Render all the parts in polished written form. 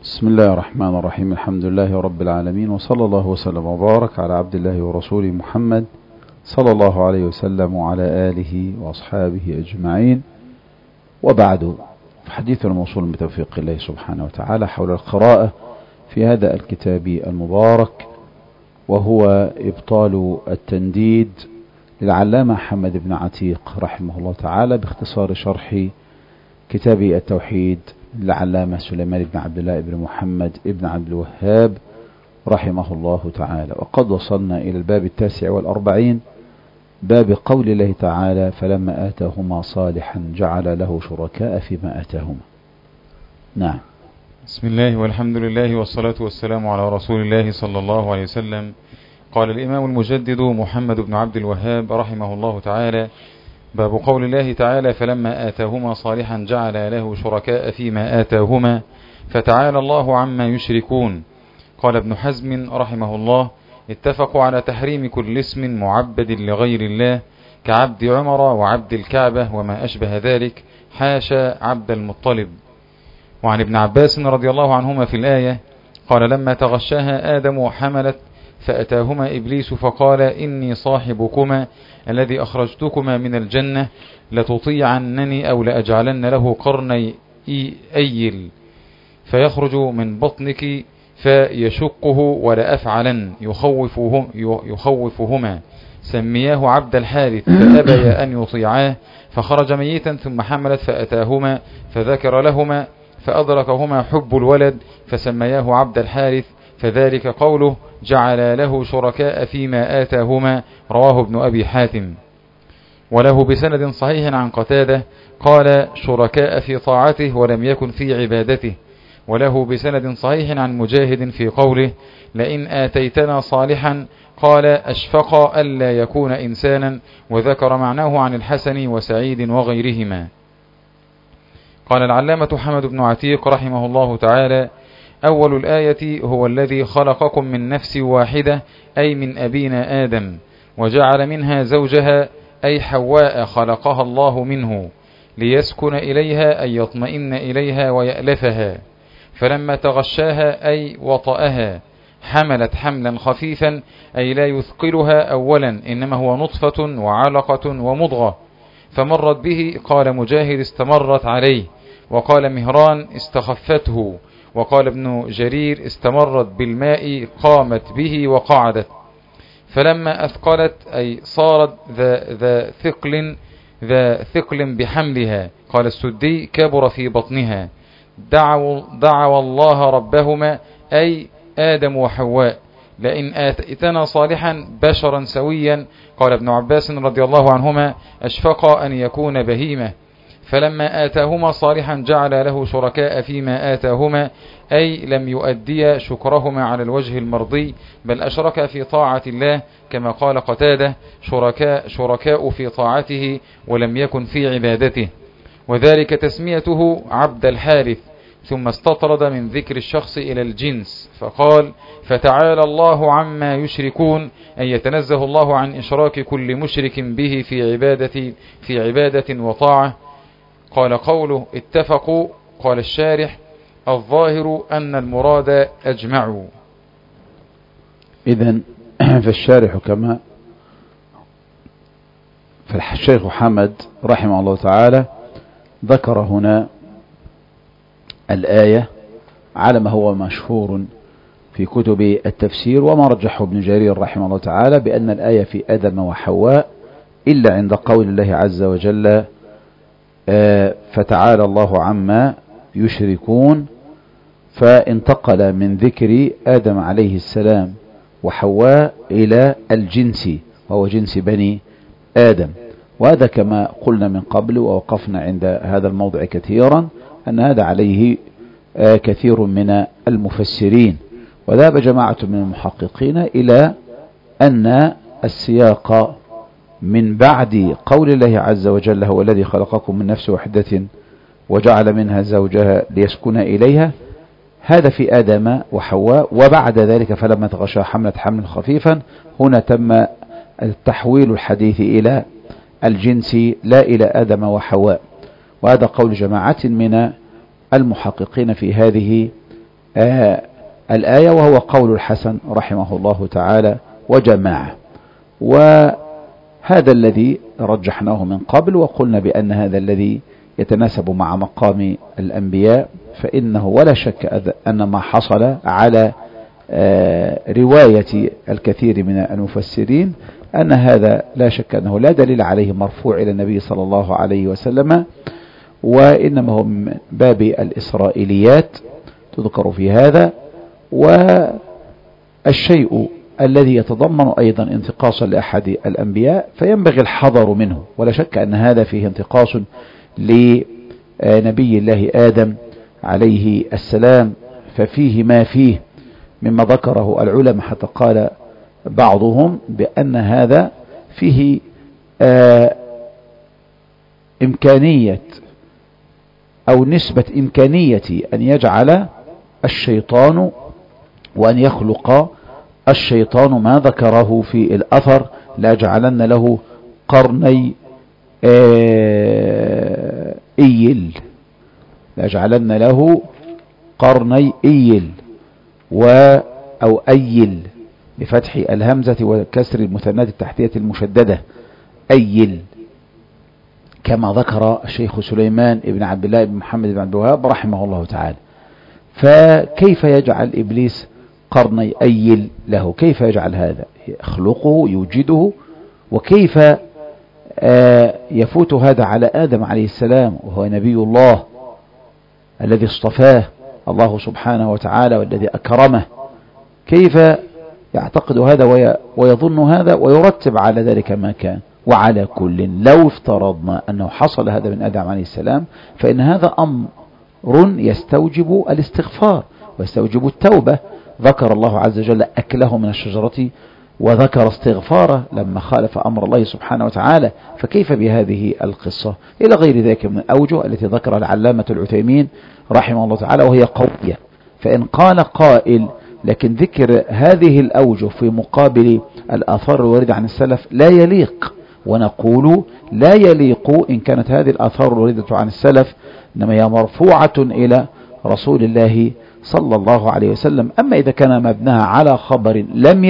بسم الله الرحمن الرحيم. الحمد لله رب العالمين، وصلى الله وسلم وبارك على عبد الله ورسوله محمد صلى الله عليه وسلم وعلى آله وأصحابه أجمعين. وبعد، حديثنا موصول بتوفيق الله سبحانه وتعالى حول القراءة في هذا الكتاب المبارك، وهو إبطال التنديد للعلامة محمد بن عتيق رحمه الله تعالى، باختصار شرح كتاب التوحيد للعلامة سليمان بن عبد الله بن محمد بن عبد الوهاب رحمه الله تعالى. وقد وصلنا إلى الباب 49، باب قول الله تعالى: فلما آتاهما صالحا جعل له شركاء فيما آتاهما. نعم. بسم الله والحمد لله والصلاة والسلام على رسول الله صلى الله عليه وسلم. قال الإمام المجدد محمد بن عبد الوهاب رحمه الله تعالى: باب قول الله تعالى: فلما آتاهما صالحا جعل له شركاء فيما آتاهما فتعالى الله عما يشركون. قال ابن حزم رحمه الله: اتفقوا على تحريم كل اسم معبد لغير الله كعبد عمر وعبد الكعبة وما أشبه ذلك، حاشا عبد المطلب. وعن ابن عباس رضي الله عنهما في الآية قال: لما تغشاها آدم حملت فأتاهما إبليس فقال: إني صاحبكما الذي أخرجتكما من الجنة لتطيعنني أو لأجعلن له قرني أيل فيخرج من بطنك فيشقه ولأفعلن يخوفهما. سمياه عبد الحارث فأبي أن يطيعاه فخرج ميتا، ثم حملت فأتاهما فذكر لهما فأدركهما حب الولد فسمياه عبد الحارث، فذلك قوله: جعل له شركاء فيما آتاهما، رواه ابن أبي حاتم. وله بسند صحيح عن قتادة قال: شركاء في طاعته ولم يكن في عبادته. وله بسند صحيح عن مجاهد في قوله: لئن آتيتنا صالحا، قال: أشفق ألا يكون إنسانا، وذكر معناه عن الحسن وسعيد وغيرهما. قال العلامة حمد بن عتيق رحمه الله تعالى: أول الآية هو الذي خلقكم من نفس واحدة، أي من أبينا آدم، وجعل منها زوجها أي حواء خلقها الله منه ليسكن إليها أي يطمئن إليها ويألفها. فلما تغشاها أي وطأها حملت حملا خفيفا أي لا يثقلها أولا، إنما هو نطفة وعلقة ومضغة. فمرت به، قال مجاهد: استمرت عليه، وقال مهران: استخفته، وقال ابن جرير: استمرت بالماء قامت به وقعدت. فلما أثقلت أي صارت ذا ثقل بحملها. قال السدي: كبر في بطنها. دعوا الله ربهما أي آدم وحواء: لئن آتيتنا صالحا بشرا سويا. قال ابن عباس رضي الله عنهما: أشفق أن يكون بهيمة. فلما آتاهما صالحا جعل له شركاء فيما آتاهما، أي لم يؤدي شكرهما على الوجه المرضي، بل أشرك في طاعة الله، كما قال قتادة: شركاء في طاعته ولم يكن في عبادته. وذلك تسميته عبد الحارث. ثم استطرد من ذكر الشخص إلى الجنس فقال: فتعالى الله عما يشركون، أن يتنزه الله عن إشراك كل مشرك به في عبادة وطاعة. قال قوله اتفقوا، قال الشارح: الظاهر أن المراد أجمعوا. إذن فالشارح كما فالشيخ حمد رحمه الله تعالى ذكر هنا الآية على ما هو مشهور في كتب التفسير، وما رجحه ابن جرير رحمه الله تعالى بأن الآية في آدم وحواء، إلا عند قول الله عز وجل: فتعالى الله عما يشركون، فانتقل من ذكر آدم عليه السلام وحواء إلى الجنس، وهو جنس بني آدم. وهذا كما قلنا من قبل ووقفنا عند هذا الموضع كثيرا، أن هذا عليه كثير من المفسرين. وذهب جماعة من المحققين إلى أن السياق من بعد قول الله عز وجل: هو الذي خلقكم من نفس واحدة وجعل منها زوجها ليسكن إليها، هذا في آدم وحواء. وبعد ذلك فلما تغشى حملت حملا خفيفا، هنا تم التحويل الحديث إلى الجنس لا إلى آدم وحواء. وهذا قول جماعة من المحققين في هذه الآية، وهو قول الحسن رحمه الله تعالى وجماعة. وهذا الذي رجحناه من قبل، وقلنا بأن هذا الذي يتناسب مع مقام الأنبياء، فإنه ولا شك أن ما حصل على رواية الكثير من المفسرين أن هذا لا شك أنه لا دليل عليه مرفوع إلى النبي صلى الله عليه وسلم، وإنما هو من باب الإسرائيليات تذكر في هذا. والشيء الذي يتضمن أيضا انتقاصا لأحد الأنبياء فينبغي الحذر منه، ولا شك أن هذا فيه انتقاص لنبي الله آدم عليه السلام، ففيه ما فيه مما ذكره العلماء، حتى قال بعضهم بأن هذا فيه إمكانية أو نسبة إمكانية أن يجعل الشيطان وأن يخلق الشيطان ما ذكره في الأثر: لا جعلن له قرني إيل، لا جعلن له قرني إيل أو أيل بفتح الهمزة وكسر المثنات التحتية المشددة، أيل، كما ذكر الشيخ سليمان بن عبد الله بن محمد بن عبد الوهاب رحمه الله تعالى. فكيف يجعل إبليس قرني أيل له؟ كيف يجعل هذا؟ يخلقه، يوجده، وكيف يفوت هذا على آدم عليه السلام وهو نبي الله الذي اصطفاه الله سبحانه وتعالى والذي أكرمه؟ كيف يعتقد هذا ويظن هذا ويرتب على ذلك ما كان؟ وعلى كل، لو افترضنا أنه حصل هذا من آدم عليه السلام فإن هذا أمر يستوجب الاستغفار ويستوجب التوبة. ذكر الله عز وجل أكله من الشجرة وذكر استغفاره لما خالف أمر الله سبحانه وتعالى، فكيف بهذه القصة؟ إلى غير ذلك من الأوجه التي ذكر العلامة العثيمين رحمه الله تعالى، وهي قوية. فإن قال قائل لكن ذكر هذه الأوجه في مقابل الآثار الواردة عن السلف لا يليق، ونقول لا يليق إن كانت هذه الآثار الواردة عن السلف إنما هي مرفوعة إلى رسول الله صلى الله عليه وسلم. أما إذا كان مبناها على خبر لم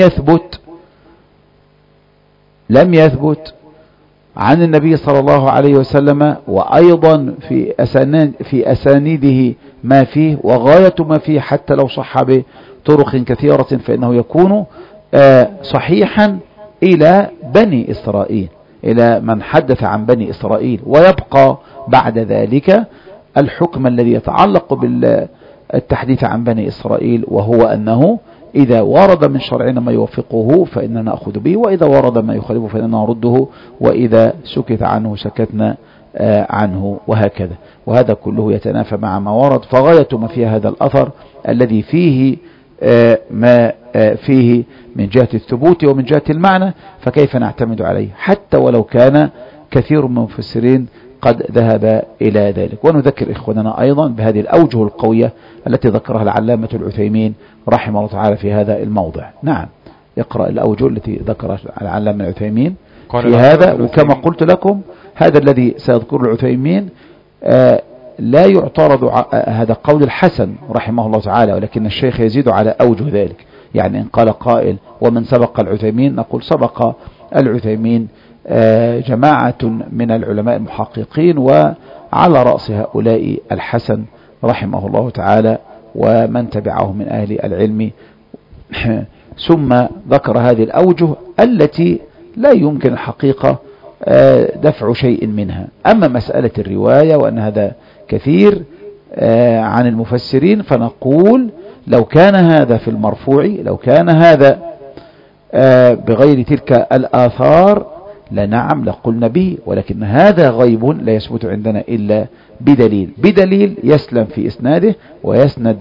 يثبت عن النبي صلى الله عليه وسلم، وأيضا في أسانيده ما فيه وغاية ما فيه حتى لو صح بطرق كثيرة، فإنه يكون صحيحا إلى بني إسرائيل، إلى من حدث عن بني إسرائيل، ويبقى بعد ذلك الحكم الذي يتعلق بالتحديث عن بني إسرائيل، وهو أنه إذا ورد من شرعنا ما يوافقه فإننا نأخذ به، وإذا ورد ما يخالفه فإننا نرده، وإذا سكت عنه سكتنا عنه، وهكذا. وهذا كله يتنافى مع ما ورد، فغاية ما في هذا الأثر الذي فيه ما فيه من جهة الثبوت ومن جهة المعنى، فكيف نعتمد عليه حتى ولو كان كثير من المفسرين قد ذهب إلى ذلك. ونذكر إخواننا أيضا بهذه الأوجه القوية التي ذكرها العلامة العثيمين رحمه الله تعالى في هذا الموضع. نعم، يقرأ الأوجه التي ذكرها العلامة العثيمين في هذا. وكما قلت لكم هذا الذي سيذكر العثيمين لا يعترض هذا قول الحسن رحمه الله تعالى، ولكن الشيخ يزيد على أوجه ذلك. يعني إن قال قائل ومن سبق العثيمين، نقول سبق العثيمين جماعة من العلماء المحققين، وعلى رأس هؤلاء الحسن رحمه الله تعالى ومن تبعه من أهل العلم. ثم ذكر هذه الأوجه التي لا يمكن الحقيقة دفع شيء منها. أما مسألة الرواية وأن هذا كثير عن المفسرين، فنقول لو كان هذا في المرفوع، لو كان هذا بغير تلك الآثار لنعم لقلنا به، ولكن هذا غيب لا يثبت عندنا إلا بدليل يسلم في إسناده ويسلم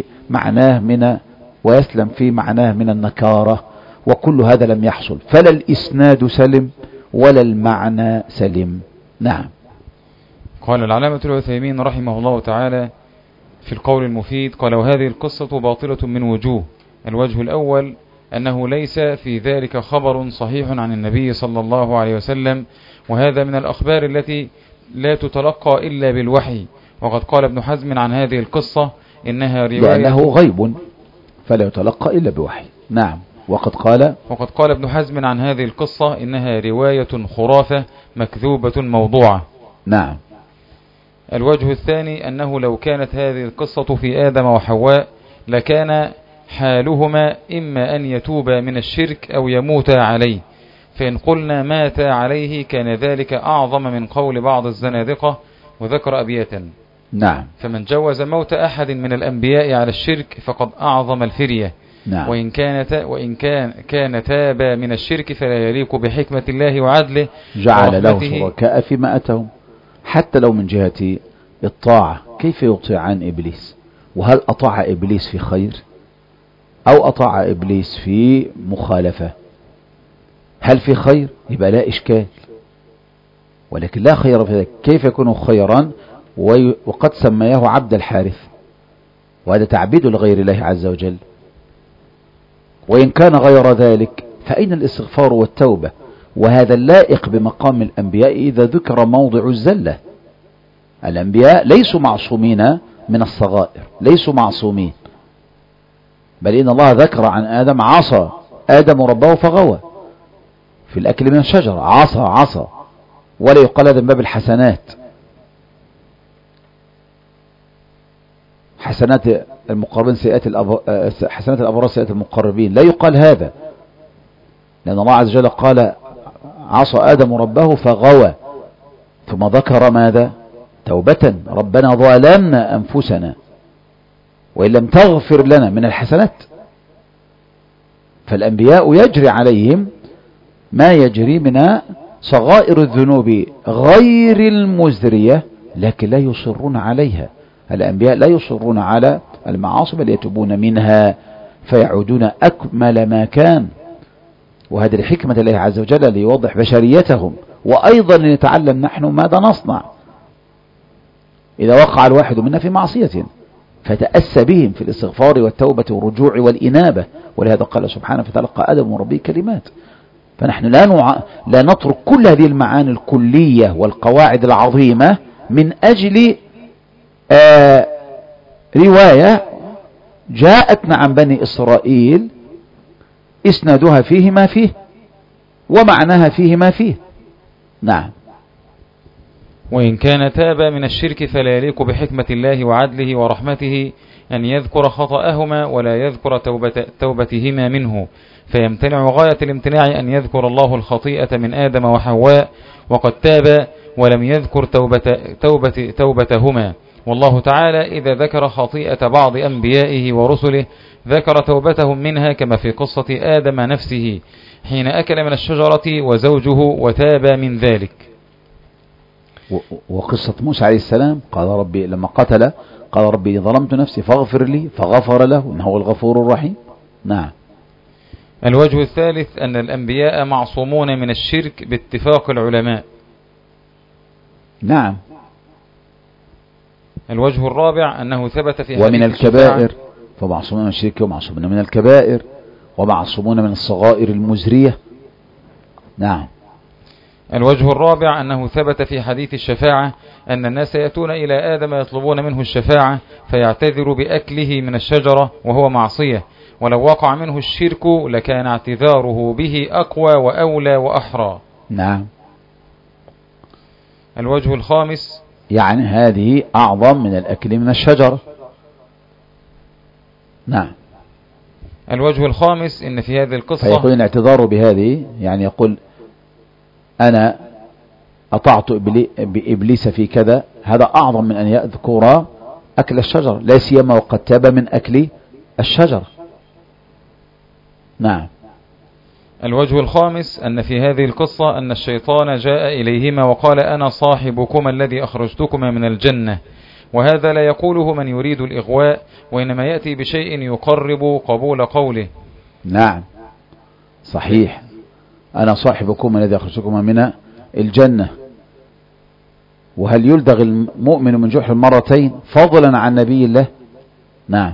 في معناه من النكارة، وكل هذا لم يحصل، فلا الإسناد سلم ولا المعنى سلم. نعم. قال العلامة العثيمين رحمه الله تعالى في القول المفيد، قال: وهذه القصة باطلة من وجوه. الوجه الأول أنه ليس في ذلك خبر صحيح عن النبي صلى الله عليه وسلم، وهذا من الأخبار التي لا تتلقى إلا بالوحي. وقد قال ابن حزم عن هذه القصة إنها رواية لأنه غيب فلا يتلقى إلا بوحي. نعم. وقد قال ابن حزم عن هذه القصة إنها رواية خرافة مكذوبة موضوعة. نعم. الوجه الثاني أنه لو كانت هذه القصة في آدم وحواء لكان حالهما إما أن يتوبا من الشرك أو يموتا عليه، فإن قلنا ماتا عليه كان ذلك أعظم من قول بعض الزنادقة، وذكر أبياتا. نعم. فمن جوز موت أحد من الأنبياء على الشرك فقد أعظم الفرية. نعم. وإن كان تاب من الشرك فلا يليق بحكمة الله وعدله جعل له شركاء فيما أتهم، حتى لو من جهة الطاعة كيف يطيعان إبليس؟ وهل أطاع إبليس في خير أو أطاع إبليس في مخالفة؟ هل في خير؟ يبقى لا إشكال، ولكن لا خير في ذلك. كيف يكون خيرا وقد سمياه عبد الحارث؟ وهذا تعبيد لغير الله عز وجل. وإن كان غير ذلك فأين الاستغفار والتوبة؟ وهذا اللائق بمقام الأنبياء إذا ذكر موضع الزلة. الأنبياء ليسوا معصومين من الصغائر، ليسوا معصومين، بل إن الله ذكر عن آدم عصى آدم ربه فغوى في الأكل من الشجرة، عصى ولا يقال هذا من باب الحسنات، حسنات المقربين حسنات الأبرار سيئات المقربين، لا يقال هذا، لأن الله عز وجل قال عصى آدم ربه فغوى، ثم ذكر ماذا؟ توبة، ربنا ظلمنا أنفسنا وإن لم تغفر لنا من الحسنات. فالأنبياء يجري عليهم ما يجري من صغائر الذنوب غير المزرية، لكن لا يصرون عليها. الأنبياء لا يصرون على المعاصي بل يتوبون منها فيعودون أكمل ما كان. وهذه الحكمة الله عز وجل ليوضح بشريتهم، وأيضا لنتعلم نحن ماذا نصنع إذا وقع الواحد منا في معصية، فتأسى بهم في الاستغفار والتوبة والرجوع والإنابة. ولهذا قال سبحانه فتلقى آدم من ربه كلمات. فنحن لا نترك كل هذه المعاني الكلية والقواعد العظيمة من أجل رواية جاءتنا عن بني إسرائيل إسنادها فيه ما فيه ومعناها فيه ما فيه. نعم. وإن كان تاب من الشرك فلا يليق بحكمة الله وعدله ورحمته أن يذكر خطأهما ولا يذكر توبتهما منه، فيمتنع غاية الامتناع أن يذكر الله الخطيئة من آدم وحواء وقد تاب ولم يذكر توبتهما. والله تعالى إذا ذكر خطيئة بعض أنبيائه ورسله ذكر توبتهم منها، كما في قصة آدم نفسه حين أكل من الشجرة وزوجه وتاب من ذلك. وقصة موسى عليه السلام قال ربي لما قتل قال ربي ظلمت نفسي فاغفر لي فغفر له إنه هو الغفور الرحيم. نعم. الوجه الثالث أن الأنبياء معصومون من الشرك باتفاق العلماء. نعم. الوجه الرابع أنه ثبت في ومن الكبائر، فمعصومون من الشرك ومعصومون من الكبائر ومعصومون من الصغائر المزرية. نعم. الوجه الرابع أنه ثبت في حديث الشفاعة أن الناس يأتون إلى آدم يطلبون منه الشفاعة فيعتذر بأكله من الشجرة وهو معصية، ولو وقع منه الشرك لكان اعتذاره به أقوى وأولى وأحرى. نعم. الوجه الخامس يعني هذه أعظم من الأكل من الشجرة. نعم. الوجه الخامس إن في هذه القصة فيقول الاعتذار بهذه يعني يقول أنا أطعت بإبليس في كذا، هذا أعظم من أن يذكر أكل الشجر، لا سيما وقد تاب من أكل الشجر. نعم. الوجه الخامس أن في هذه القصة أن الشيطان جاء إليهما وقال أنا صاحبكما الذي أخرجتكما من الجنة، وهذا لا يقوله من يريد الإغواء، وإنما يأتي بشيء يقرب قبول قوله. نعم صحيح، أنا صاحبكما الذي أخرجتكما من الجنة. وهل يلدغ المؤمن من جحر مرتين فضلا عن نبي الله؟ نعم.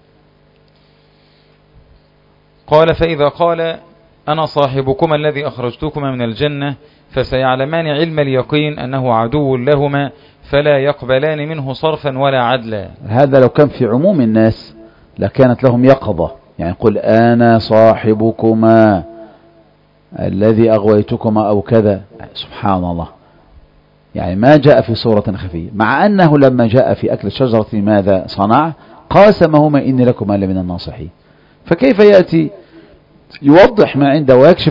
قال فإذا قال أنا صاحبكما الذي أخرجتكما من الجنة فسيعلمان علم اليقين أنه عدو لهما فلا يقبلان منه صرفا ولا عدلا. هذا لو كان في عموم الناس لكانت لهم يقظة، يعني قل أنا صاحبكما الذي أغويتكما أو كذا، سبحان الله، يعني ما جاء في صورة خفية، مع أنه لما جاء في أكل الشجرة ماذا صنع؟ قاسمهما إني لكما لمن الناصحين. فكيف يأتي يوضح ما عنده ويكشف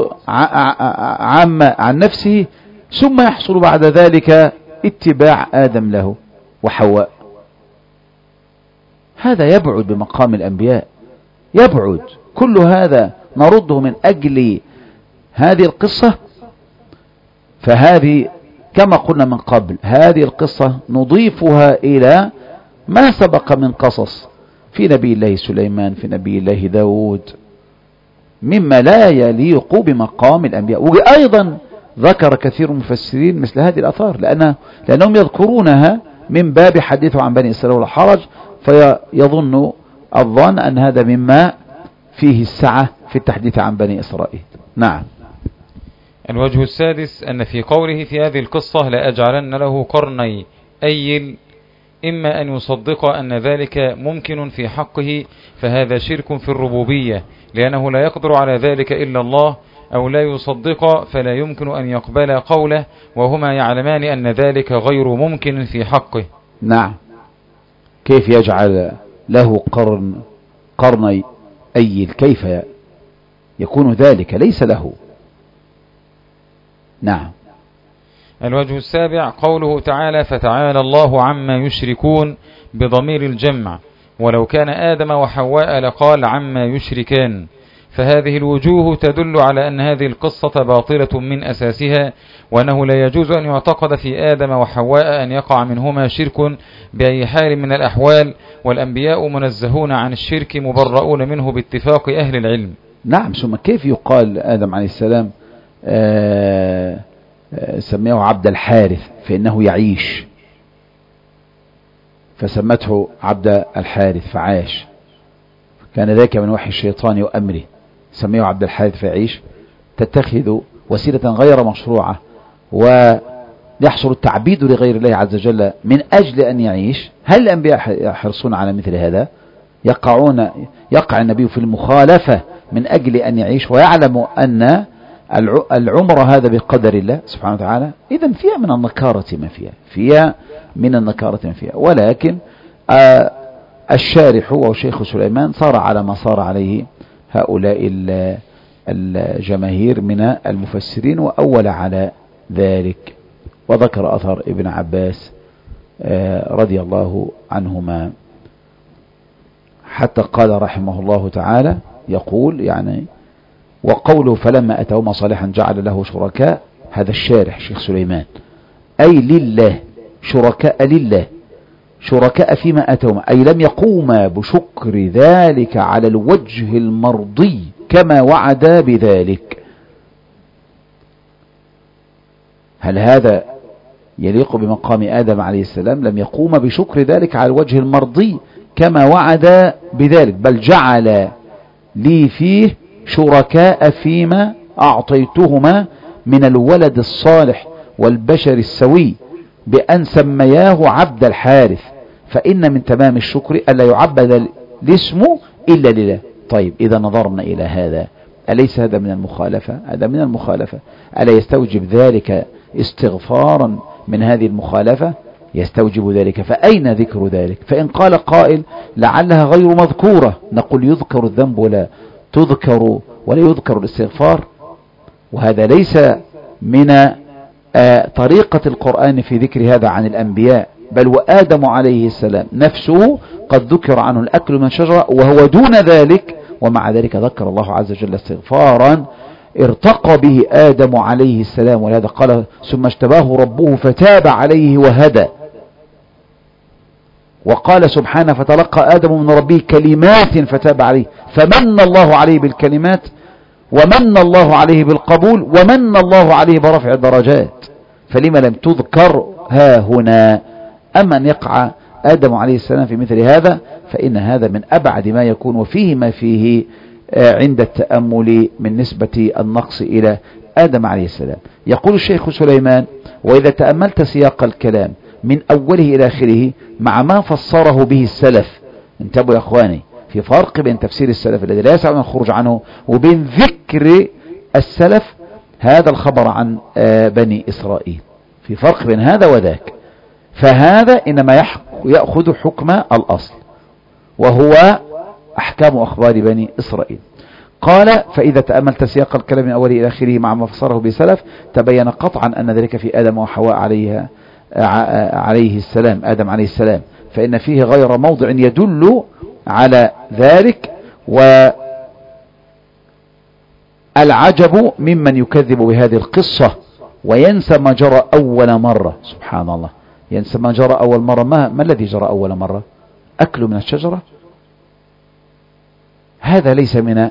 عن نفسه، ثم يحصل بعد ذلك اتباع آدم له وحواء؟ هذا يبعد بمقام الأنبياء، يبعد. كل هذا نرده من أجل هذه القصة. فهذه كما قلنا من قبل، هذه القصة نضيفها إلى ما سبق من قصص في نبي الله سليمان، في نبي الله داود، مما لا يليق بمقام الأنبياء. وأيضا ذكر كثير من المفسرين مثل هذه الآثار لأنهم يذكرونها من باب حديث عن بني إسرائيل ولا حرج، فيظن الظن أن هذا مما فيه السعة في التحديث عن بني إسرائيل. نعم. الوجه السادس أن في قوله في هذه القصة لأجعلن له قرني أيل، إما أن يصدق أن ذلك ممكن في حقه فهذا شرك في الربوبية لأنه لا يقدر على ذلك إلا الله، أو لا يصدق فلا يمكن أن يقبل قوله وهما يعلمان أن ذلك غير ممكن في حقه. نعم. كيف يجعل له قرني أيل؟ كيف يكون ذلك؟ ليس له. نعم. الوجه السابع قوله تعالى فتعالى الله عما يشركون بضمير الجمع، ولو كان آدم وحواء لقال عما يشركان. فهذه الوجوه تدل على أن هذه القصة باطلة من أساسها، وأنه لا يجوز أن يعتقد في آدم وحواء أن يقع منهما شرك بأي حال من الأحوال، والأنبياء منزهون عن الشرك مبرؤون منه باتفاق أهل العلم. نعم. ثم كيف يقال آدم عليه السلام سميه عبد الحارث فإنه يعيش، فسمته عبد الحارث فعاش، كان ذاك من وحي الشيطان وأمره، سميه عبد الحارث فيعيش. تتخذ وسيلة غير مشروعة ويحصل التعبيد لغير الله عز وجل من أجل أن يعيش. هل الأنبياء يحرصون على مثل هذا؟ يقع النبي في المخالفة من أجل أن يعيش ويعلم أن العمر هذا بقدر الله سبحانه وتعالى. إذن فيها من النكارة ما فيها، ولكن الشارح وشيخ سليمان صار على ما صار عليه هؤلاء الجماهير من المفسرين، وأول على ذلك، وذكر أثر ابن عباس رضي الله عنهما، حتى قال رحمه الله تعالى يقول يعني وقوله فلما أتاهما صالحا جعل له شركاء، هذا الشارح شيخ سليمان، أي لله، شركاء لله، شركاء فيما أتاهما، أي لم يقوما بشكر ذلك على الوجه المرضي كما وعدا بذلك. هل هذا يليق بمقام آدم عليه السلام؟ لم يقوم بشكر ذلك على الوجه المرضي كما وعد بذلك، بل جعل لي فيه شركاء فيما أعطيتهما من الولد الصالح والبشر السوي بأن سمياه عبد الحارث، فإن من تمام الشكر ألا يعبد الاسم إلا لله. طيب إذا نظرنا إلى هذا أليس هذا من المخالفة؟ هذا من المخالفة. ألا يستوجب ذلك استغفارا من هذه المخالفة؟ يستوجب ذلك. فأين ذكر ذلك؟ فإن قال قائل لعلها غير مذكورة، نقول يذكر الذنب ولا يذكر الاستغفار، وهذا ليس من طريقة القرآن في ذكر هذا عن الأنبياء، بل وآدم عليه السلام نفسه قد ذكر عنه الأكل من شجرة وهو دون ذلك، ومع ذلك ذكر الله عز وجل استغفارا ارتقى به آدم عليه السلام، ولهذا قال ثم اجتباه ربه فتاب عليه وهدى. وقال سبحانه فتلقى آدم من ربه كلمات فتاب عليه، فمن الله عليه بالكلمات، ومن الله عليه بالقبول، ومن الله عليه برفع الدرجات. فلما لم تذكر ها هنا؟ أما أن يقع آدم عليه السلام في مثل هذا فإن هذا من أبعد ما يكون، وفيه ما فيه عند التأمل من نسبة النقص إلى آدم عليه السلام. يقول الشيخ سليمان وإذا تأملت سياق الكلام من أوله إلى آخره مع ما فسره به السلف. انتبهوا يا أخواني، في فرق بين تفسير السلف الذي لا يسعون الخروج عنه وبين ذكر السلف هذا الخبر عن بني إسرائيل، في فرق بين هذا وذاك. فهذا إنما يأخذ حكم الأصل وهو أحكام أخبار بني إسرائيل. قال فإذا تأملت سياق الكلام من أوله إلى آخره مع ما فسره بسلف تبين قطعا أن ذلك في آدم وحواء عليه السلام، آدم عليه السلام، فإن فيه غير موضع يدل على ذلك. والعجب ممن يكذب بهذه القصة وينسى ما جرى أول مرة. سبحان الله، ينسى ما جرى أول مرة. ما الذي جرى أول مرة؟ أكل من الشجرة؟ هذا ليس من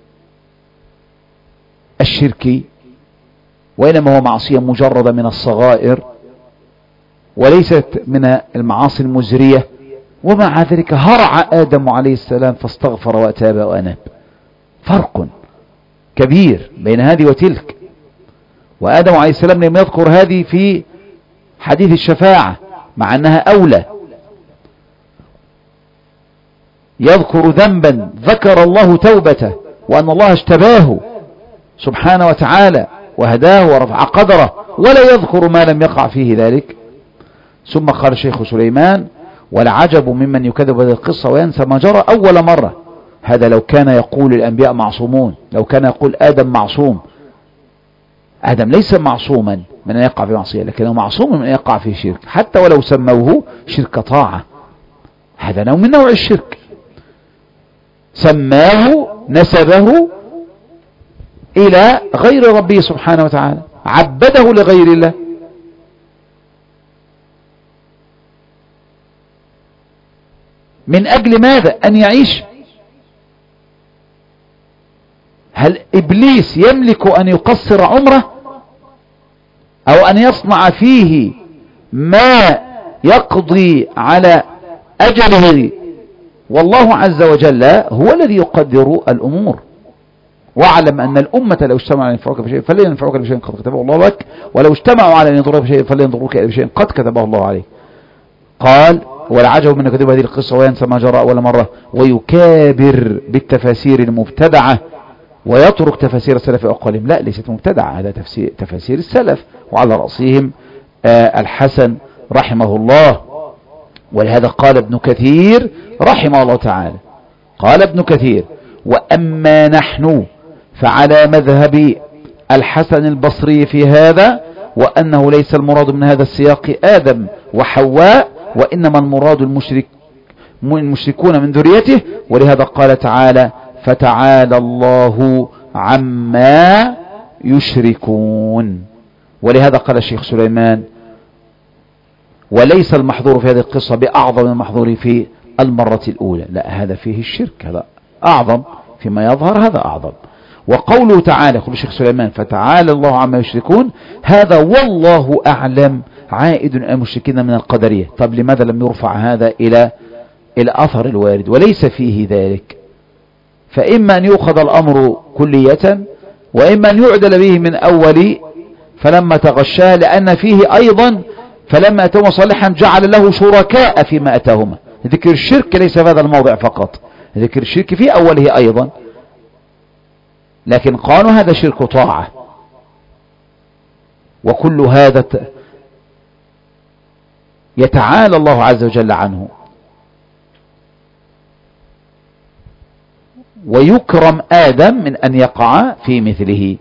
الشرك، وإنما هو معصية مجردة من الصغائر وليست من المعاصي المزرية. ومع ذلك هرع آدم عليه السلام فاستغفر وأتاب وأناب. فرق كبير بين هذه وتلك. وآدم عليه السلام لم يذكر هذه في حديث الشفاعة مع أنها أولى. يذكر ذنبا ذكر الله توبته وأن الله اجتباه سبحانه وتعالى وهداه ورفع قدره، ولا يذكر ما لم يقع فيه ذلك. ثم قال الشيخ سليمان والعجب ممن يكذب هذه القصة وينسى ما جرى أول مرة. هذا لو كان يقول الأنبياء معصومون، لو كان يقول آدم معصوم. آدم ليس معصوما من أن يقع في معصية، لكنه معصوم من أن يقع في شرك، حتى ولو سموه شرك طاعة. هذا نوع من نوع الشرك، سماه نسبه إلى غير ربه سبحانه وتعالى، عبده لغير الله. من أجل ماذا؟ أن يعيش. هل إبليس يملك أن يقصر عمره أو أن يصنع فيه ما يقضي على أجله؟ والله عز وجل هو الذي يقدر الأمور. واعلم أن الأمة لو اجتمعوا على أن ينفعوك بشيء فلن ينفعوك بشيء قد كتبه الله لك، ولو اجتمعوا على أن يضروك بشيء فلن يضروك بشيء قد كتبه الله عليك. قال والعجب من كذب هذه القصة وينسى ما جرى أول مرة ويكابر بالتفاسير المبتدعة ويترك تفاسير السلف أقوالهم. لا، ليست مبتدعة، هذا تفاسير السلف، وعلى رأسهم الحسن رحمه الله. ولهذا قال ابن كثير رحمه الله تعالى، قال ابن كثير وأما نحن فعلى مذهب الحسن البصري في هذا، وأنه ليس المراد من هذا السياق آدم وحواء، وإنما المراد المشركون من ذريته. ولهذا قال تعالى فتعالى الله عما يشركون. ولهذا قال الشيخ سليمان وليس المحظور في هذه القصة بأعظم من المحظور في المرة الأولى. لا، هذا فيه الشرك، هذا أعظم فيما يظهر، هذا أعظم. وقوله تعالى يقول الشيخ سليمان فتعالى الله عما يشركون، هذا والله أعلم عائد المشركين من القدرية. طب لماذا لم يرفع هذا إلى أثر الوارد وليس فيه ذلك؟ فإما أن يؤخذ الأمر كلية، وإما أن يعدل به من أول فلما تغشاه، لأن فيه أيضا فلما أتاهما صالحا جعل له شركاء فيما أتاهما. ذكر الشرك ليس في هذا الموضع فقط، ذكر الشرك في أوله أيضا، لكن قالوا هذا شرك طاعة. وكل هذا يتعالى الله عز وجل عنه، ويكرم آدم من أن يقع في مثله.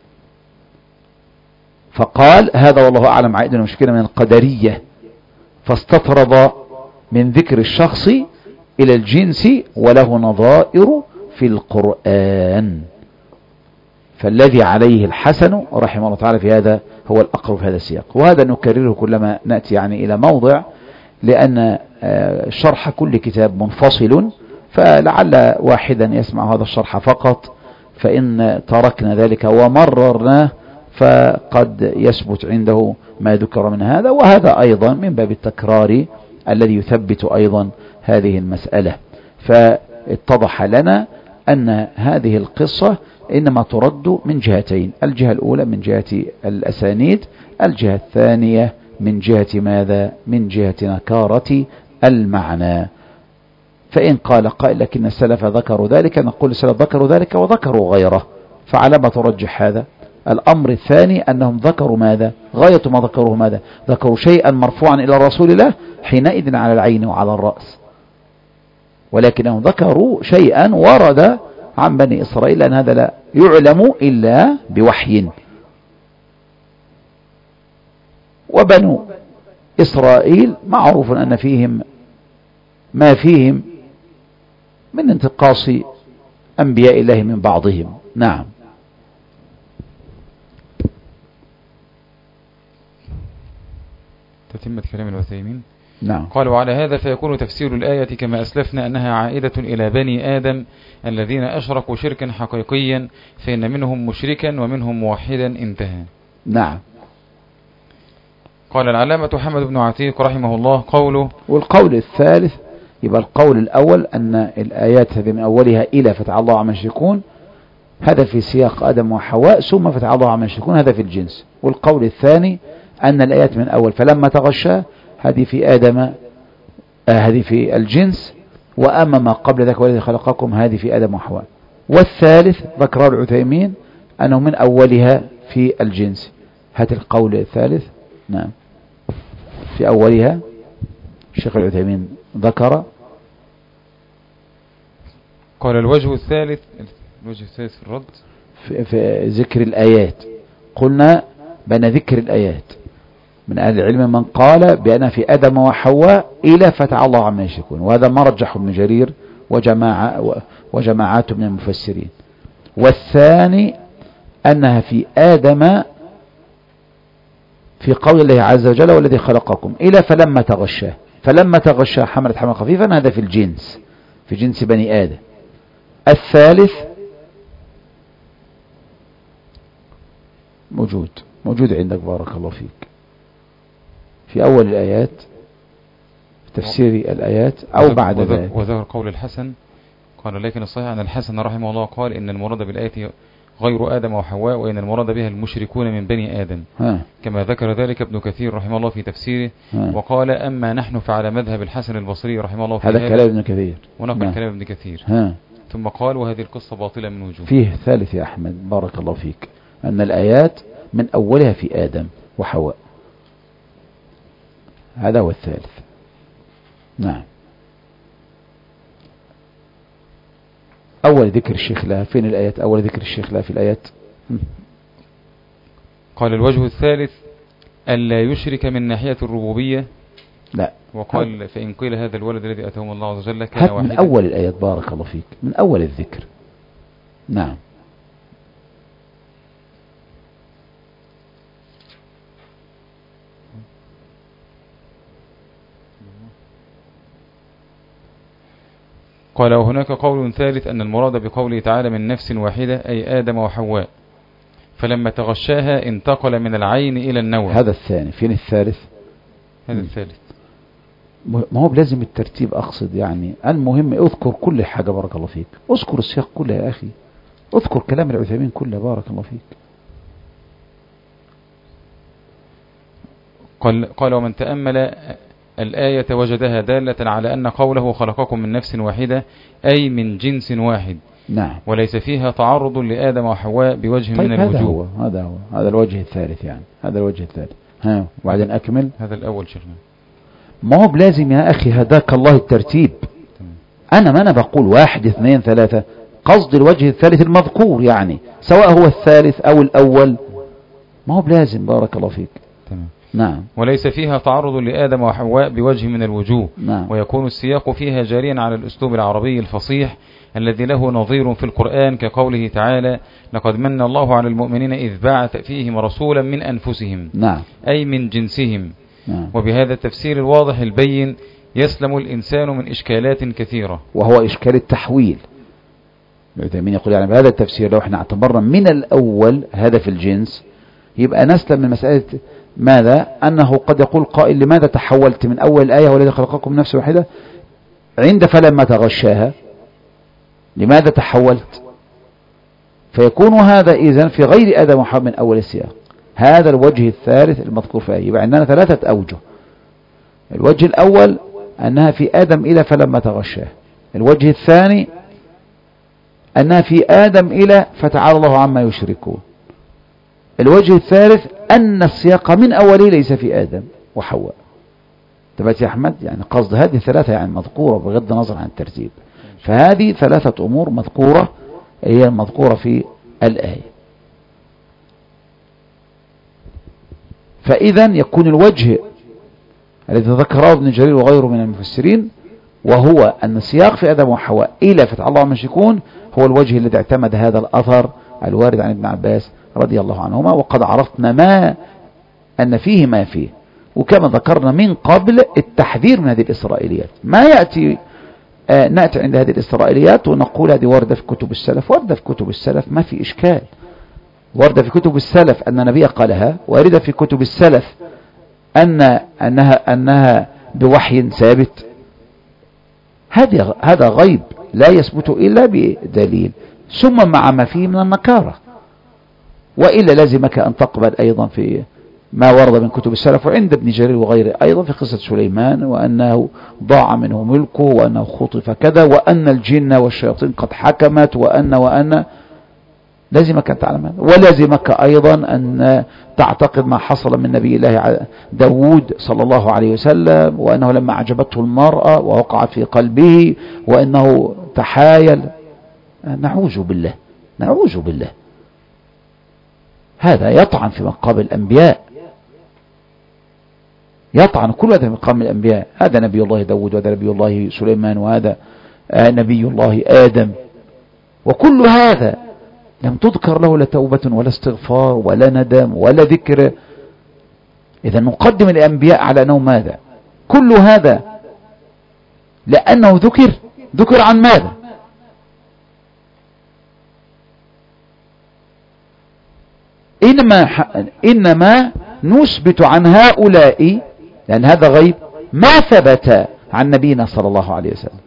فقال هذا والله أعلم عائد المشكلة من القدرية، فاستطرد من ذكر الشخص إلى الجنس وله نظائر في القرآن. فالذي عليه الحسن رحمه الله تعالى في هذا هو الأقرب في هذا السياق. وهذا نكرره كلما نأتي يعني إلى موضع، لأن شرح كل كتاب منفصل، فلعل واحدا يسمع هذا الشرح فقط، فإن تركنا ذلك ومررناه فقد يثبت عنده ما ذكر من هذا، وهذا أيضا من باب التكرار الذي يثبت أيضا هذه المسألة. فاتضح لنا أن هذه القصة إنما ترد من جهتين: الجهة الأولى من جهة الأسانيد، الجهة الثانية من جهة ماذا؟ من جهة نكارة المعنى. فإن قال قائل لكن السلف ذكروا ذلك، نقول السلف ذكروا ذلك وذكروا غيره، فعلى ما ترجح هذا؟ الأمر الثاني أنهم ذكروا ماذا؟ غاية ما ذكروه ماذا؟ ذكروا شيئا مرفوعا إلى رسول الله حينئذ على العين وعلى الرأس، ولكنهم ذكروا شيئا ورد عن بني إسرائيل، لأن هذا لا يعلم إلا بوحي. وبنو إسرائيل معروف أن فيهم ما فيهم من انتقاص أنبياء الله من بعضهم. نعم. تتمة كلام العثيمين. نعم. قال وعلى هذا فيكون تفسير الآية كما أسلفنا أنها عائدة إلى بني آدم الذين أشركوا شركا حقيقيا، فإن منهم مشركا ومنهم موحدا. انتهى. نعم. قال العلامة محمد بن عتيق رحمه الله قوله. والقول الثالث يبقى القول الأول أن الآيات هذه من أولها إلى فتح الله عما يشركون، هذا في سياق آدم وحواء، ثم فتح الله عما يشركون، هذا في الجنس. والقول الثاني أن الآيات من أول فلما تغشى، هذه في آدم، هذه في الجنس، وأما ما قبل ذلك والذي خلقكم، هذه في آدم وحواء. والثالث ذكر العثيمين أنه من أولها في الجنس. هذا القول الثالث. نعم. في أولها الشيخ العثيمين ذكر. قال الوجه الثالث في الرد في ذكر الآيات، قلنا بأن ذكر الآيات من أهل العلم من قال بأن في آدم وحواء إلى فتح الله عما يشركون، وهذا ما رجحه ابن جرير وجماعات من المفسرين. والثاني أنها في آدم في قول الله عز وجل والذي خلقكم إلى فلما تغشاه، فلما تغشاه حملت حملا خفيفا، هذا في الجنس، في جنس بني آدم. الثالث موجود عندك بارك الله فيك في أول الآيات، في تفسير الآيات أو بعد ذلك. وذكر قول الحسن قال لكن الصحيح أن الحسن رحمه الله قال إن المراد بالآية غير آدم وحواء، وإن المراد بها المشركون من بني آدم، كما ذكر ذلك ابن كثير رحمه الله في تفسيره. وقال أما نحن فعلى مذهب الحسن البصري رحمه الله في هذا كلام ابن كثير، ونقل كلام ابن كثير. ثم قال وهذه القصة باطلة من وجوه. فيه ثالث يا أحمد بارك الله فيك، أن الآيات من أولها في آدم وحواء، هذا هو الثالث. نعم. أول ذكر الشيخ لها فين الآيات؟ أول ذكر الشيخ لها في الآيات. قال الوجه الثالث ألا يشرك من ناحية الربوبية. لا. وقال فإن قيل هذا الولد الذي أتاهم الله عز وجل كان واحدا. من أول الآيات بارك الله فيك، من أول الذكر. نعم. قال وهناك قول ثالث أن المراد بقوله تعالى من نفس واحدة أي آدم وحواء، فلما تغشاها انتقل من العين إلى النوع. هذا الثاني. فين الثالث؟ هذا الثالث. ما هو بلازم الترتيب أقصد، يعني المهم اذكر كل حاجة بارك الله فيك، اذكر السياق كله يا أخي، اذكر كلام العثيمين كله بارك الله فيك. قال ومن تأمل الآية وجدها دالة على أن قوله خلقكم من نفس واحدة أي من جنس واحد. نعم. وليس فيها تعرض لآدم وحواء بوجه من الوجوه. هذا الوجه الثالث، يعني هذا الوجه الثالث. وبعدين أكمل. هذا الأول شيخنا. ما هو بلازم يا أخي هداك الله الترتيب. أنا بقول 1 2 3، قصد الوجه الثالث المذكور، يعني سواء هو الثالث أو الأول، ما هو بلازم بارك الله فيك. تمام. نعم. وليس فيها تعرض لآدم وحواء بوجه من الوجوه. نعم. ويكون السياق فيها جاريا على الأسلوب العربي الفصيح الذي له نظير في القرآن كقوله تعالى لقد من الله على المؤمنين إذ بعث فيهم رسولا من أنفسهم. نعم. أي من جنسهم. نعم. وبهذا التفسير الواضح البين يسلم الإنسان من إشكالات كثيرة، وهو إشكال التحويل. العثيمين يقول يعني بهذا التفسير لو احنا اعتبرنا من الأول هذا في الجنس، يبقى نسلم من مسألة ماذا؟ أنه قد يقول قائل لماذا تحولت من أول الآية والذي خلقكم من نفس واحدة عند فلما تغشاها، لماذا تحولت؟ فيكون هذا إذن في غير آدم وحواء من أول السياق. هذا الوجه الثالث المذكور في آية. يبقى عندنا 3 أوجه. الوجه الأول أنها في آدم إلى فلما تغشاه. الوجه الثاني أنها في آدم إلى فتعالى الله عما يشركون. الوجه الثالث أن السياق من أوله ليس في آدم وحواء. تبعت يا أحمد؟ يعني قصد هذه 3 يعني مذكورة بغض النظر عن الترتيب. فهذه 3 أمور مذكورة هي المذكورة في الآية. فإذا يكون الوجه الذي ذكره ابن جرير وغيره من المفسرين وهو أن السياق في آدم وحواء إلى فتح الله عما يشركون هو الوجه الذي اعتمد هذا الأثر الوارد عن ابن عباس رضي الله عنهما. وقد عرفنا ما أن فيه ما فيه، وكما ذكرنا من قبل التحذير من هذه الإسرائيليات. ما يأتي نأتي عند هذه الإسرائيليات ونقول هذه واردة في كتب السلف. واردة في كتب السلف ما في إشكال. واردة في كتب السلف أن النبي قالها، واردة في كتب السلف أنها بوحي ثابت. هذا غيب لا يثبت إلا بدليل، ثم مع ما فيه من النكارة. وإلا لازمك أن تقبل أيضا في ما ورد من كتب السلف وعند ابن جرير وغيره أيضا في قصة سليمان، وأنه ضاع منه ملكه، وأنه خطف كذا، وأن الجن والشياطين قد حكمت، وأن لازمك أن تعلم هذا. ولازمك أيضا أن تعتقد ما حصل من نبي الله داود صلى الله عليه وسلم، وأنه لما عجبته المرأة ووقعت في قلبه وأنه تحايل. نعوذ بالله، نعوذ بالله. هذا يطعن في مقام الأنبياء، يطعن كل هذا في مقام الأنبياء. هذا نبي الله داود، وهذا نبي الله سليمان، وهذا نبي الله آدم، وكل هذا لم تذكر له لا توبة ولا استغفار ولا ندم ولا ذكر. إذا نقدم الأنبياء على أنه ماذا؟ كل هذا لأنه ذكر عن ماذا؟ إنما نثبت عن هؤلاء، لأن هذا غيب، ما ثبت عن نبينا صلى الله عليه وسلم.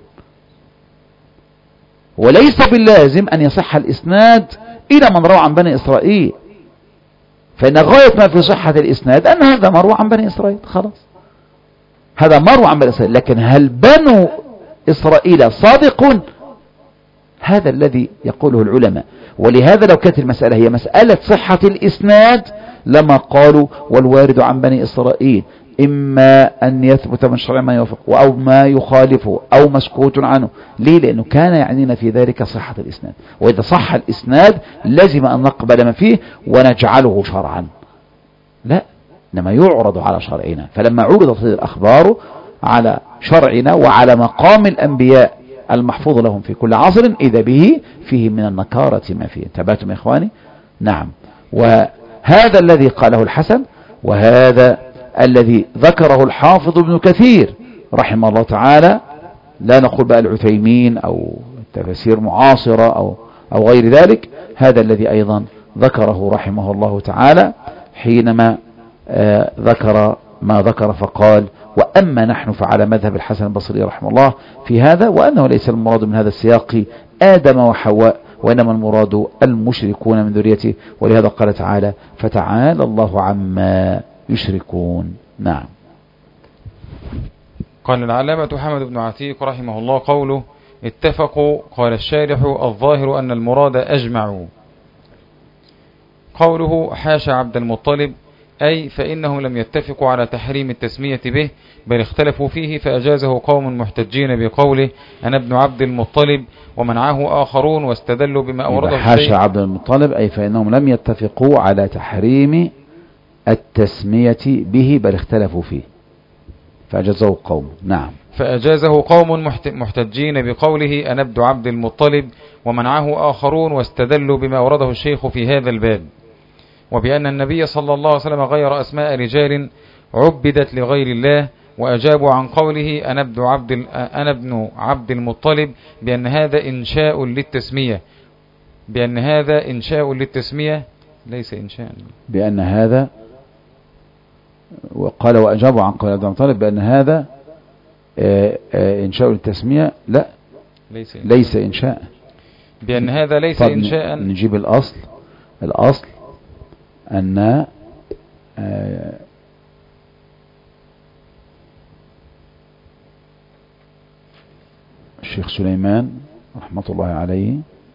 وليس باللازم أن يصح الإسناد إلى من روى عن بني إسرائيل، فإن غاية ما في صحة الإسناد أن هذا مروى عن بني إسرائيل، خلاص هذا مروى عن بني إسرائيل. لكن هل بنو إسرائيل صادقون؟ هذا الذي يقوله العلماء. ولهذا لو كانت المسألة هي مسألة صحة الإسناد لما قالوا والوارد عن بني إسرائيل إما أن يثبت من شرع ما يوافق أو ما يخالفه أو مسكوت عنه. ليه؟ لأنه كان يعنينا في ذلك صحة الإسناد، وإذا صح الإسناد لازم أن نقبل ما فيه ونجعله شرعا. لا، إنما يعرض على شرعنا. فلما عرضت هذه الأخبار على شرعنا وعلى مقام الأنبياء المحفوظ لهم في كل عصر إذا به فيه من النكارة ما فيه. انتبهتم يا إخواني؟ نعم. وهذا الذي قاله الحسن، وهذا الذي ذكره الحافظ ابن كثير رحمه الله تعالى، لا نقول بقى العثيمين أو تفسير معاصرة أو غير ذلك. هذا الذي أيضا ذكره رحمه الله تعالى حينما ذكر ما ذكر فقال: وأما نحن فعلى مذهب الحسن البصري رحمه الله في هذا، وأنه ليس المراد من هذا السياق آدم وحواء، وإنما المراد المشركون من ذريته. ولهذا قال تعالى: فتعالى الله عما يشركون. نعم. قال العلامة حمد بن عتيق رحمه الله: قوله اتفقوا، قال الشارح: الظاهر أن المراد أجمعوا. قوله حاشا عبد المطلب، أي فإنهم لم يتفقوا على تحريم التسمية به، بل اختلفوا فيه فأجازه قوم محتجين بقوله أنا ابن عبد المطلب، ومنعه آخرون واستدلوا بما أورده حاشا عبد المطلب، أي فإنهم لم يتفقوا على تحريم التسمية به، بل اختلفوا فيه فأجازه قوم. نعم. فأجازه قوم محتجين بقوله أنا ابن عبد المطلب، ومنعه آخرون واستدلوا بما أورده الشيخ في هذا الباب، وبأن النبي صلى الله عليه وسلم غير أسماء رجال عبدت لغير الله، وأجابوا عن قوله أنا ابن عبد المطلب بأن هذا إنشاء للتسمية، بأن هذا إنشاء للتسمية ليس إنشاء، بأن هذا، وقال وأجابوا عن قول عبد المطلب بأن هذا إنشاء للتسمية، لا ليس إنشاء، بأن هذا ليس إنشاء. نجيب الأصل أن الشيخ سليمان رحمة الله عليه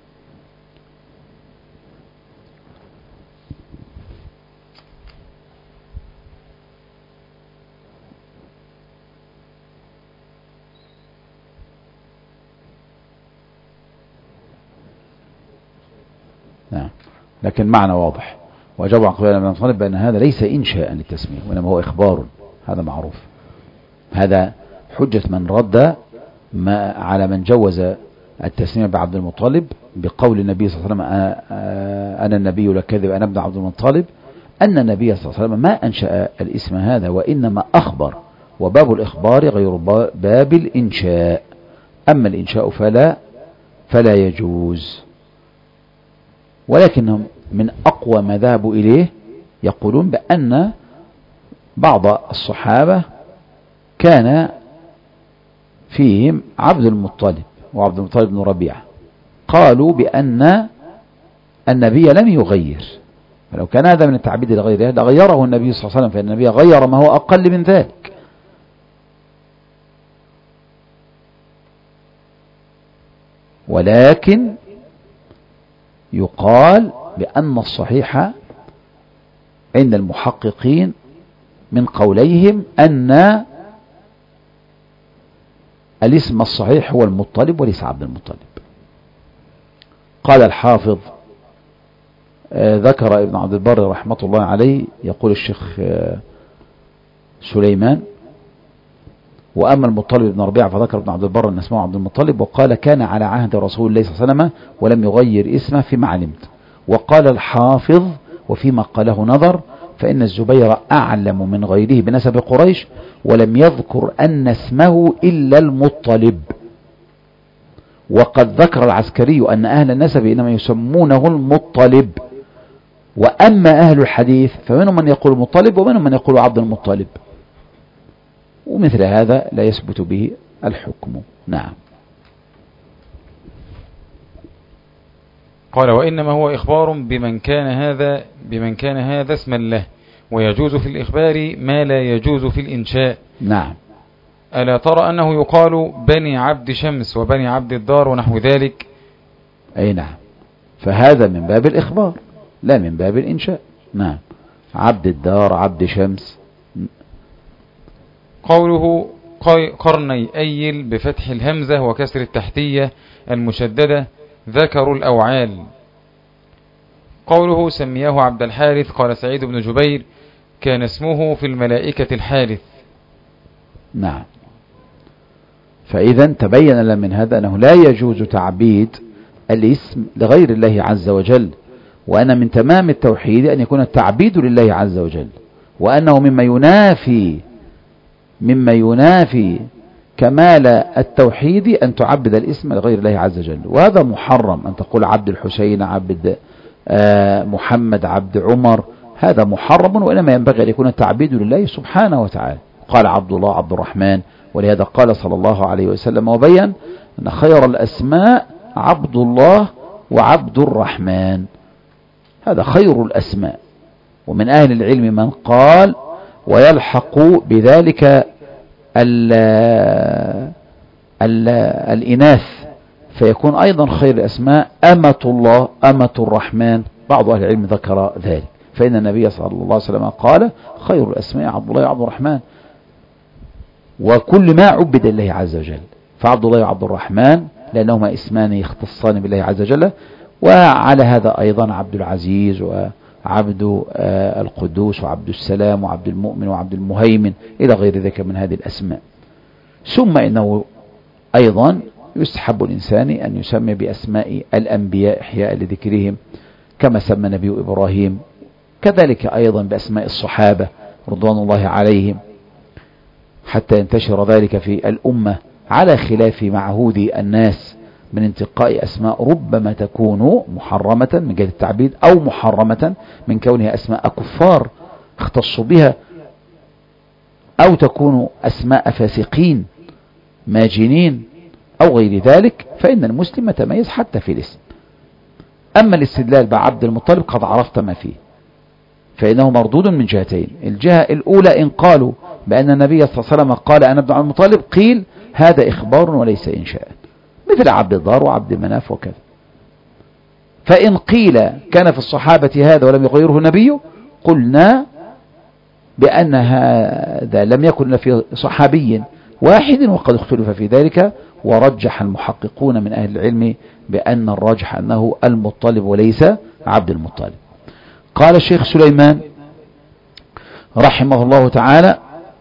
نعم، لكن معنى واضح. وأجاب عن قبيل بن طالب بأن هذا ليس إنشاء للتسمية وإنما هو إخبار، هذا معروف. هذا حجة من رد ما على من جوز التسمية بعبد المطلب بقول النبي صلى الله عليه وسلم أنا النبي لا كذب أنا ابن عبد المطلب، أن النبي صلى الله عليه وسلم ما أنشأ الاسم هذا وإنما أخبر، وباب الإخبار غير باب الإنشاء. أما الإنشاء فلا يجوز. ولكنهم من أقوى ما ذهبوا إليه يقولون بأن بعض الصحابة كان فيهم عبد المطلب وعبد المطلب بن ربيعة، قالوا بأن النبي لم يغير، فلو كان هذا من التعبيد لغيره لغيره النبي صلى الله عليه وسلم، فإن النبي غير ما هو أقل من ذلك. ولكن يقال بأن الصحيح عند المحققين من قوليهم أن الاسم الصحيح هو المطلب وليس عبد المطلب. قال الحافظ ذكر ابن عبد البر رحمة الله عليه، يقول الشيخ سليمان: وأما المطلب بن ربيعة فذكر ابن عبد البر أن اسمه عبد المطلب، وقال كان على عهد رسول الله صلى الله عليه وسلم ولم يغير اسمه فيما علمت. وقال الحافظ وفيما قاله نظر، فإن الزبير أعلم من غيره بنسب قريش ولم يذكر أن اسمه إلا المطلب. وقد ذكر العسكري أن أهل النسب إنما يسمونه المطلب. وأما أهل الحديث فمنهم من يقول المطلب ومنهم من يقول عبد المطلب، ومثل هذا لا يثبت به الحكم. نعم. قال: وإنما هو إخبار بمن كان هذا اسما له، ويجوز في الإخبار ما لا يجوز في الإنشاء. نعم. ألا ترى أنه يقال بني عبد شمس وبني عبد الدار ونحو ذلك؟ أي نعم، فهذا من باب الإخبار لا من باب الإنشاء. نعم، عبد الدار عبد شمس. قوله قرني أيل بفتح الهمزة وكسر التحتية المشددة ذكروا الأوعال. قوله سمياه عبد الحارث، قال سعيد بن جبير: كان اسمه في الملائكة الحارث. نعم، فإذا تبين لنا من هذا أنه لا يجوز تعبيد الاسم لغير الله عز وجل، وأن من تمام التوحيد أن يكون التعبيد لله عز وجل، وأنه مما ينافي كمال التوحيد أن تعبد الاسم لغير الله عز وجل. وهذا محرم، أن تقول عبد الحسين عبد محمد عبد عمر، هذا محرم، وإنما ينبغي أن يكون التعبيد لله سبحانه وتعالى. قال عبد الله عبد الرحمن، ولهذا قال صلى الله عليه وسلم وبين أن خير الأسماء عبد الله وعبد الرحمن، هذا خير الأسماء. ومن أهل العلم من قال ويلحق بذلك الإناث، فيكون أيضا خير الأسماء أمة الله أمة الرحمن. بعض أهل العلم ذكر ذلك، فإن النبي صلى الله عليه وسلم قال خير الأسماء عبد الله وعبد الرحمن، وكل ما عبد الله عز وجل فعبد الله وعبد الرحمن، لأنهما اسمان يختصان بالله عز وجل. وعلى هذا أيضا عبد العزيز وعبد القدوس وعبد السلام وعبد المؤمن وعبد المهيمن إلى غير ذلك من هذه الأسماء. ثم إنه أيضا يستحب الإنسان أن يسمي بأسماء الأنبياء إحياء لذكرهم، كما سمى نبي إبراهيم، كذلك أيضا بأسماء الصحابة رضوان الله عليهم، حتى ينتشر ذلك في الأمة، على خلاف معهود الناس من انتقاء أسماء ربما تكون محرمة من جهة التعبيد، أو محرمة من كونها أسماء كفار اختصوا بها، أو تكون أسماء فاسقين ماجنين أو غير ذلك. فإن المسلم يتميز حتى في الاسم. أما الاستدلال بعبد المطلب قد عرفت ما فيه، فإنه مردود من جهتين. الجهة الأولى إن قالوا بأن النبي صلى الله عليه وسلم قال أنا ابن عبد المطلب، قيل هذا إخبار وليس إنشاء، مثل عبد الدار وعبد مناف وكذا. فإن قيل كان في الصحابة هذا ولم يغيره النبي، قلنا بأن هذا لم يكن في صحابي واحد وقد اختلف في ذلك، ورجح المحققون من أهل العلم بأن الراجح أنه المطلب وليس عبد المطلب. قال الشيخ سليمان رحمه الله تعالى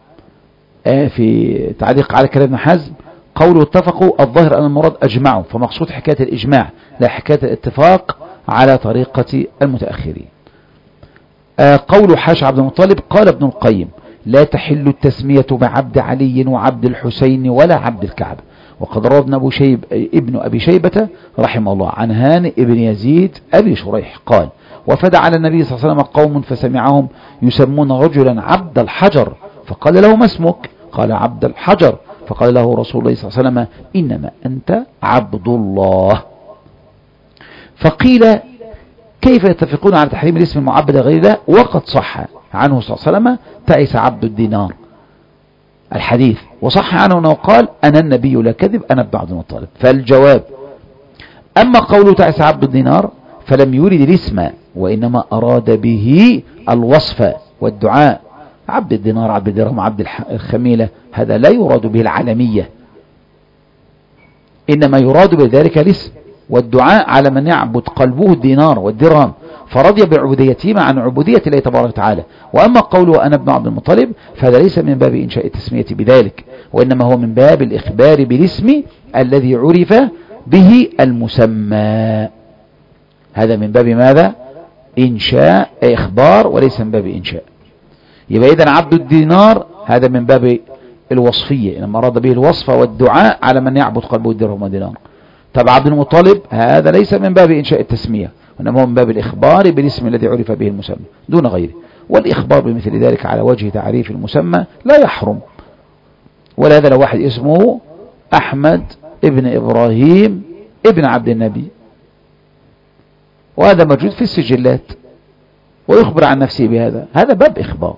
في تعليق على كلام ابن حزم: قوله اتفقوا الظاهر أن المراد أجمعوا، فمقصود حكاية الإجماع لا حكاية الاتفاق على طريقة المتأخرين. قول حاشا عبد المطلب: قال ابن القيم: لا تحل التسمية بعبد علي وعبد الحسين ولا عبد الكعبة. وقد روى ابن أبي شيبة رحمه الله عن هانئ ابن يزيد أبي شريح قال: وفد على النبي صلى الله عليه وسلم قوم فسمعهم يسمون رجلا عبد الحجر، فقال له: ما اسمك؟ قال: عبد الحجر. فقال له رسول الله صلى الله عليه وسلم: إنما أنت عبد الله. فقيل: كيف يتفقون على تحريم الاسم المعبد غير الله وقد صح عنه صلى الله عليه وسلم: تعس عبد الدينار الحديث، وصح عنه أنه قال: أنا النبي لا كذب، أنا ابن عبد المطلب. فالجواب: أما قوله تعس عبد الدينار فلم يرد الاسم، وإنما أراد به الوصف والدعاء. عبد الدينار، عبد الدرهم، عبد الخميلة، هذا لا يراد به العالمية، إنما يراد بذلك الاسم والدعاء على من يعبد قلبه الدينار والدرهم، فرضي بعبوديتهما عن عبودية الله تبارك وتعالى. وأما قوله أنا ابن عبد المطلب فهذا ليس من باب إنشاء التسمية بذلك، وإنما هو من باب الإخبار بالاسم الذي عرف به المسمى. هذا من باب ماذا؟ إنشاء، إخبار، وليس من باب إنشاء. يبقى إذن عبد الدينار هذا من باب الوصفية، إنما أراد به الوصف والدعاء على من يعبد قلبه الدرهم والدينار. طب عبد المطلب هذا ليس من باب إنشاء التسمية، وإنما هو من باب الإخبار بالاسم الذي عرف به المسمى دون غيره. والإخبار بمثل ذلك على وجه تعريف المسمى لا يحرم. ولهذا لو واحد اسمه أحمد ابن إبراهيم ابن عبد النبي، وهذا موجود في السجلات، ويخبر عن نفسه بهذا، هذا باب إخبار،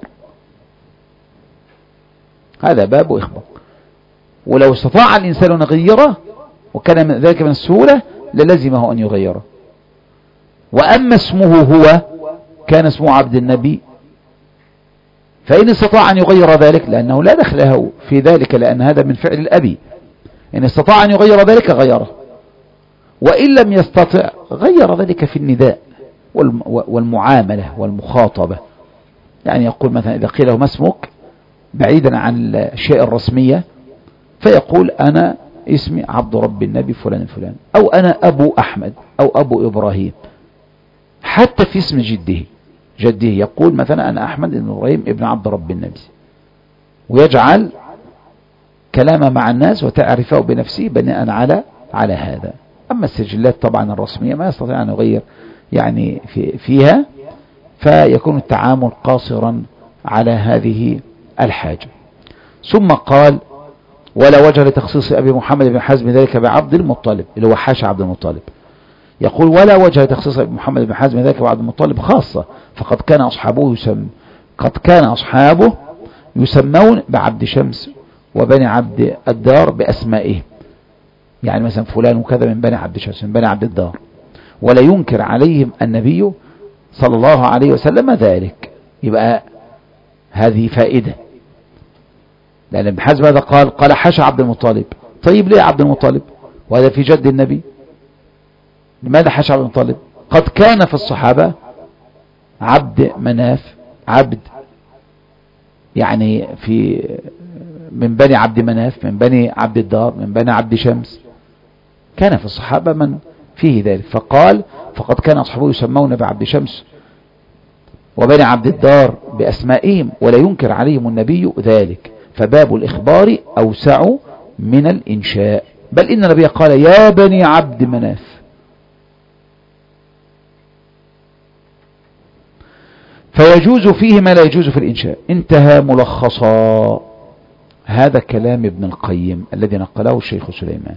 هذا باب إخبار. ولو استطاع الإنسان أن يغيره وكان من ذلك من السهولة للزمه أن يغيره. وأما اسمه هو كان اسمه عبد النبي، فإن استطاع أن يغير ذلك لأنه لا دخل له في ذلك، لأن هذا من فعل الأبي، إن استطاع أن يغير ذلك غيره، وإن لم يستطع غير ذلك في النداء والمعاملة والمخاطبة. يعني يقول مثلا إذا قيل له ما اسمك بعيدا عن الأشياء الرسمية، فيقول أنا اسمي عبد رب النبي فلان الفلان، أو أنا أبو أحمد أو أبو إبراهيم. حتى في اسم جده يقول مثلا أنا أحمد بن إبراهيم ابن عبد رب النبي، ويجعل كلامه مع الناس وتعرفه بنفسه بناء على هذا. أما السجلات طبعا الرسمية ما يستطيع أن يغير يعني فيها، فيكون التعامل قاصرا على هذه الحاجة. ثم قال: ولا وجه لتخصيص أبي محمد بن حزم ذلك بعبد المطلب، اللي هو حاشا عبد المطلب. يقول: ولا وجه لتخصيص أبي محمد بن حزم ذلك بعبد المطلب خاصة، فقد كان أصحابه يسمون بعبد شمس وبني عبد الدار بأسمائهم، يعني مثلا فلان وكذا من بني عبد شمس من بني عبد الدار، ولا ينكر عليهم النبي صلى الله عليه وسلم ذلك. يبقى هذه فائدة، لأن ابن حزم هذا قال حاشا عبد المطلب. طيب ليه عبد المطلب وهذا في جد النبي؟ لماذا حاشا عبد المطلب؟ قد كان في الصحابة عبد مناف، عبد يعني من بني عبد مناف، من بني عبد الدار، من بني عبد شمس، كان في الصحابة من فيه ذلك. فقال: فقد كان أصحابه يسمون بعبد شمس وبني عبد الدار بأسمائهم ولا ينكر عليهم النبي ذلك. فباب الإخبار أوسع من الإنشاء، بل إن النبي قال: يا بني عبد مناف. فيجوز فيه ما لا يجوز في الإنشاء. انتهى ملخصا. هذا كلام ابن القيم الذي نقله الشيخ سليمان.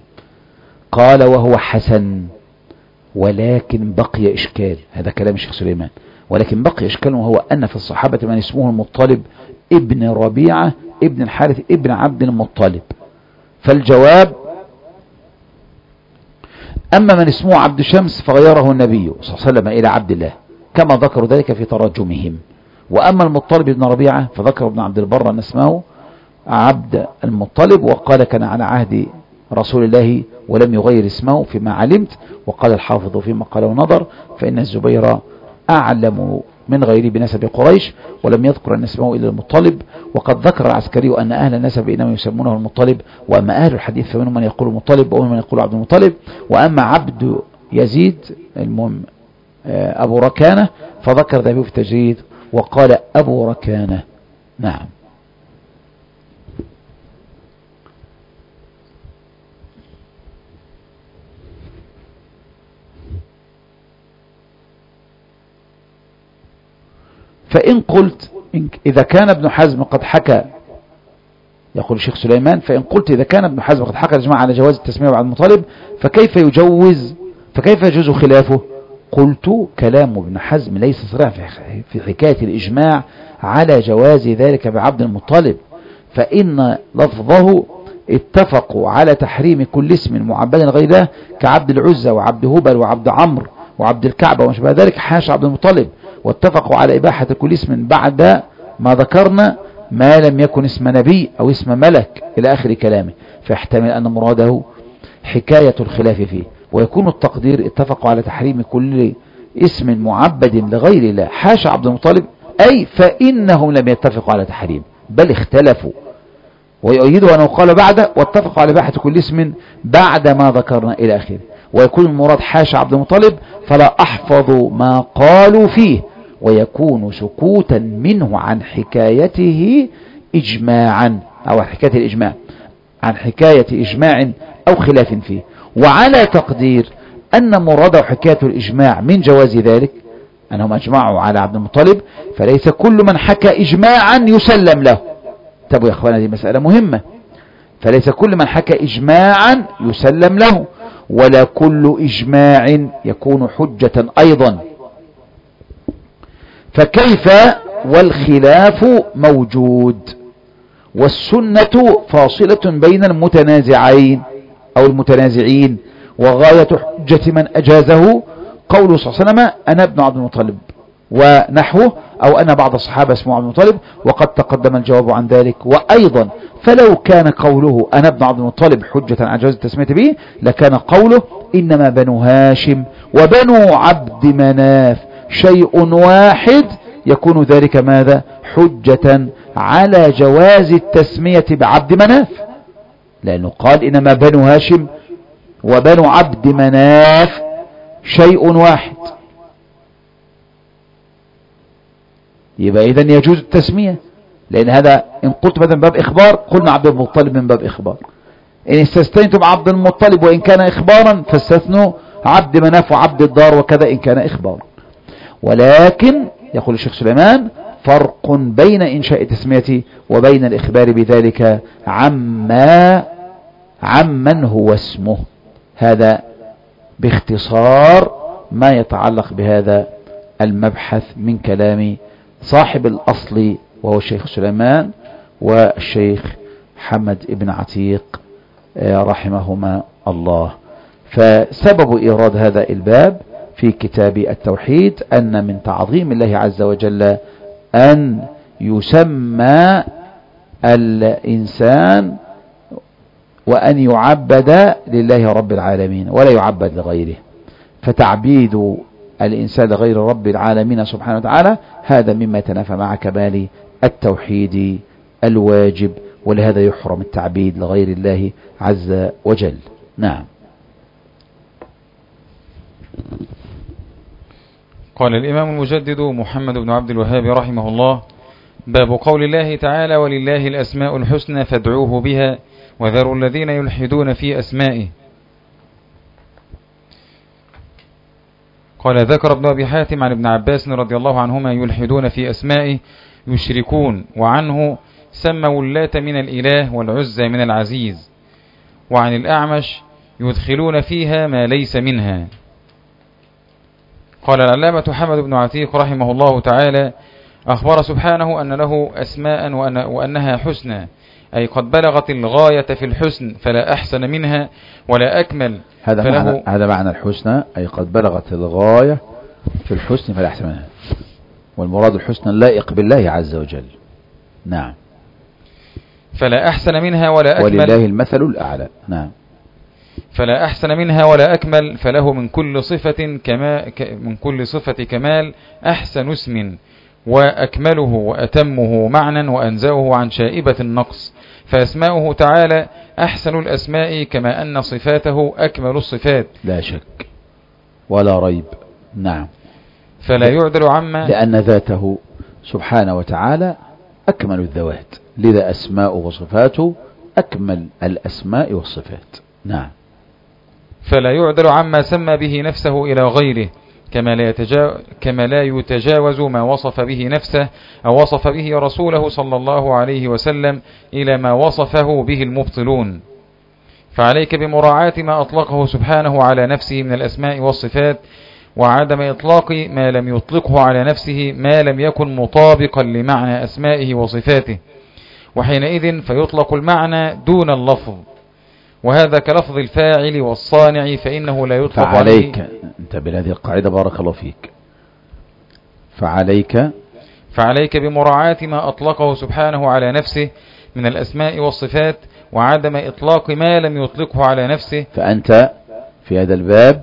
قال: وهو حسن، ولكن بقي إشكال. هذا كلام الشيخ سليمان: ولكن بقي إشكال، وهو أن في الصحابة من اسمه المطلب ابن ربيعة ابن الحارث ابن عبد المطلب. فالجواب: أما من اسمه عبد شمس فغيره النبي صلى الله عليه وسلم إلى عبد الله كما ذكروا ذلك في تراجمهم. وأما المطلب ابن ربيعة فذكر ابن عبد البر أن اسمه عبد المطلب، وقال كان على عهد رسول الله ولم يغير اسمه فيما علمت. وقال الحافظ فيما قال ونظر: فإن الزبير أعلم من غيره بنسب قريش، ولم يذكر أن اسمه إلا المطلب. وقد ذكر العسكري أن أهل النسب إنما يسمونه المطلب، وأما أهل الحديث فمنهم من يقول المطلب ومنهم من يقول عبد المطلب. وأما عبد يزيد المهم أبو ركانة فذكر ذلك في التجريد وقال أبو ركانة. نعم. فإن قلت إذا كان ابن حزم قد حكى، يقول الشيخ سليمان: فإن قلت إذا كان ابن حزم قد حكى الإجماع على جواز التسمية بعد المطالب فكيف يجوز خلافه؟ قلت: كلام ابن حزم ليس صريحا في حكاية الإجماع على جواز ذلك بعبد المطالب، فإن لفظه اتفقوا على تحريم كل اسم معبد غيره كعبد العزة وعبد هبل وعبد عمرو وعبد الكعبة وما شابه ذلك حاشا عبد المطلب، واتفقوا على إباحة كل اسم بعد ما ذكرنا ما لم يكن اسم نبي أو اسم ملك إلى آخر كلامه، فيحتمل أن مراده حكاية الخلاف فيه. ويكون التقدير: اتفقوا على تحريم كل اسم معبد لغير الله حاشا عبد المطلب، أي فإنهم لم يتفقوا على تحريم بل اختلفوا. ويؤيده أنه قال بعد: واتفقوا على إباحة كل اسم بعد ما ذكرنا إلى آخره. ويكون المراد حاشا عبد المطلب فلا أحفظ ما قالوا فيه، ويكون سكوتا منه عن حكايته إجماعا أو حكاية الإجماع عن حكاية إجماع أو خلاف فيه. وعلى تقدير أن مراده حكاية الإجماع من جواز ذلك أنهم أجمعوا على عبد المطلب، فليس كل من حكى إجماعا يسلم له. طب يا أخوانا دي مسألة مهمة، فليس كل من حكى إجماعا يسلم له، ولا كل إجماع يكون حجة أيضا. فكيف والخلاف موجود، والسنة فاصلة بين المتنازعين أو المتنازعين، وغاية حجة من أجازه قوله صلى الله عليه وسلم: أنا ابن عبد المطلب ونحوه، أو أن بعض الصحابة اسمه عبد المطلب، وقد تقدم الجواب عن ذلك. وأيضا فلو كان قوله أنا ابن عبد المطلب حجة عن جواز التسمية به لكان قوله إنما بنو هاشم وبنو عبد مناف شيء واحد يكون ذلك ماذا؟ حجة على جواز التسمية بعبد مناف، لأنه قال إنما بنو هاشم وبنو عبد مناف شيء واحد، يبقى إذن يجوز التسمية، لأن هذا إن قلت مثلا من باب إخبار قلنا عبد المطلب من باب إخبار، إن استثنيتم عبد المطلب وإن كان إخبارا فاستثنوا عبد مناف وعبد الدار وكذا إن كان إخبارا. ولكن يقول الشيخ سليمان: فرق بين إنشاء التسمية وبين الإخبار بذلك عمن هو اسمه. هذا باختصار ما يتعلق بهذا المبحث من كلام صاحب الأصل وهو الشيخ سليمان والشيخ حمد بن عتيق رحمهما الله. فسبب إيراد هذا الباب في كتاب التوحيد أن من تعظيم الله عز وجل أن يسمى الإنسان وأن يعبد لله رب العالمين ولا يعبد لغيره، فتعبيد الإنسان لغير رب العالمين سبحانه وتعالى هذا مما يتنافى مع كمال التوحيد الواجب، ولهذا يحرم التعبيد لغير الله عز وجل. نعم. قال الإمام المجدد محمد بن عبد الوهاب رحمه الله: باب قول الله تعالى: ولله الأسماء الحسنى فادعوه بها وذروا الذين يلحدون في أسمائه. قال: ذكر ابن أبي حاتم عن ابن عباس رضي الله عنهما: يلحدون في أسمائه يشركون، وعنه: سموا اللات من الإله والعزى من العزيز. وعن الأعمش: يدخلون فيها ما ليس منها. قال العلامة حمد بن عتيق رحمه الله تعالى: أخبر سبحانه أن له أسماء وأنها حسنى، أي قد بلغت الغاية في الحسن فلا أحسن منها ولا أكمل. هذا معنى الحسنى، أي قد بلغت الغاية في الحسن فلا أحسن منها، والمراد الحسنى اللائق بالله عز وجل. نعم. فلا أحسن منها ولا أكمل، ولله المثل الأعلى. نعم. فلا أحسن منها ولا أكمل، فله من كل صفة كمال أحسن اسم وأكمله وأتمه معنى وأنزأه عن شائبة النقص، فأسماؤه تعالى أحسن الأسماء كما أن صفاته أكمل الصفات لا شك ولا ريب. نعم. فلا يعدل عما، لأن ذاته سبحانه وتعالى أكمل الذوات، لذا أسماءه وصفاته أكمل الأسماء والصفات. نعم. فلا يعدل عما سمى به نفسه إلى غيره، كما لا يتجاوز ما وصف به نفسه أو وصف به رسوله صلى الله عليه وسلم إلى ما وصفه به المبطلون. فعليك بمراعاة ما أطلقه سبحانه على نفسه من الأسماء والصفات، وعدم إطلاق ما لم يطلقه على نفسه ما لم يكن مطابقا لمعنى أسمائه وصفاته، وحينئذ فيطلق المعنى دون اللفظ، وهذا كلفظ الفاعل والصانع فإنه لا يطلق عليه. فعليك انتبه لهذه القاعدة بارك الله فيك. فعليك بمراعاة ما أطلقه سبحانه على نفسه من الأسماء والصفات، وعدم إطلاق ما لم يطلقه على نفسه. فأنت في هذا الباب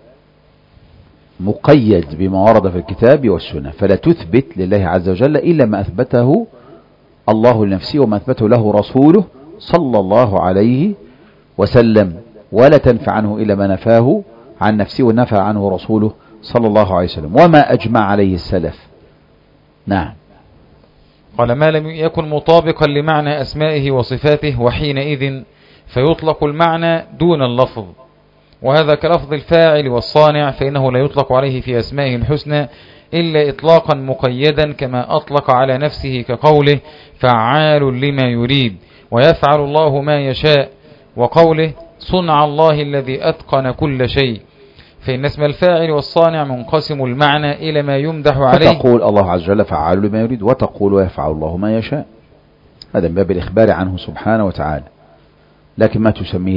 مقيد بما ورد في الكتاب والسنة، فلا تثبت لله عز وجل إلا ما أثبته الله لنفسه وما أثبته له رسوله صلى الله عليه وسلم، ولا تنفع عنه إلا ما نفاه عن نفسه ونفى عنه رسوله صلى الله عليه وسلم وما أجمع عليه السلف. نعم. قال: ما لم يكن مطابقا لمعنى أسمائه وصفاته، وحينئذ فيطلق المعنى دون اللفظ، وهذا كلفظ الفاعل والصانع فإنه لا يطلق عليه في أسمائه الحسنى إلا إطلاقا مقيدا كما أطلق على نفسه كقوله فعال لما يريد ويفعل الله ما يشاء، وقوله صنع الله الذي أتقن كل شيء، فإن اسم الفاعل والصانع منقسم المعنى إلى ما يمدح عليه. فتقول الله عز وجل فعال لما يريد، وتقول ويفعل الله ما يشاء، هذا من باب الإخبار عنه سبحانه وتعالى. لكن ما تسميه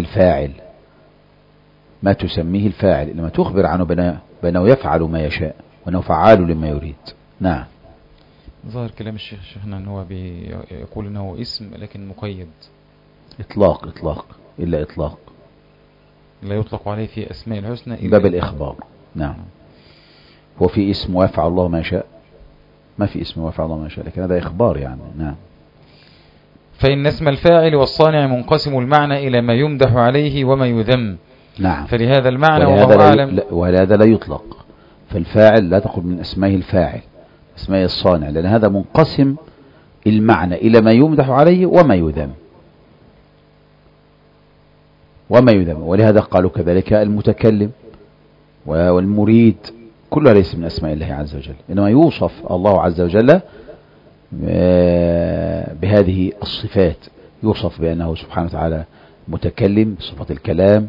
الفاعل لما تخبر عنه بأنه يفعل ما يشاء وأنه فعال لما يريد. نعم. ظاهر كلام الشيخ شيخنا أنه يقول أنه اسم لكن مقيد، إطلاق لا يطلق عليه في أسماء الحسنى إلا باب الإخبار. نعم. هو في اسم ويفعل الله ما يشاء؟ ما في اسم ويفعل الله ما يشاء، لكن هذا إخبار يعني. نعم. فإن اسم الفاعل والصانع منقسم المعنى إلى ما يمدح عليه وما يذم. نعم. فلهذا المعنى والله أعلم. ولهذا لا يطلق، فالفاعل لا تقول من أسمائه الفاعل، أسمائه الصانع، لأن هذا منقسم المعنى إلى ما يمدح عليه وما يذم. ولهذا قالوا كذلك المتكلم والمريد كلها ليس من أسماء الله عز وجل، إنما يوصف الله عز وجل بهذه الصفات، يوصف بأنه سبحانه وتعالى متكلم بصفة الكلام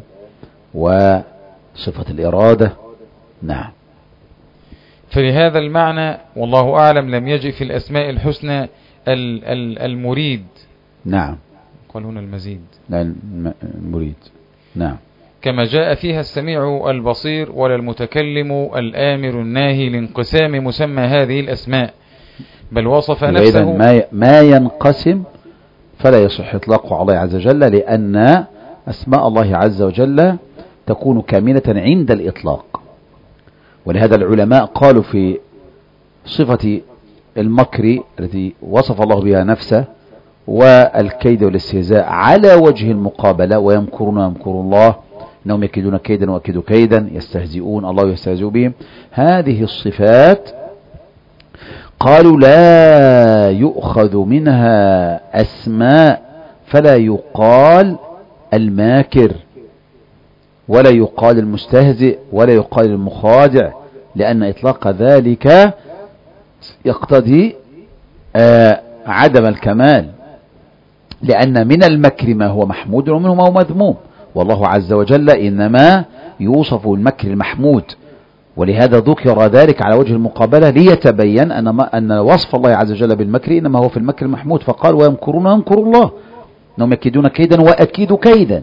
وصفة الإرادة. نعم. فلهذا المعنى والله أعلم لم يجئ في الأسماء الحسنى المريد. نعم. قال هنا المزيد. لا المريد. نعم. كما جاء فيها السميع البصير ولا المتكلم الآمر الناهي لانقسام مسمى هذه الأسماء، بل وصف نفسه. ما ينقسم فلا يصح إطلاقه على الله عز وجل، لأن أسماء الله عز وجل تكون كاملة عند الإطلاق. ولهذا العلماء قالوا في صفة المكر التي وصف الله بها نفسه والكيد والاستهزاء على وجه المقابلة، ويمكرون ويمكر الله إنهم يكيدون كيدا وأكيد كيدا، يستهزئون الله يستهزئ بهم، هذه الصفات قالوا لا يؤخذ منها أسماء، فلا يقال الماكر ولا يقال المستهزئ ولا يقال المخادع، لأن إطلاق ذلك يقتضي عدم الكمال، لأن من المكر ما هو محمود ومنه ما هو مذموم، والله عز وجل إنما يوصف المكر المحمود ولهذا ذكر ذلك على وجه المقابلة ليتبين أن وصف الله عز وجل بالمكر إنما هو في المكر المحمود، فقال ويمكرون يمكر الله، أنهم يكيدون كيدا وأكيد كيدا.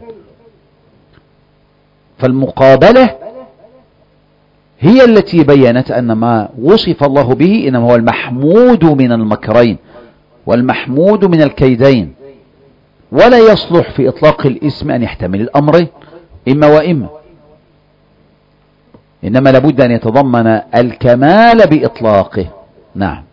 فالمقابلة هي التي بينت أن ما وصف الله به إنما هو المحمود من المكرين والمحمود من الكيدين، ولا يصلح في إطلاق الاسم أن يحتمل الأمرين إما وإما، إنما لابد أن يتضمن الكمال بإطلاقه. نعم.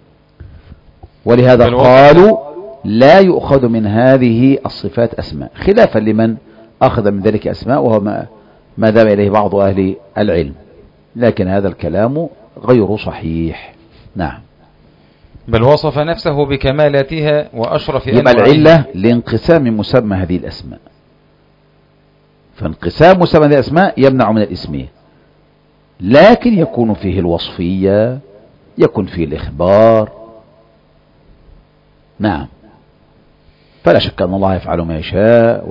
ولهذا قالوا لا يؤخذ من هذه الصفات أسماء، خلافا لمن أخذ من ذلك أسماء، وهو ما ذهب إليه بعض أهل العلم، لكن هذا الكلام غير صحيح. نعم. بل وصف نفسه بكمالاتها وأشرف يبقى العلة لانقسام مسمى هذه الأسماء، فانقسام مسمى هذه الأسماء يمنع من الاسمية، لكن يكون فيه الوصفية، يكون فيه الإخبار. نعم. فلا شك أن الله يفعل ما يشاء،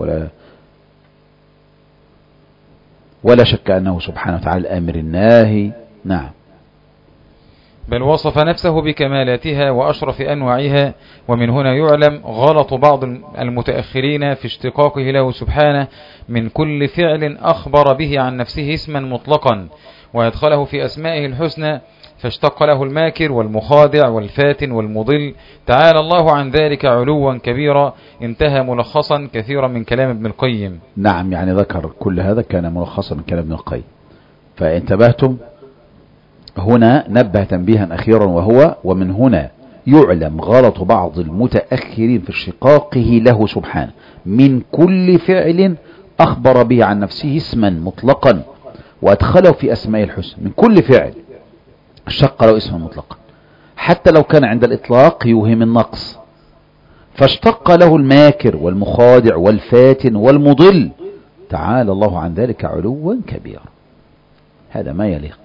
ولا شك أنه سبحانه وتعالى الآمر الناهي. نعم. بل وصف نفسه بكمالاتها وأشرف أنواعها، ومن هنا يعلم غلط بعض المتأخرين في اشتقاقه له سبحانه من كل فعل أخبر به عن نفسه اسما مطلقا ويدخله في أسمائه الحسنى، فاشتق له الماكر والمخادع والفاتن والمضل، تعالى الله عن ذلك علوا كبيرا. انتهى ملخصا كثيرا من كلام ابن القيم. نعم، يعني ذكر كل هذا كان ملخصا من كلام ابن القيم. فانتبهتم هنا نبه تنبيها أخيرا، وهو ومن هنا يعلم غلط بعض المتأخرين في اشتقاقه له سبحانه من كل فعل أخبر به عن نفسه اسما مطلقا وأدخله في أسماء الحسنى. من كل فعل اشتق له اسما مطلقا، حتى لو كان عند الإطلاق يوهم النقص، فاشتق له الماكر والمخادع والفاتن والمضل، تعالى الله عن ذلك علوا كبيرا. هذا ما يليق.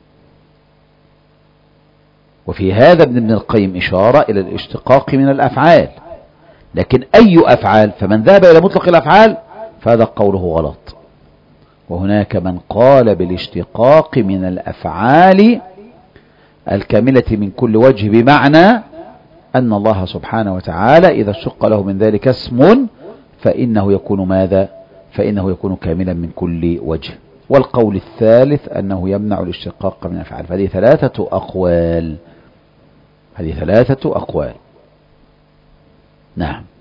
وفي هذا ابن القيم إشارة إلى الاشتقاق من الأفعال، لكن أي أفعال؟ فمن ذهب إلى مطلق الأفعال فهذا قوله غلط، وهناك من قال بالاشتقاق من الأفعال الكاملة من كل وجه، بمعنى أن الله سبحانه وتعالى إذا اشتق له من ذلك اسم فإنه يكون ماذا؟ فإنه يكون كاملا من كل وجه. والقول الثالث أنه يمنع الاشتقاق من الأفعال. فهذه ثلاثة أقوال. نعم.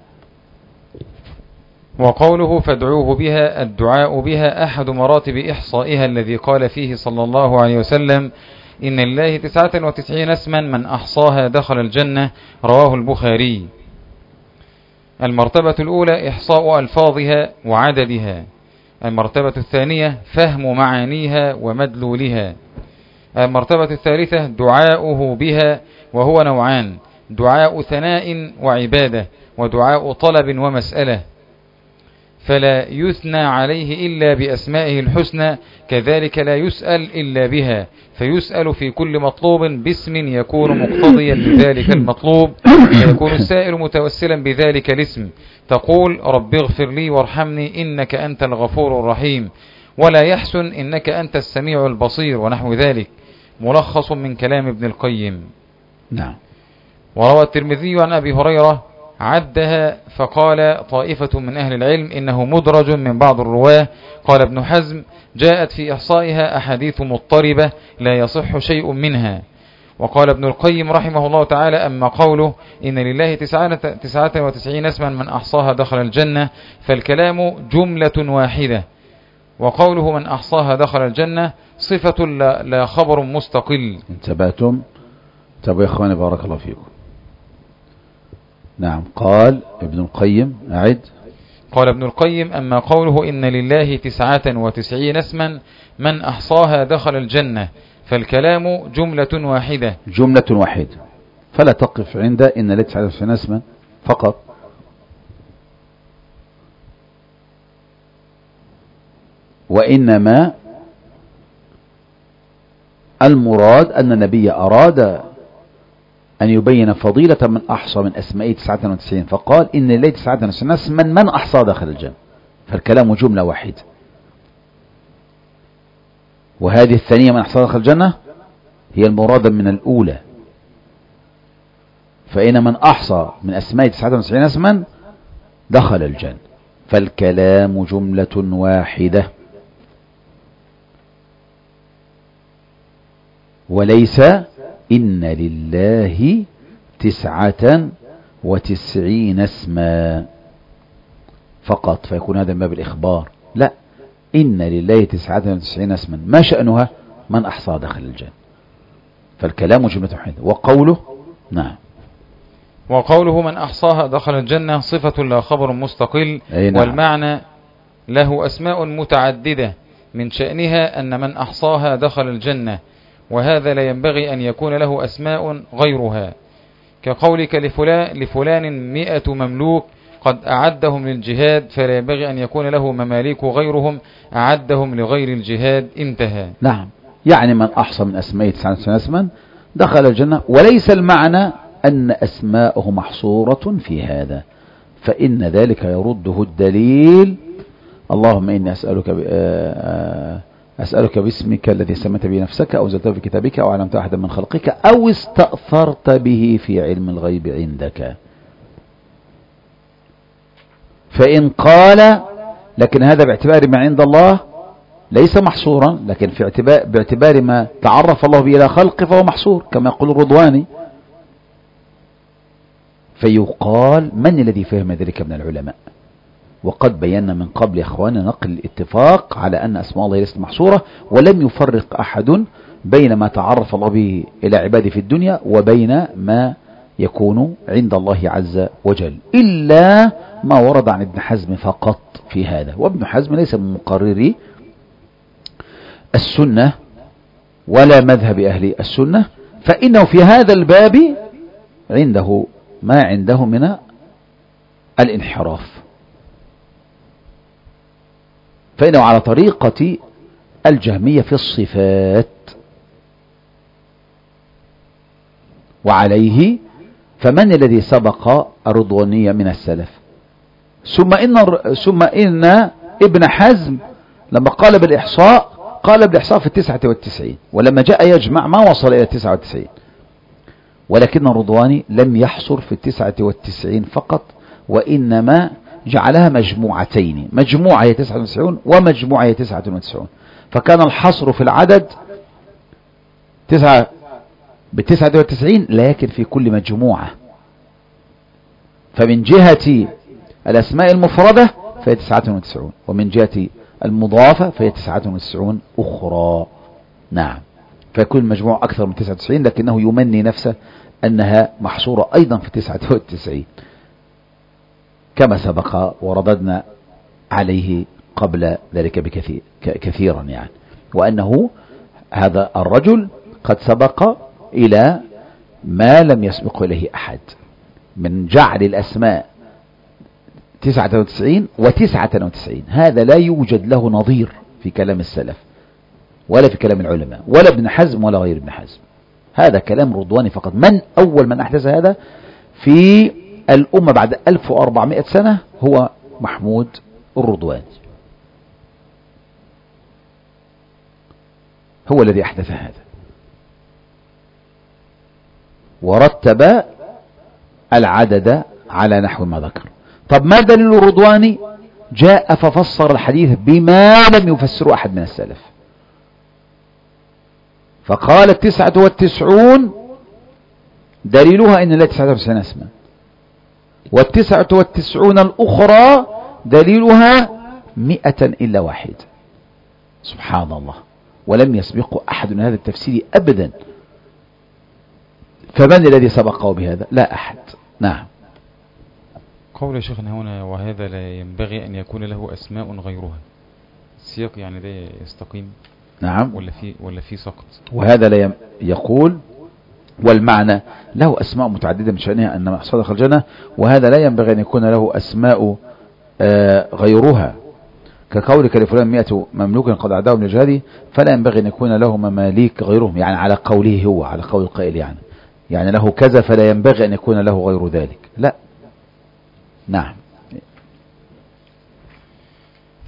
وقوله فادعوه بها، الدعاء بها أحد مراتب إحصائها الذي قال فيه صلى الله عليه وسلم إن لله 99 اسما من أحصاها دخل الجنة، رواه البخاري. المرتبة الأولى إحصاء ألفاظها وعددها. المرتبة الثانية فهم معانيها ومدلولها. المرتبة الثالثة دعاؤه بها، وهو نوعان: دعاء ثناء وعبادة، ودعاء طلب ومسألة. فلا يثنى عليه إلا بأسمائه الحسنى، كذلك لا يسأل إلا بها، فيسأل في كل مطلوب باسم يكون مقتضيا لذلك المطلوب، فيكون السائل متوسلا بذلك الاسم. تقول رب اغفر لي وارحمني إنك أنت الغفور الرحيم، ولا يحسن إنك أنت السميع البصير، ونحو ذلك. ملخص من كلام ابن القيم. نعم. وروى الترمذي عن أبي هريرة عدها، فقال طائفة من أهل العلم إنه مدرج من بعض الرواه. قال ابن حزم جاءت في إحصائها أحاديث مضطربة لا يصح شيء منها. وقال ابن القيم رحمه الله تعالى أما قوله إن لله 99 اسما من أحصاها دخل الجنة، فالكلام جملة واحدة، وقوله من أحصاها دخل الجنة صفة لا خبر مستقل. انتبهتم؟ طب يا إخواني بارك الله فيكم. نعم. قال ابن القيم أعد. قال ابن القيم أما قوله إن لله 99 اسما من أحصاها دخل الجنة، فالكلام جملة واحدة. جملة واحدة، فلا تقف عند إن لله 99 اسما فقط، وإنما المراد أن النبي أراد أن يبين فضيلة من أحصى من أسمائه 99، فقال إن لله 99 اسما من أحصى دخل الجنة، فالكلام جملة واحدة. وهذه الثانية من أحصاها دخل الجنة هي المرادة من الأولى. فإن من أحصى من أسماء 99 اسما دخل الجنة، فالكلام جملة واحدة، وليس إن لله 99 اسما فقط فيكون هذا من باب الإخبار. لا، إن لله 99 اسما ما شأنها؟ من أحصى دخل الجنة، فالكلام جملة واحدة. وقوله نعم، وقوله من أحصاها دخل الجنة صفة لا خبر مستقل. نعم. والمعنى له أسماء متعددة من شأنها أن من أحصاها دخل الجنة، وهذا لا ينبغي أن يكون له أسماء غيرها، كقولك لفلان 100 مملوك قد أعدهم للجهاد، فلا ينبغي أن يكون له مماليك غيرهم أعدهم لغير الجهاد. انتهى. نعم، يعني من أحصى من أسماء 99 اسما دخل الجنة، وليس المعنى أن أسماءه محصورة في هذا، فإن ذلك يرده الدليل اللهم إني أسألك باسمك الذي سميت به نفسك أو أنزلته في كتابك أو علمت أحدا من خلقك أو استأثرت به في علم الغيب عندك. فإن قال لكن هذا باعتبار ما عند الله ليس محصورا، لكن باعتبار ما تعرف الله به إلى خلقه فهو محصور، كما يقول الرضواني. فيقال من الذي فهم ذلك من العلماء؟ وقد بينا من قبل يا إخواننا نقل الاتفاق على أن أسماء الله ليست محصورة، ولم يفرق أحد بين ما تعرف الله به إلى عباده في الدنيا وبين ما يكون عند الله عز وجل، إلا ما ورد عن ابن حزم فقط في هذا. وابن حزم ليس من مقرري السنة ولا مذهب أهل السنة، فإنه في هذا الباب عنده ما عنده من الانحراف، فإنه على طريقة الجهمية في الصفات، وعليه فمن الذي سبق الرضوانية من السلف؟ ثم إن ابن حزم لما قال بالإحصاء قال بالإحصاء في 99، ولما جاء يجمع ما وصل إلى 99، ولكن الرضواني لم يحصر في 99 فقط، وإنما جعلها مجموعتين، مجموعة هي 99 ومجموعة هي 99، فكان الحصر في العدد 99 لكن في كل مجموعة. فمن جهة الأسماء المفردة فهي 99، ومن جهة المضافة فهي 99 أخرى. نعم، فيكون المجموع أكثر من 99، لكنه يمني نفسه أنها محصورة أيضا في 99 كما سبق ورددنا عليه قبل ذلك كثيرا يعني، وأنه هذا الرجل قد سبق إلى ما لم يسبق إليه أحد من جعل الأسماء 99 و99، هذا لا يوجد له نظير في كلام السلف ولا في كلام العلماء ولا ابن حزم ولا غير ابن حزم، هذا كلام رضواني فقط. من أول من أحدث هذا في الأمة بعد 1400 سنة هو محمود الرضواني، هو الذي أحدث هذا ورتب العدد على نحو ما ذكر. طب ما دليل الرضواني؟ جاء ففسر الحديث بما لم يفسره أحد من السلف، فقال 99 دليلها إن لا 99 اسما، 99 الأخرى دليلها 100 إلا واحد. سبحان الله، ولم يسبق أحد من هذا التفسير أبدا، فمن الذي سبقه بهذا؟ لا أحد. نعم. قول شيخنا هنا وهذا لا ينبغي أن يكون له أسماء غيرها، السياق يعني ده يستقيم؟ نعم. ولا في سقط؟ وهذا لا يقول والمعنى له أسماء متعددة من شأنها أن ما صدق الجنة، وهذا لا ينبغي أن يكون له أسماء غيرها، كقولك لفلان 100 مملوك قد أعداهم للجهاد، فلا ينبغي أن يكون له مماليك غيرهم، يعني على قوله هو، على قول القائل يعني له كذا فلا ينبغي أن يكون له غير ذلك، لا. نعم.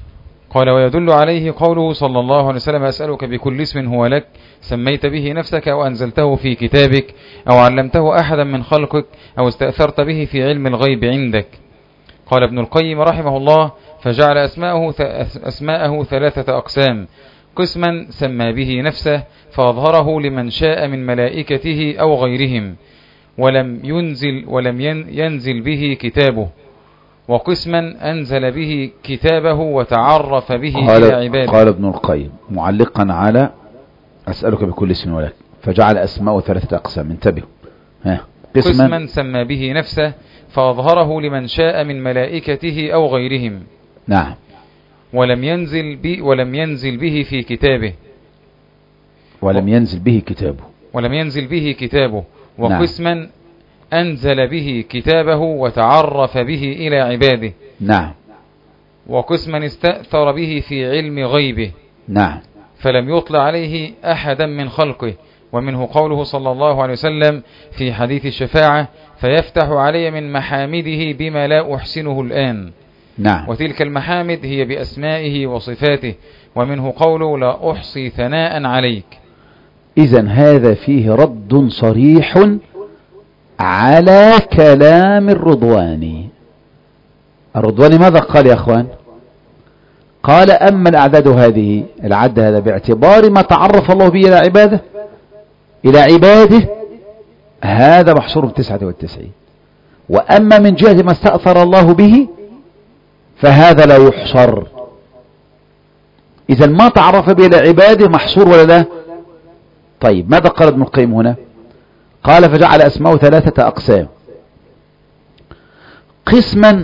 قال ويدل عليه قوله صلى الله عليه وسلم أسألك بكل اسم هو لك سميت به نفسك أو أنزلته في كتابك أو علمته أحدا من خلقك أو استأثرت به في علم الغيب عندك. قال ابن القيم رحمه الله فجعل أسماءه 3 أقسام: قسما سمى به نفسه فأظهره لمن شاء من ملائكته أو غيرهم ولم ينزل به كتابه، وقسما أنزل به كتابه وتعرف به إلى عباده. قال ابن القيم معلقا على أسألك بكل اسم ولك فجعل أسماءه 3 أقسام. انتبهوا. قسما سمى به نفسه فأظهره لمن شاء من ملائكته أو غيرهم. نعم. ولم ينزل به في كتابه. ولم ينزل به كتابه. وقسما نعم. أنزل به كتابه وتعرف به إلى عباده. نعم. وقسما استأثر به في علم غيبه. نعم. فلم يطلع عليه أحدا من خلقه. ومنه قوله صلى الله عليه وسلم في حديث الشفاعة فيفتح علي من محامده بما لا أحسنه الآن. نعم. وتلك المحامد هي بأسمائه وصفاته. ومنه قوله لا أحصي ثناء عليك. إذن هذا فيه رد صريح على كلام الرضواني. ماذا قال يا أخوان؟ قال أما الأعداد هذه العد هذا باعتبار ما تعرف الله به إلى عباده هذا محصور ب99. وأما من جهة ما استأثر الله به فهذا لا يحصر. إذن ما تعرف به إلى عباده محصور ولا لا؟ طيب ماذا قال ابن القيم هنا؟ قال فجعل أسماءه 3 أقسام: قسما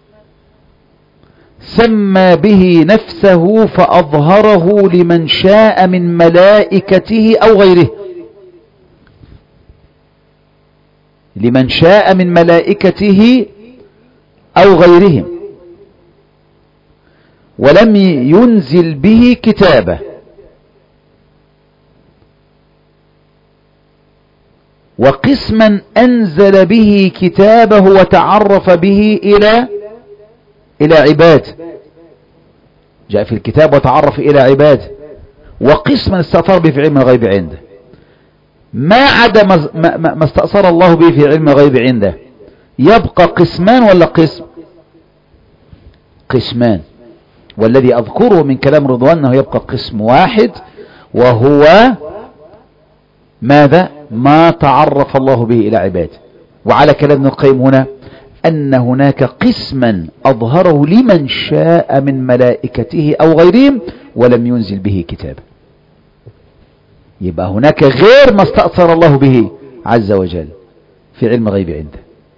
سمى به نفسه فأظهره لمن شاء من ملائكته أو غيره. لمن شاء من ملائكته أو غيرهم ولم ينزل به كتابه. وقسما أنزل به كتابه وتعرف به إلى عباد. جاء في الكتاب وتعرف إلى عباد. وقسما استأثر به في علم الغيب عنده. ما عدا ما استأثر الله به في علم الغيب عنده يبقى قسمان ولا قسمان. والذي أذكره من كلام رضوان أنه يبقى قسم واحد، وهو ماذا؟ ما تعرف الله به إلى عباده. وعلى كلام ابن القيم هنا أن هناك قسما أظهره لمن شاء من ملائكته أو غيرهم ولم ينزل به كتابا. يبقى هناك غير ما استأثر الله به عز وجل في علم غيب عنده.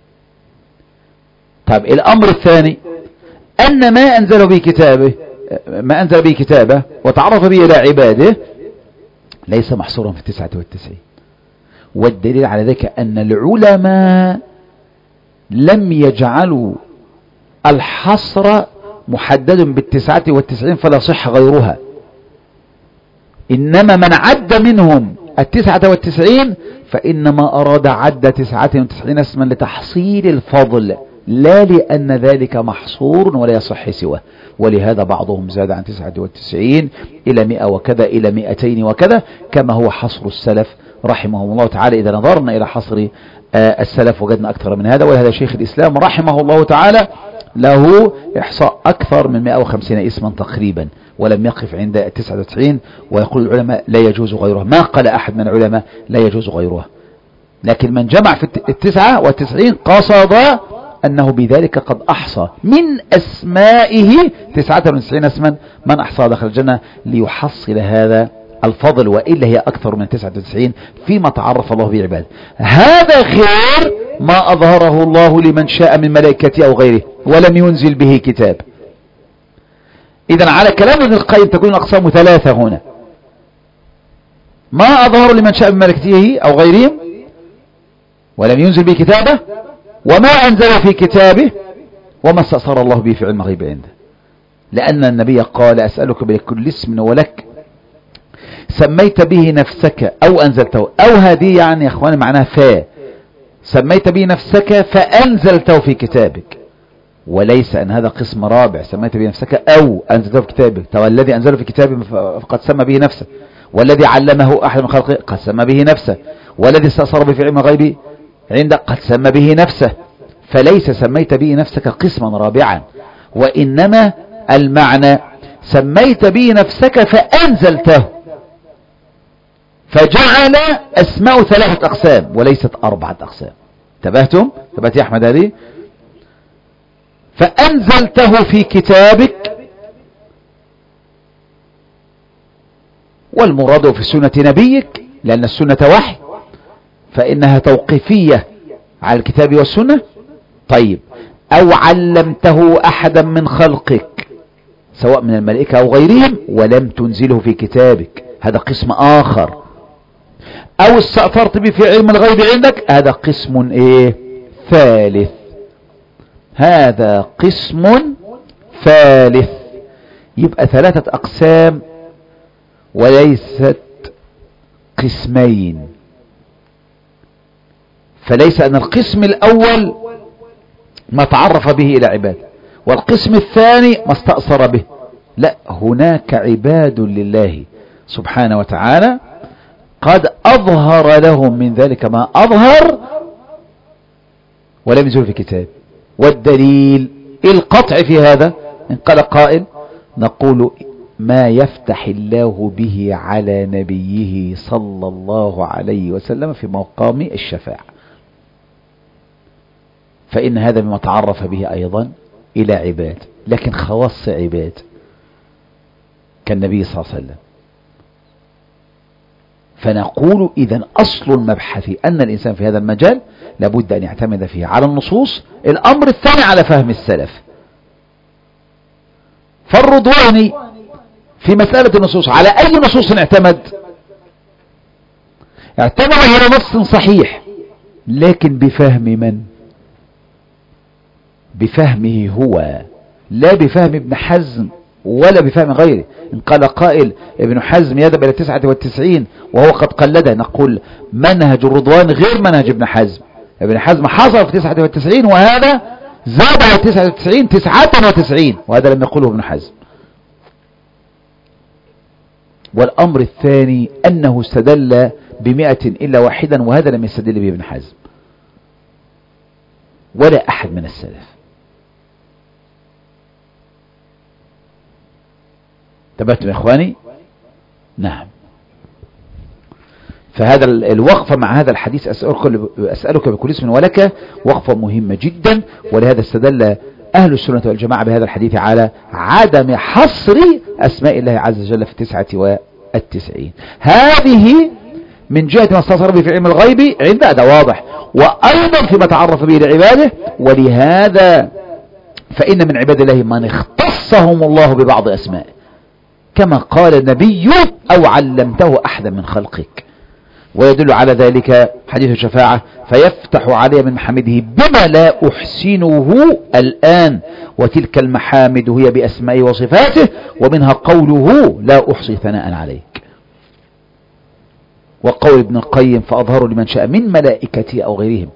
طيب الأمر الثاني أن ما أنزل به كتابه وتعرف به إلى عباده ليس محصورا في 99. والدليل على ذلك أن العلماء لم يجعلوا الحصر محدد بال99 فلا صح غيرها، إنما من عد منهم 99 فإنما أراد عد 99 اسما لتحصيل الفضل لا لأن ذلك محصور ولا يصح سواه. ولهذا بعضهم زاد عن 99 إلى 100 وكذا إلى 200 وكذا كما هو حصر السلف رحمهم الله تعالى. إذا نظرنا إلى حصر السلف وجدنا أكثر من هذا. ولهذا شيخ الإسلام رحمه الله تعالى له إحصاء أكثر من 150 اسما تقريبا ولم يقف عند 99. ويقول العلماء لا يجوز غيرها. ما قال أحد من العلماء لا يجوز غيرها، لكن من جمع في 99 قصد أنه بذلك قد أحصى من أسمائه 99 اسما من أحصى دخل الجنة ليحصل هذا الفضل، وإلا هي أكثر من 99 فيما تعرف الله به عباده. هذا غير ما أظهره الله لمن شاء من ملائكته أو غيره ولم ينزل به كتاب. إذن على كلام ابن القيم تكون الأقسام 3 هنا: ما أظهر لمن شاء من ملائكته أو غيرهم ولم ينزل به كتابه، وما أنزل في كتابه، وما استأثر الله به في علم غيب عنده. لأن النبي قال أسألك بكل اسم ولك سميت به نفسك أو أنزلته، أو هذه يعني يا أخواني معناها سميت به نفسك فأنزلته في كتابك. وليس أن هذا قسم رابع سميت به نفسك أو أنزلته في كتابك. والذي أنزله في كتابه فقد سمى به نفسه، والذي علمه أحد من خلقه قد سمى به نفسه، والذي استأثر به في علم الغيب عندك قد سمى به نفسه. فليس سميت به نفسك قسما رابعا، وإنما المعنى سميت به نفسك فأنزلته، فجعل أسماء 3 أقسام وليست 4 أقسام. انتبهتم؟ انتبهت يا أحمد هذه؟ فأنزلته في كتابك، والمراد في سنة نبيك، لأن السنة وحي فإنها توقيفية على الكتاب والسنة. طيب، أو علمته أحدا من خلقك سواء من الملائكة أو غيرهم ولم تنزله في كتابك، هذا قسم آخر. أو استأثرت به في علم الغيب عندك، هذا قسم ثالث. هذا قسم ثالث. يبقى 3 أقسام وليست قسمين. فليس أن القسم الأول ما تعرف به إلى عباد، والقسم الثاني ما استأثر به. لا، هناك عباد لله سبحانه وتعالى قد أظهر لهم من ذلك ما أظهر ولم ينزل في كتاب. والدليل القطع في هذا إن قال قائل، نقول ما يفتح الله به على نبيه صلى الله عليه وسلم في مقام الشفاعة، فإن هذا مما تعرف به أيضا إلى عباد، لكن خواص عباد كالنبي صلى الله عليه وسلم. فنقول إذن أصل المبحث أن الإنسان في هذا المجال لابد أن يعتمد فيه على النصوص. الأمر الثاني على فهم السلف. فالرضواني في مسألة النصوص على أي نصوص اعتمد؟ اعتمد على نص صحيح، لكن بفهم من؟ بفهمه هو، لا بفهم ابن حزم ولا بفهم غيره. إن قال قائل ابن حزم يذهب إلى 99 وهو قد قلده، نقول منهج الرضوان غير منهج ابن حزم. ابن حزم حصل في 99 وهذا زاد على 99 99، وهذا لم يقوله ابن حزم. والأمر الثاني أنه استدل ب100 إلا واحدا، وهذا لم يستدل به ابن حزم ولا أحد من السلف. تبعتم يا إخواني؟ نعم. فهذا الوقفة مع هذا الحديث أسألك بكل اسم ولك وقفة مهمة جدا، ولهذا استدل أهل السنة والجماعة بهذا الحديث على عدم حصر أسماء الله عز وجل في 99. هذه من جهة ما استظهر به في علم الغيب عند هذا واضح، وأيضا فيما تعرف به لعباده. ولهذا فإن من عباد الله من اختصهم الله ببعض أسمائه، كما قال النبي أو علمته أحدا من خلقك. ويدل على ذلك حديث الشفاعة: فيفتح علي من محمده بما لا أحسنه الآن، وتلك المحامد هي بأسمائه وصفاته، ومنها قوله لا أحصي ثناء عليك. وقول ابن القيم: فأظهر لمن شاء من ملائكته أو غيرهم.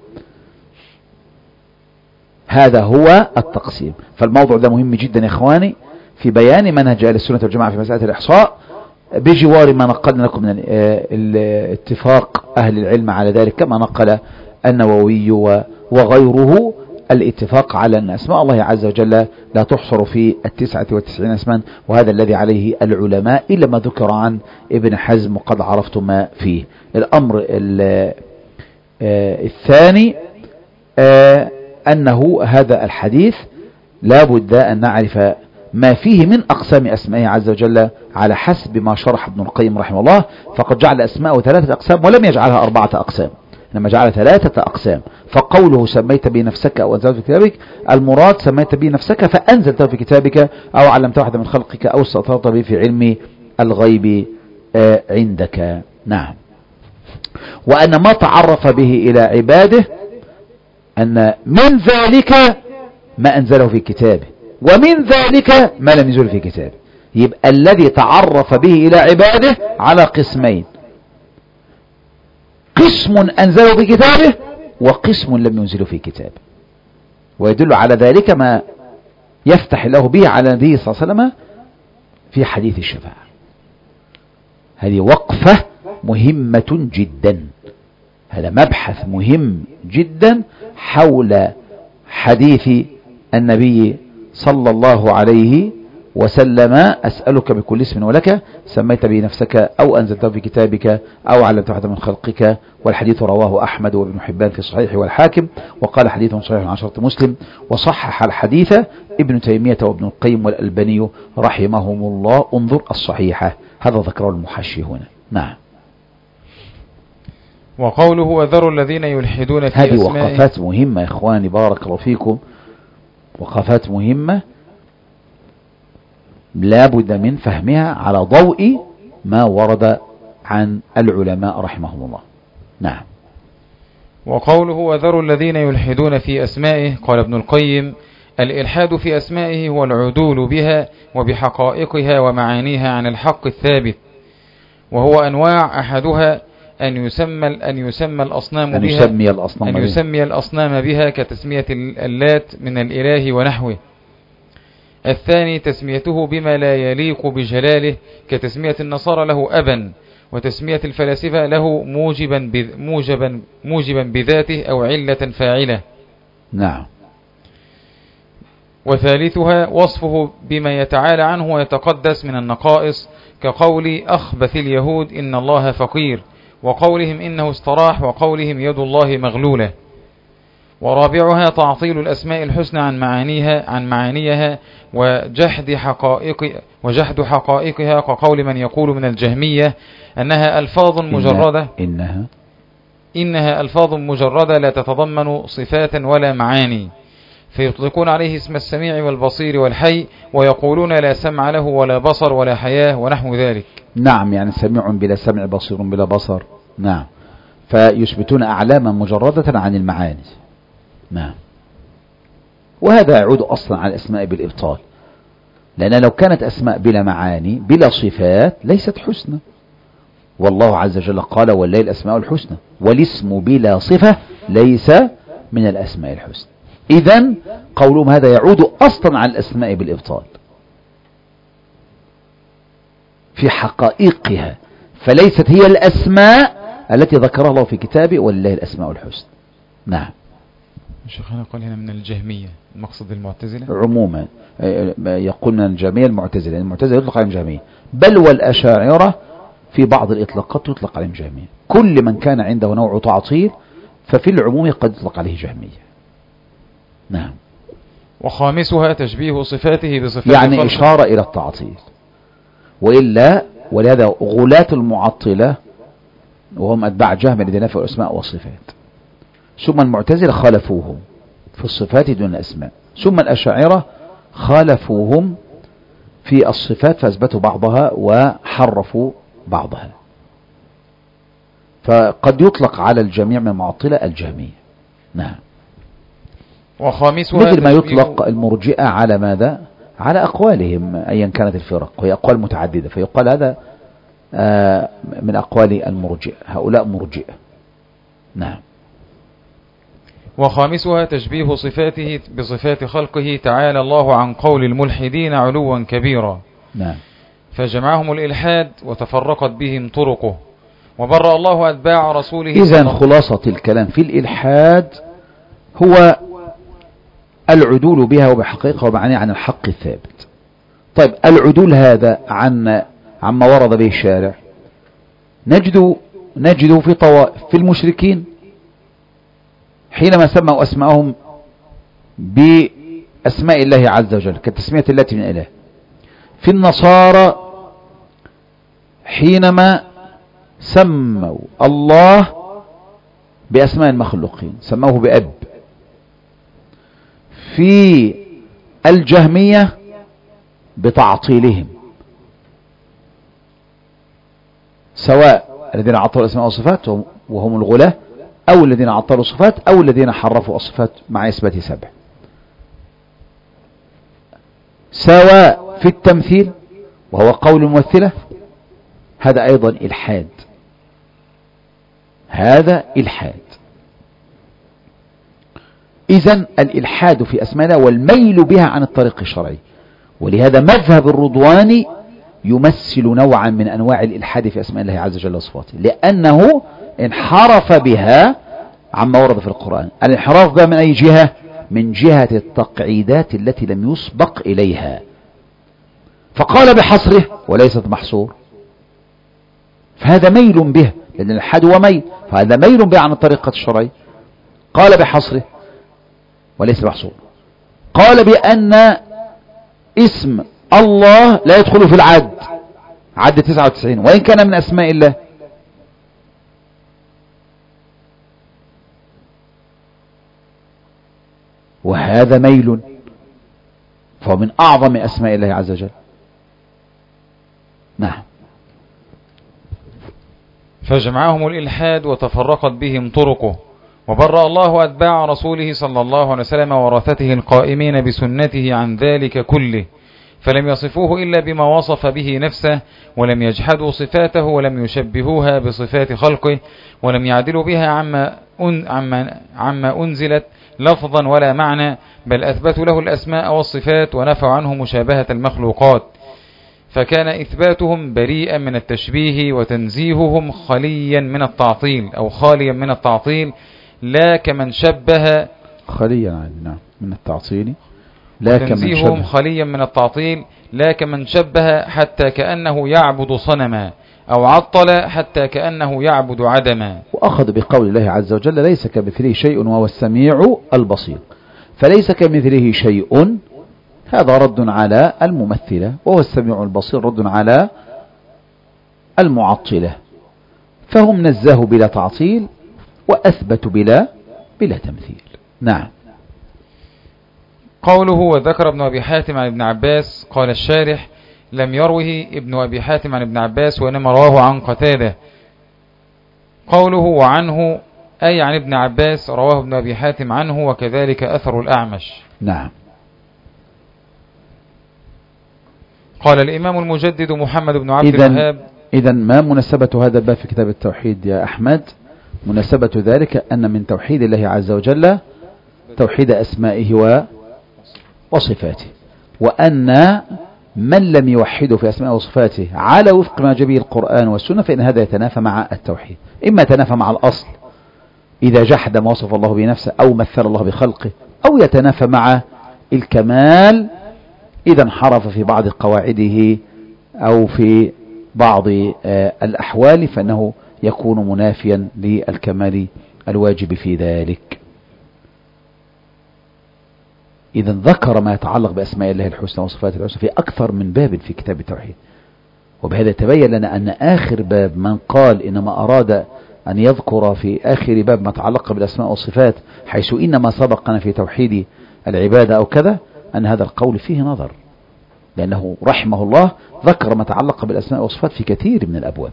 هذا هو التقسيم. فالموضوع ده مهم جدا يا إخواني في بيان منهج أهل السنة والجماعة في مسألة الإحصاء، بجوار ما نقلنا لكم من الاتفاق أهل العلم على ذلك، كما نقل النووي وغيره الاتفاق على أن أسماء الله عز وجل لا تحصر في 99 اسما، وهذا الذي عليه العلماء إلا ما ذكر عن ابن حزم وقد عرفتم ما فيه. الأمر الثاني أنه هذا الحديث لا بد أن نعرف ما فيه من أقسام أسمائه عز وجل على حسب ما شرح ابن القيم رحمه الله. فقد جعل أسماءه 3 أقسام ولم يجعلها 4 أقسام، إنما جعل 3 أقسام. فقوله سميت به نفسك أو أنزلت في كتابك، المراد سميت به نفسك فأنزلته في كتابك، أو علمته واحدا من خلقك، أو استأثرت به في علم الغيب عندك. نعم. وأن ما تعرف به إلى عباده أن من ذلك ما أنزله في كتابه، ومن ذلك ما لم ينزل في كتابه. يبقى الذي تعرف به إلى عباده على قسمين: قسم أنزله في كتابه، وقسم لم ينزله في كتابه. ويدل على ذلك ما يفتح الله به على النبي صلى الله عليه وسلم في حديث الشفاعة. هذه وقفة مهمة جدا، هذا مبحث مهم جدا حول حديث النبي صلى الله عليه وسلم: أسألك بكل اسم ولك سميت به نفسك أو أنزلته في كتابك أو علمته أحدا من خلقك. والحديث رواه أحمد وابن حبان في صحيح والحاكم، وقال حديث صحيح عن شرط مسلم، وصحح الحديث ابن تيمية وابن القيم والألباني رحمهم الله. انظر الصحيحة، هذا ذكره المحشي هنا. نعم. وقوله: وذروا الذين يلحدون في هذه أسمائه. وقفات مهمة يا إخواني، بارك الله فيكم، وقفات مهمة لا بد من فهمها على ضوء ما ورد عن العلماء رحمهم الله. نعم. وقوله: وذروا الذين يلحدون في أسمائه. قال ابن القيم: الإلحاد في أسمائه هو العدول بها وبحقائقها ومعانيها عن الحق الثابت، وهو أنواع. أحدها أن يسمي الأصنام بها كتسمية اللات من الإله ونحوه. الثاني تسميته بما لا يليق بجلاله كتسمية النصارى له أبا، وتسمية الفلاسفة له موجبا بذاته أو علة فاعلة. نعم. وثالثها وصفه بما يتعالى عنه ويتقدس من النقائص، كقول أخبث اليهود إن الله فقير، وقولهم إنه استراح، وقولهم يد الله مغلولة. ورابعها تعطيل الأسماء الحسنى عن معانيها وجحد حقائقها، كقول من يقول من الجهمية أنها ألفاظ مجردة إنها ألفاظ مجردة لا تتضمن صفات ولا معاني، فيطلقون عليه اسم السميع والبصير والحي، ويقولون لا سمع له ولا بصر ولا حياة ونحو ذلك. نعم، يعني سميع بلا سمع، بصير بلا بصر. نعم، فيثبتون أعلاما مجردة عن المعاني. نعم. وهذا يعود أصلا على الأسماء بالإبطال، لأن لو كانت أسماء بلا معاني بلا صفات ليست حسنى، والله عز وجل قال: ولله الأسماء الحسنى، والاسم بلا صفة ليس من الأسماء الحسنى. إذن قولهم هذا يعود أصلا على الأسماء بالإبطال في حقائقها، فليست هي الأسماء التي ذكرها الله في كتابه: ولله الأسماء الحسنى. نعم. شيخنا قال هنا من الجهمية، المقصد المعتزلة عموما، يقول من الجهمية المعتزلة، المعتزلة يطلق عليهم جهمية، بل والأشاعرة في بعض الإطلاقات يطلق عليهم جهمية. كل من كان عنده نوع تعطيل ففي العموم قد يطلق عليه جهمية. نعم. وخامسها تشبيه صفاته بصفات يعني خلقه، إشارة إلى التعطيل. وإلا ولهذا غلاة المعطلة وهم أتباع جهم الذين نفوا الأسماء والصفات، ثم المعتزلة خالفوهم في الصفات دون الأسماء، ثم الأشاعرة خالفوهم في الصفات فأثبتوا بعضها وحرفوا بعضها. فقد يطلق على الجميع من المعطلة الجهمية. نعم. وخامسها مثل ما يطلق المرجئة على ماذا؟ على أقوالهم أيا كانت الفرق، وهي أقوال متعددة، فيقال هذا من أقوال المرجئة، هؤلاء مرجئة. نعم. وخامسها تشبيه صفاته بصفات خلقه تعالى الله عن قول الملحدين علوا كبيرا. نعم. فجمعهم الإلحاد وتفرقت بهم طرقه، وبرأ الله أتباع رسوله. إذن خلاصة الكلام في الإلحاد هو العدول بها وبحقيقة ومعنى عن الحق الثابت. طيب، العدول هذا عما ورد به الشارع نجده في طوائف في المشركين حينما سموا أسماءهم بأسماء الله عز وجل كتسمية اللات من إله، في النصارى حينما سموا الله بأسماء المخلوقين سموه بأب، في الجهمية بتعطيلهم، سواء الذين عطلوا الأسماء والصفات وهم الغلاة، أو الذين عطلوا الصفات، أو الذين حرفوا الصفات مع إثبات 7، سواء في التمثيل وهو قول الممثلة، هذا أيضا إلحاد، هذا إلحاد. إذن الإلحاد في أسماء الله والميل بها عن الطريق الشرعي. ولهذا مذهب الرضواني يمثل نوعا من أنواع الإلحاد في أسماء الله عز وجل وصفاته، لأنه انحرف بها عما ورد في القرآن. الانحراف بها من أي جهة؟ من جهة التقعيدات التي لم يسبق إليها، فقال بحصره وليست محصور، فهذا ميل به، لأن الإلحاد هو ميل، فهذا ميل به عن الطريقة الشرعية. قال بحصره وليس محصور. قال بأن اسم الله لا يدخل في العد، عد 99 وإن كان من أسماء الله. وهذا ميل، فهو من أعظم أسماء الله عز وجل. نعم. فجمعهم الإلحاد وتفرقت بهم طرقه، وبرأ الله أتباع رسوله صلى الله عليه وسلم ورثته القائمين بسنته عن ذلك كله، فلم يصفوه إلا بما وصف به نفسه، ولم يجحدوا صفاته، ولم يشبهوها بصفات خلقه، ولم يعدلوا بها عما أنزلت لفظا ولا معنى، بل أثبتوا له الأسماء والصفات ونفوا عنه مشابهة المخلوقات. فكان إثباتهم بريئا من التشبيه، وتنزيههم خاليا من التعطيل، لا كمن شبه خاليا من التعطيل، تنزيههم خاليا من التعطيل لا كمن شبه حتى كأنه يعبد صنما، أو عطل حتى كأنه يعبد عدما. وأخذ بقول الله عز وجل ليس كمثله شيء وهو السميع البصير، فليس كمثله شيء هذا رد على الممثلة، وهو السميع البصير رد على المعطلة، فهم نزهوا بلا تعطيل وأثبتوا بلا تمثيل. نعم. قوله وذكر ابن أبي حاتم عن ابن عباس، قال الشارح لم يروه ابن أبي حاتم عن ابن عباس، وإنما رواه عن قتادة. قوله وعنه أي عن ابن عباس، رواه ابن أبي حاتم عنه، وكذلك أثر الأعمش. نعم. قال الإمام المجدد محمد بن عبد الوهاب. إذن ما مناسبة هذا الباب في كتاب التوحيد يا أحمد؟ مناسبة ذلك أن من توحيد الله عز وجل توحيد أسمائه وصفاته، وأن من لم يوحده في أسمائه وصفاته على وفق ما جاء به القرآن والسنة فإن هذا يتنافى مع التوحيد، إما يتنافى مع الأصل إذا جحد ما وصف الله بنفسه أو مثل الله بخلقه، أو يتنافى مع الكمال إذا انحرف في بعض قواعده أو في بعض الأحوال، فإنه يكون منافيا للكمال الواجب في ذلك. إذا ذكر ما يتعلق بأسماء الله الحسنى وصفاته الحسنى في أكثر من باب في كتاب التوحيد، وبهذا تبين لنا أن آخر باب من قال إنما أراد أن يذكر في آخر باب ما يتعلق بالأسماء والصفات حيث إنما سبقنا في توحيد العبادة أو كذا، أن هذا القول فيه نظر، لأنه رحمه الله ذكر ما يتعلق بالأسماء والصفات في كثير من الأبواب.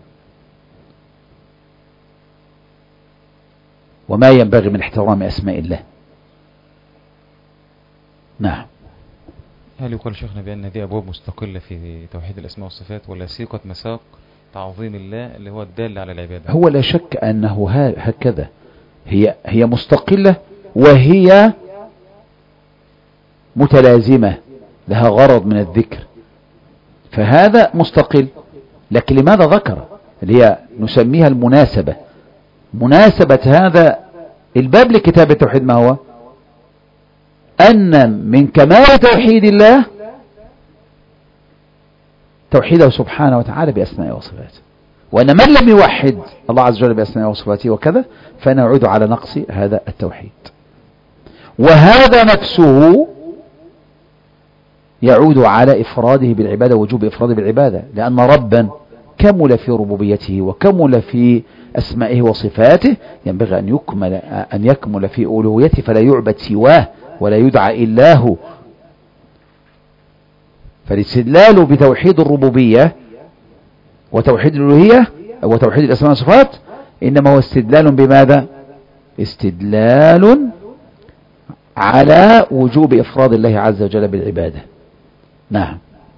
وما ينبغي من احترام أسماء الله. نعم. هل يقول شيخنا بأن دي أبواب مستقلة في توحيد الأسماء والصفات، ولا سيقة مساق تعظيم الله اللي هو الدال على العبادة؟ هو لا شك أنه هكذا هي مستقلة، وهي متلازمة لها غرض من الذكر، فهذا مستقل. لكن لماذا ذكر اللي هي نسميها المناسبة؟ مناسبة هذا الباب لكتاب التوحيد ما هو؟ أن من كمال توحيد الله توحيده سبحانه وتعالى بأسمائه وصفاته، وأن من لم يوحد الله عز وجل بأسمائه وصفاته وكذا فإنه يعود على نقص هذا التوحيد، وهذا نفسه يعود على إفراده بالعبادة، وجوب إفراده بالعبادة، لأن ربا كمل في ربوبيته وكمل في أسمائه وصفاته ينبغي أن يكمل في ألوهيته، فلا يعبد سواه ولا يدعى إلا هو. فالاستدلال بتوحيد الربوبية وتوحيد الألوهية وتوحيد الأسماء والصفات إنما هو استدلال بماذا؟ استدلال على وجوب إفراد الله عز وجل بالعبادة. نعم.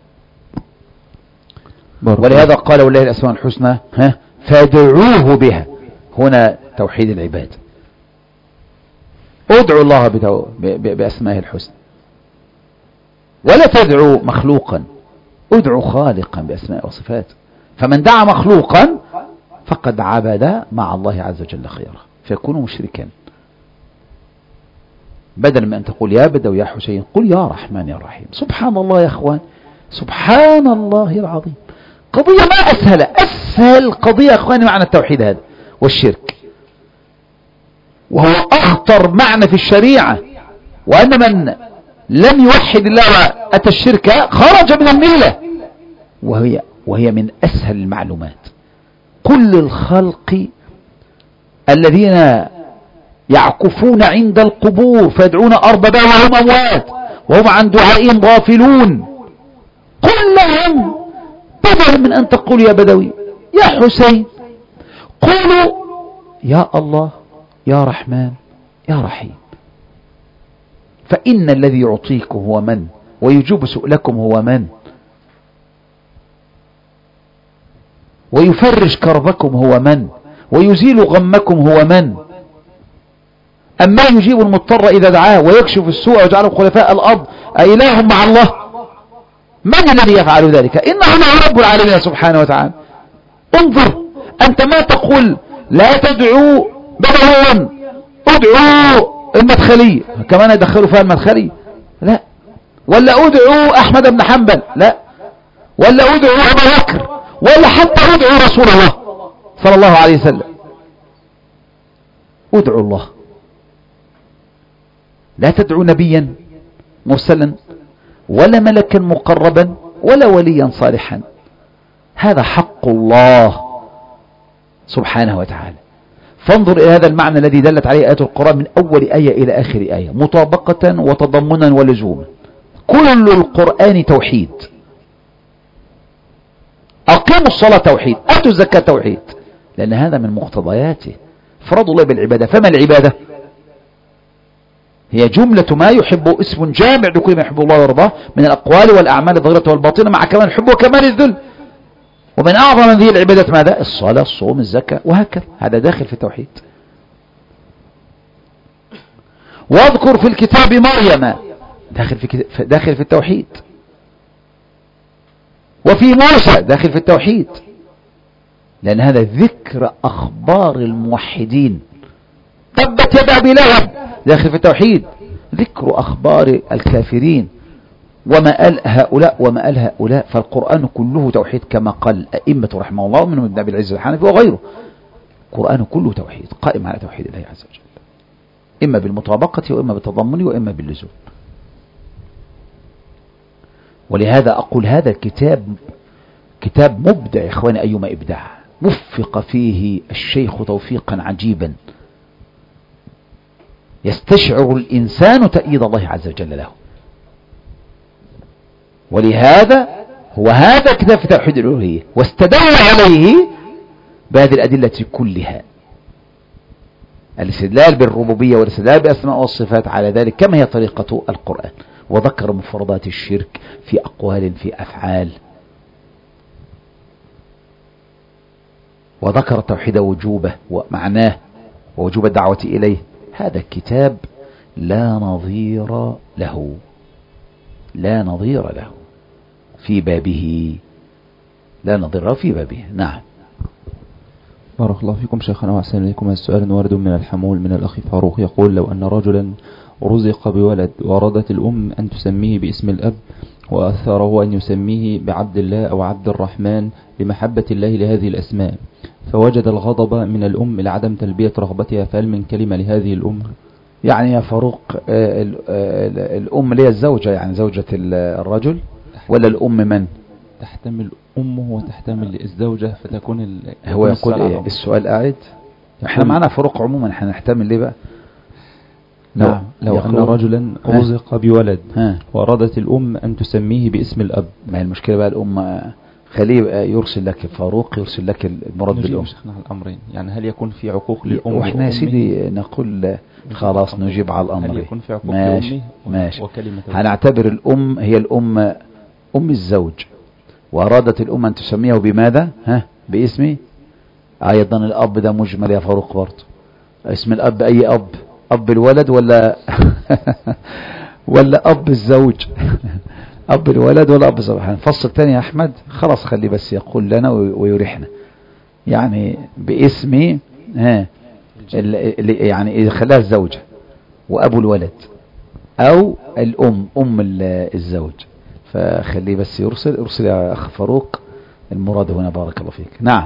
ولهذا قال ولله الأسماء الحسنى فادعوه بها، هنا توحيد العباد. ادعوا الله بأسمائه الحسنى، ولا تدعوا مخلوقا، ادعوا خالقا بأسمائه وصفاته. فمن دعا مخلوقا فقد عبد مع الله عز وجل خيرا فيكون مشركا. بدل من أن تقول يا بدوي يا حسين قل يا رحمن يا رحيم. سبحان الله يا أخوان، سبحان الله العظيم. قضية ما أسهل، أسهل قضية يا أخواني معنى التوحيد هذا والشرك، وهو أخطر معنى في الشريعة. وأن من لم يوحد الله أتى الشرك خرج من الملة، وهي من أسهل المعلومات. كل الخلق الذين يعكفون عند القبور فيدعون أربابا وهم أموات وهم عن دعائهم غافلون، كلهم بدل من أن تقول يا بدوي يا حسين قولوا يا الله يا رحمن يا رحيم. فإن الذي يعطيكم هو من، ويجيب سؤلكم هو من، ويفرج كربكم هو من، ويزيل غمكم هو من. أما يجيب المضطر إذا دعاه ويكشف السوء ويجعله خلفاء الأرض أإله مع الله؟ من الذي يفعل ذلك؟ إنه هو رب العالمين سبحانه وتعالى. انظر أنت ما تقول لا تدعو بدويا، ادعو المدخلي، كمان يدخلوا فيها المدخلي لا، ولا ادعو أحمد بن حنبل لا، ولا ادعو أبا بكر، ولا حتى ادعو رسول الله صلى الله عليه وسلم. ادعو الله، لا تدعو نبيا مرسلا ولا ملكا مقربا ولا وليا صالحا. هذا حق الله سبحانه وتعالى. فانظر إلى هذا المعنى الذي دلت عليه آيات القرآن من أول آية إلى آخر آية، مطابقة وتضمنا ولزوما. كل القرآن توحيد. أقيموا الصلاة توحيد، أتوا الزكاة توحيد، لأن هذا من مقتضياته. فرض الله بالعبادة. فما العبادة؟ هي جملة ما يحب، اسم جامع لكل ما يحب الله ويرضاه من الأقوال والأعمال الظاهرة والباطنة مع كمال الحب وكمال الذل. ومن أعظم هذه العبادات ماذا؟ الصلاة الصوم الزكاة وهكذا. هذا داخل في التوحيد. واذكر في الكتاب مريم، داخل في التوحيد. وفي موسى داخل في التوحيد، لأن هذا ذكر أخبار الموحدين. تبت يد أبي لهب داخل في التوحيد، ذكر أخبار الكافرين وما قال هؤلاء وما قال هؤلاء. فالقرآن كله توحيد كما قال أئمة رحمه الله من ابن أبي العز الحنفي وغيره. القرآن كله توحيد، قائم على توحيد الله عز وجل، إما بالمطابقة وإما بالتضمن وإما باللزوم. ولهذا أقول هذا الكتاب كتاب مبدع يا إخواني، أيما إبداع. وفق فيه الشيخ توفيقا عجيبا يستشعر الإنسان تأييد الله عز وجل له. ولهذا هو هذا كتاب في توحيد الألوهية، واستدل عليه بهذه الأدلة كلها. الاستدلال بالربوبية والاستدلال بأسماء والصفات على ذلك كما هي طريقة القرآن. وذكر مفردات الشرك في أقوال في أفعال، وذكر التوحيد وجوبه ومعناه ووجوب الدعوة إليه. هذا الكتاب لا نظير له، لا نظير له في بابه، لا نظير له في بابه. نعم. بارك الله فيكم شيخنا وأحسن إليكم. السؤال وارد من الحمول من الأخ فاروق يقول: لو أن رجلا رزق بولد وأرادت الأم أن تسميه باسم الأب وأثره أن يسميه بعبد الله أو عبد الرحمن لمحبة الله لهذه الأسماء، فوجد الغضب من الأم لعدم تلبية رغبتها، فهل من كلمة لهذه الأم؟ يعني يا فاروق الأم ليه الزوجة، يعني زوجة الرجل، ولا الأم من؟ تحتمل أمه وتحتمل الزوجة فتكون هو يقول إيه السؤال قاعد؟ احنا معنا فاروق عموما، احنا نحتمل ليه بقى؟ نعم. لو أن رجلا رزق بولد وأرادت الأم أن تسميه باسم الأب، ما هي المشكلة بقى؟ الأم خليه يرسل لك فاروق، يرسل لك المراد بالأم. شيخنا على الأمرين، يعني هل يكون في عقوق للأم؟ وإحنا يا سيدي نقول خلاص نجيب على الأمر. هل يكون في عقوق ماشي ماشي. هنعتبر الأم هي الأم أم الزوج، وأرادت الأم أن تسميه بماذا؟ باسمي. أيضا الأب ده مجمل يا فاروق برضه. اسم الأب أي أب؟ أب الولد ولا ولا أب الزوج؟ أب الولد ولا أب الزوج؟ هنفصل تاني يا أحمد. خلاص خلي بس يقول لنا ويريحنا، يعني باسمي يعني إذا خلاها الزوجة وأبو الولد أو الأم الزوج، فخليه بس ارسل يا أخ فاروق المراد هنا. بارك الله فيك. نعم.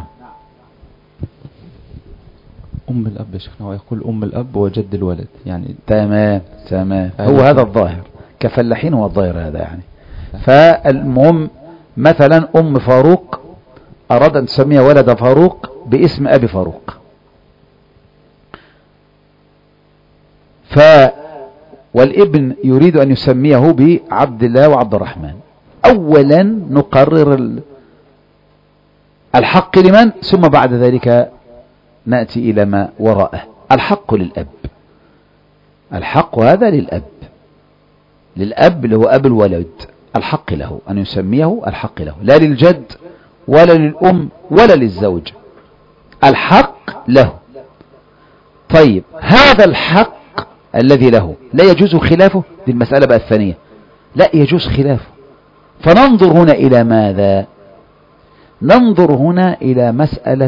أم الأب يا شيخنا، ويقول أم الأب وجد الولد يعني. تمام هو هذا الظاهر كفلاحين، هو الظاهر هذا يعني. فالمهم مثلا أم فاروق أراد أن تسمي ولد فاروق باسم أبي فاروق، والابن يريد أن يسميه بعبد الله وعبد الرحمن. أولا نقرر الحق لمن، ثم بعد ذلك نأتي إلى ما وراءه. الحق للأب، الحق هذا للأب اللي هو أب الولد، الحق له أن يسميه، الحق له، لا للجد ولا للأم ولا للزوج، الحق له. طيب هذا الحق الذي له لا يجوز خلافه، دي المسألة بقى الثانية، لا يجوز خلافه. فننظر هنا إلى ماذا؟ ننظر هنا إلى مسألة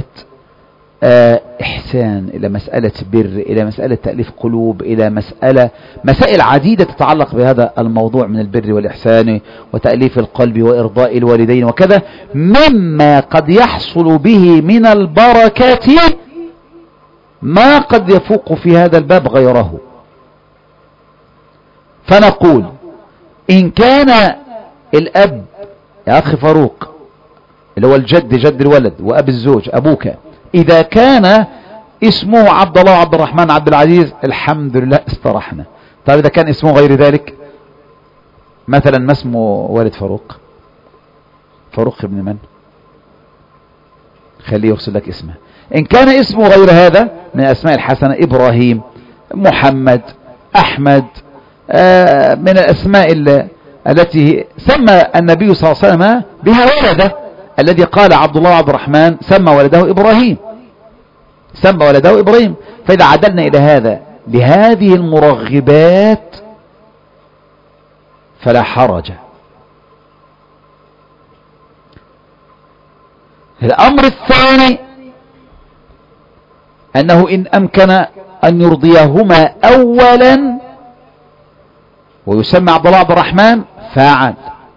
إحسان، إلى مسألة بر، إلى مسألة تأليف قلوب، إلى مسائل عديدة تتعلق بهذا الموضوع من البر والإحسان وتأليف القلب وإرضاء الوالدين وكذا، مما قد يحصل به من البركة ما قد يفوق في هذا الباب غيره. فنقول إن كان الأب يا أخي فاروق اللي هو الجد، جد الولد وأب الزوج أبوك، إذا كان اسمه عبد الله وعبد الرحمن عبد العزيز، الحمد لله استرحنا. طيب إذا كان اسمه غير ذلك، مثلا ما اسمه والد فاروق؟ فاروق ابن من؟ خليه يرسل لك اسمه. إن كان اسمه غير هذا من الأسماء الحسنة، إبراهيم، محمد، أحمد، من الأسماء التي سمى النبي صلى الله عليه وسلم بها ولده، الذي قال عبد الله وعبد الرحمن سمى ولده إبراهيم، سمى ولده إبراهيم. فإذا عدلنا إلى هذا لهذه المرغبات فلا حرج. الأمر الثاني أنه إن أمكن أن يرضيهما أولا ويسمى عبد الله عبد الرحمن فاعل.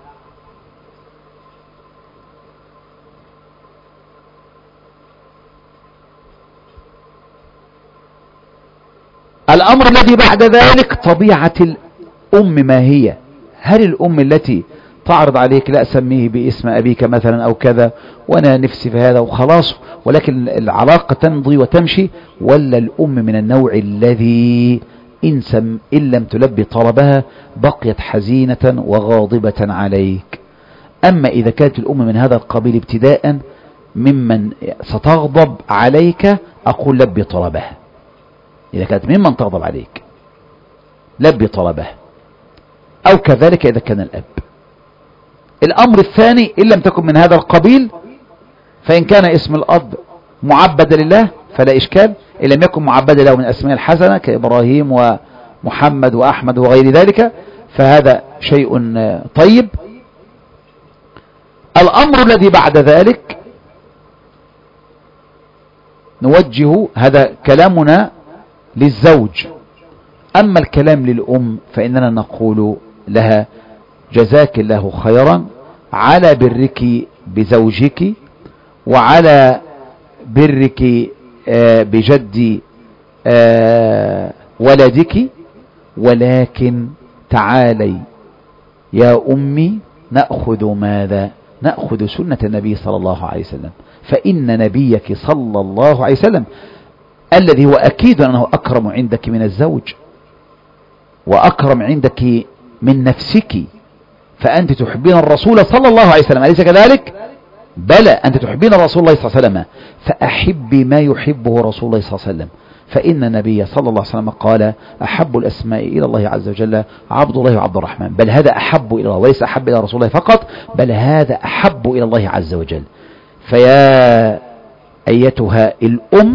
الأمر الذي بعد ذلك طبيعة الأم ما هي. هل الأم التي تعرض عليك لا أسميه باسم أبيك مثلا أو كذا وأنا نفسي في هذا وخلاص، ولكن العلاقة تمضي وتمشي، ولا الأم من النوع الذي إن لم تلبي طلبها بقيت حزينة وغاضبة عليك؟ أما إذا كانت الأم من هذا القبيل ابتداء ممن ستغضب عليك، أقول لبي طلبها. إذا كانت ممن تغضب عليك لبي طلبها، أو كذلك إذا كان الأب. الأمر الثاني إن لم تكن من هذا القبيل، فإن كان اسم الأب معبد لله فلا إشكال، إن لم يكن معبد له من أسماء الحسنة كإبراهيم ومحمد وأحمد وغير ذلك فهذا شيء طيب. الأمر الذي بعد ذلك نوجه، هذا كلامنا للزوج. أما الكلام للأم فإننا نقول لها جزاك الله خيرا على برك بزوجك وعلى برك بجد ولدك، ولكن تعالي يا أمي نأخذ ماذا؟ نأخذ سنة النبي صلى الله عليه وسلم، فإن نبيك صلى الله عليه وسلم الذي هو أكيد أنه أكرم عندك من الزوج وأكرم عندك من نفسك، فأنت تحبين الرسول صلى الله عليه وسلم، أليس كذلك؟ بلى، أنت تحبين الرسول الله صلى الله عليه وسلم، فأحبي ما يحبه رسول الله صلى الله عليه وسلم. فإن النبي صلى الله عليه وسلم قال أحب الأسماء إلى الله عز وجل عبد الله وعبد الرحمن، بل هذا أحب إلى الله، وليس أحب إلى رسول الله فقط، بل هذا أحب إلى الله عز وجل. فيا أيتها الأم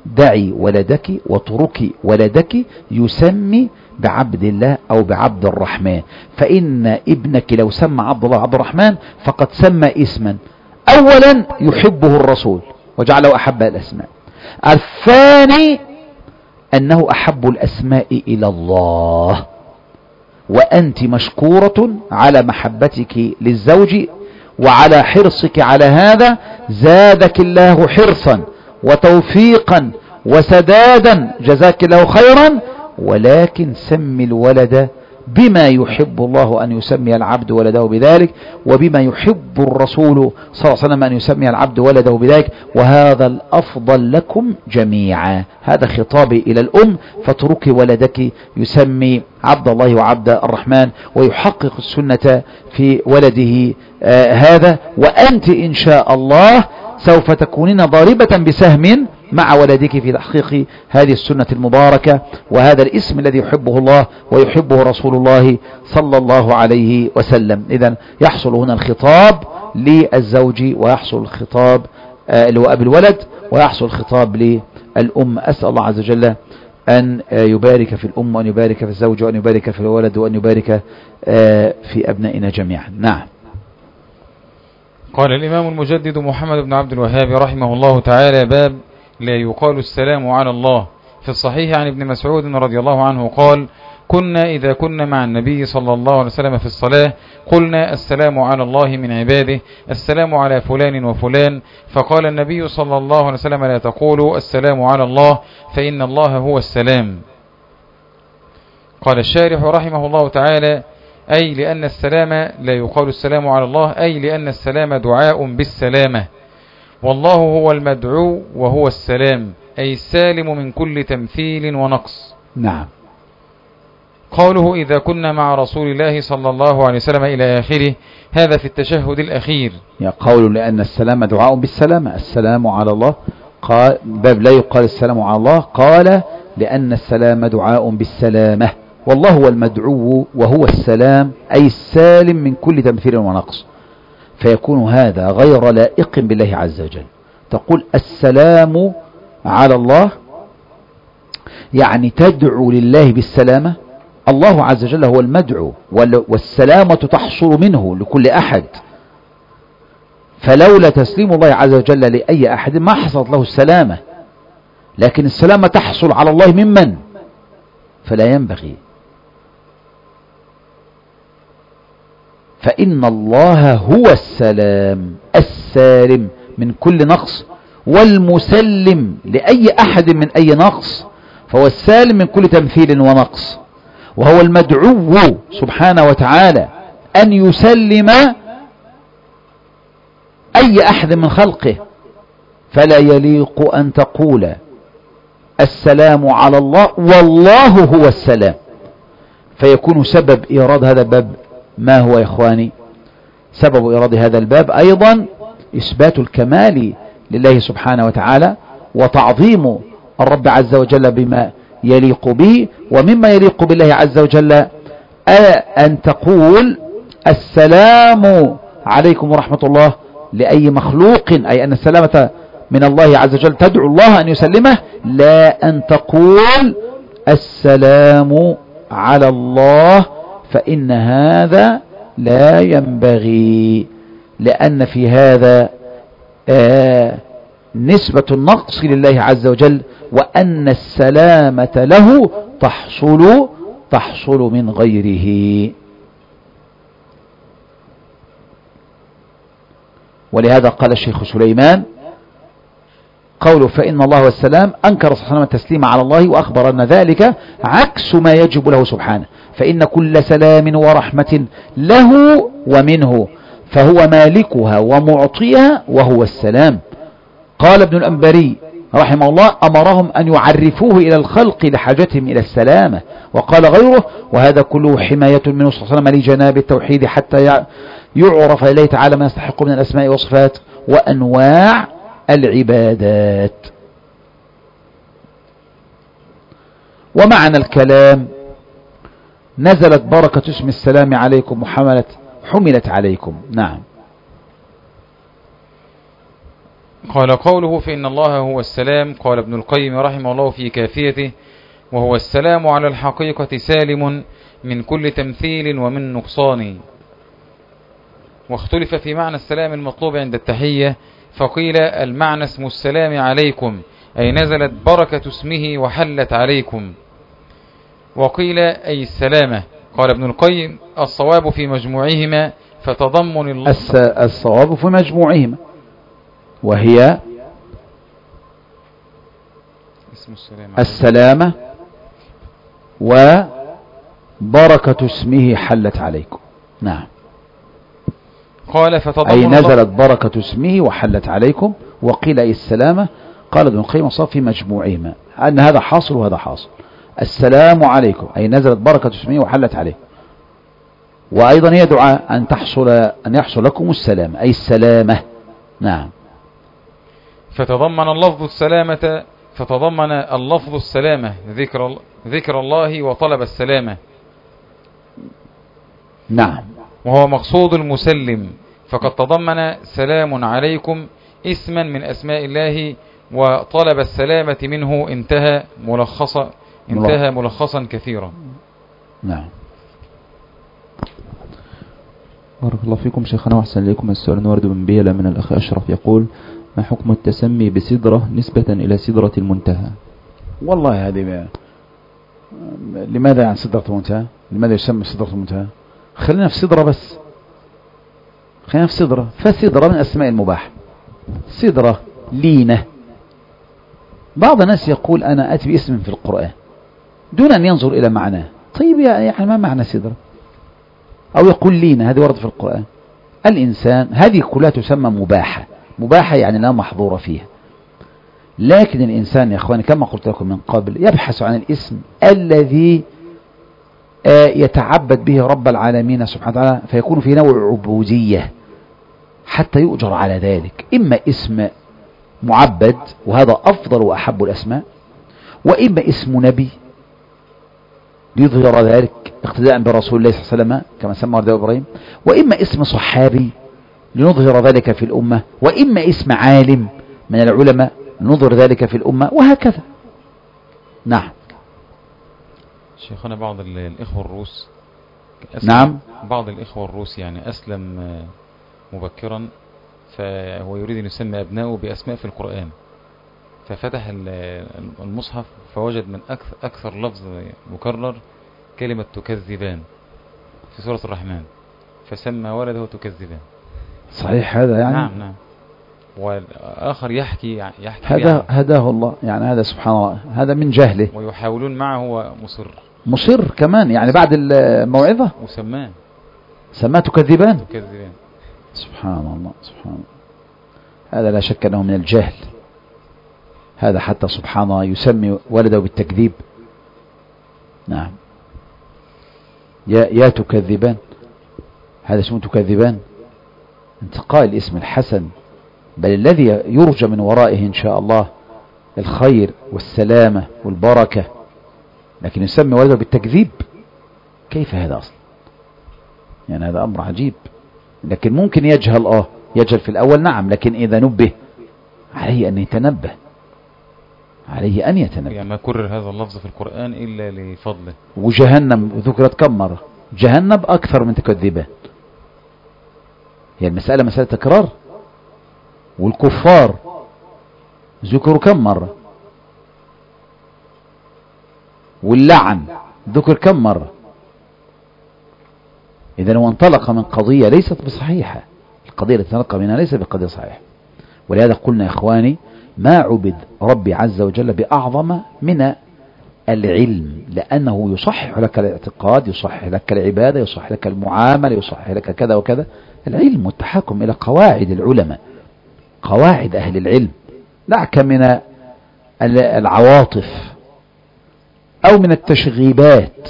دعي ولدك واتركي ولدك يسمي بعبد الله أو بعبد الرحمن، فإن ابنك لو سمى عبد الله عبد الرحمن فقد سمى اسما أولا يحبه الرسول وجعله أحب الأسماء، الثاني أنه أحب الأسماء إلى الله، وأنت مشكورة على محبتك للزوج وعلى حرصك على هذا، زادك الله حرصا وتوفيقا وسدادا، جزاك الله خيرا. ولكن سمي الولد بما يحب الله أن يسمي العبد ولده بذلك، وبما يحب الرسول صلى الله عليه وسلم أن يسمي العبد ولده بذلك، وهذا الأفضل لكم جميعا. هذا خطابي إلى الأم، فاتركي ولدك يسمي عبد الله وعبد الرحمن ويحقق السنة في ولده هذا، وأنت إن شاء الله سوف تكونين ضاربة بسهم مع ولدك في تحقيق هذه السنة المباركة وهذا الاسم الذي يحبه الله ويحبه رسول الله صلى الله عليه وسلم. إذن يحصل هنا الخطاب للزوج، ويحصل الخطاب لأب الولد، ويحصل الخطاب للأم. أسأل الله عز وجل أن يبارك في الأم، وأن يبارك في الزوج، وأن يبارك في الولد، وأن يبارك في أبنائنا جميعا. نعم. قال الإمام المجدد محمد بن عبد الوهاب رحمه الله تعالى: باب لا يقال السلام على الله. في الصحيح عن ابن مسعود رضي الله عنه قال: كنا إذا كنا مع النبي صلى الله عليه وسلم في الصلاة قلنا: السلام على الله من عباده، السلام على فلان وفلان. فقال النبي صلى الله عليه وسلم: لا تقولوا السلام على الله، فإن الله هو السلام. قال الشارح رحمه الله تعالى: أي لأن السلام لا يقال السلام على الله، أي لأن السلام دعاء بالسلامة، والله هو المدعو وهو السلام، أي السالم من كل تمثيل ونقص. نعم. قوله إذا كنا مع رسول الله صلى الله عليه وسلم إلى آخره، هذا في التشهد الأخير. قول لأن السلام دعاء بالسلامة، السلام على الله. قال باب لا يقال السلام على الله، قال لأن السلام دعاء بالسلامة، والله هو المدعو وهو السلام، أي السالم من كل تمثيل ونقص. فيكون هذا غير لائق بالله عز وجل. تقول السلام على الله، يعني تدعو لله بالسلامة. الله عز وجل هو المدعو، والسلامة تحصل منه لكل أحد، فلولا تسليم الله عز وجل لأي أحد ما حصلت له السلامة، لكن السلامة تحصل على الله ممن؟ فلا ينبغي. فإن الله هو السلام السالم من كل نقص، والمسلم لأي أحد من أي نقص، فهو السالم من كل تمثيل ونقص، وهو المدعو سبحانه وتعالى أن يسلم أي أحد من خلقه. فلا يليق أن تقول السلام على الله والله هو السلام، فيكون سبب إيراد هذا الباب ما هو يا إخواني؟ سبب إيراد هذا الباب أيضا إثبات الكمال لله سبحانه وتعالى، وتعظيم الرب عز وجل بما يليق به. ومما يليق بالله عز وجل أن تقول السلام عليكم ورحمة الله لأي مخلوق، أي أن السلامة من الله عز وجل تدعو الله أن يسلمه، لا أن تقول السلام على الله، فإن هذا لا ينبغي، لأن في هذا نسبة النقص لله عز وجل، وأن السلامة له تحصل من غيره. ولهذا قال الشيخ سليمان قوله فإن الله والسلام، أنكر صلى الله عليه وسلم التسليم على الله، وأخبر أن ذلك عكس ما يجب له سبحانه، فإن كل سلام ورحمة له ومنه، فهو مالكها ومعطيها وهو السلام. قال ابن الأنبري رحمه الله أمرهم أن يعرفوه إلى الخلق لحاجتهم إلى السلامة. وقال غيره وهذا كله حماية منه صلى الله عليه وسلم لجناب التوحيد، حتى يعرف إليه تعالى ما يستحق من الأسماء والصفات وأنواع العبادات. ومعنى الكلام نزلت بركة اسم السلام عليكم حملت عليكم. نعم. قال قوله فإن الله هو السلام. قال ابن القيم رحمه الله في كافيته: وهو السلام على الحقيقة سالم من كل تمثيل ومن نقصان. واختلف في معنى السلام المطلوب عند التحية، فقيل المعنى اسم السلام عليكم، أي نزلت بركة اسمه وحلت عليكم، وقيل أي السلامة. قال ابن القيم الصواب في مجموعهما، فتضمن الصواب في مجموعهما، وهي اسم السلامة وبركة اسمه حلت عليكم. نعم. قال فتضمن أي نزلت بركة اسمه وحلت عليكم، وقيل أي السلامة. قال ابن القيم الصواب في مجموعهما، أن هذا حاصل وهذا حاصل. السلام عليكم أي نزلت بركة اسمه وحلت عليكم، وأيضا يدعى أن يحصل لكم السلام أي السلامة. نعم. فتضمن اللفظ السلامة ذكر الله وطلب السلامة. نعم. وهو مقصود المسلم، فقد تضمن سلام عليكم اسما من أسماء الله، وطلب السلامة منه انتهى ملخصا كثيرا. نعم. بارك الله فيكم شيخنا وأحسن إليكم. السؤال وارد من بيلة من الأخ أشرف يقول: ما حكم التسمي بسدرة نسبة إلى سدرة المنتهى؟ والله هذه لماذا يعني سدرة المنتهى؟ لماذا يسمى سدرة المنتهى؟ خلينا في سدرة بس، خلينا في سدرة. فسدرة من أسماء المباح، سدرة، لينة. بعض الناس يقول أنا أتي باسم في القرآن دون أن ينظر إلى معناه. طيب يعني ما معنى سدرة؟ أو يقول لينة، هذه ورد في القرآن. الإنسان هذه كلها تسمى مباحة. مباحة يعني لا محظور فيها. لكن الإنسان يا أخواني كما قلت لكم من قبل يبحث عن الاسم الذي يتعبد به رب العالمين سبحانه وتعالى، فيكون في نوع عبودية حتى يؤجر على ذلك. إما اسم معبد وهذا أفضل وأحب الأسماء، وإما اسم نبي ليظهر ذلك اقتداء برسول الله صلى الله عليه وسلم كما سمى ورد إبراهيم، وإما اسم صحابي لنظهر ذلك في الأمة، وإما اسم عالم من العلماء لنظهر ذلك في الأمة، وهكذا. نعم. شيخنا بعض الإخوة الروس نعم، بعض الإخوة الروس يعني أسلم مبكرا، فهو يريد أن يسمي أبنائه بأسماء في القرآن، ففتح المصحف فوجد من أكثر لفظ مكرر كلمة تكذبان في سورة الرحمن، فسمى ولده تكذبان. صحيح هذا يعني؟ نعم نعم. والآخر يحكي هداه الله، يعني هذا سبحان الله، هذا من جهله. ويحاولون معه هو مصر كمان يعني بعد الموعظة سماه تكذبان. سبحان الله سبحان الله. هذا لا شك أنه من الجهل. هذا حتى سبحان الله يسمي ولده بالتكذيب. نعم. يا تكذبان، هذا اسمه تكذبان، انتقاء الاسم الحسن، بل الذي يرجى من ورائه إن شاء الله الخير والسلامة والبركة، لكن يسمي ولده بالتكذيب، كيف هذا أصلا؟ يعني هذا أمر عجيب. لكن ممكن يجهل يجهل في الأول، نعم، لكن إذا نبه عليه أن يتنبه، عليه أن يتنبه. يعني ما كرر هذا اللفظ في القرآن إلا لفضله. وجهنم ذكرت كم مرة؟ جهنم أكثر من تكذبان. هي المسألة مسألة تكرار. والكفار ذكروا كم مرة؟ واللعن ذكر كم مرة؟ إذا هو انطلق من قضية ليست بصحيحة، القضية التي انطلق منها ليست بقضية صحيحة. ولهذا قلنا يا إخواني ما عبد ربي عز وجل بأعظم من العلم، لأنه يصحح لك الاعتقاد، يصحح لك العبادة، يصحح لك المعاملة، يصحح لك كذا وكذا. العلم والتحكم إلى قواعد العلماء، قواعد أهل العلم، دعك من العواطف أو من التشغيبات،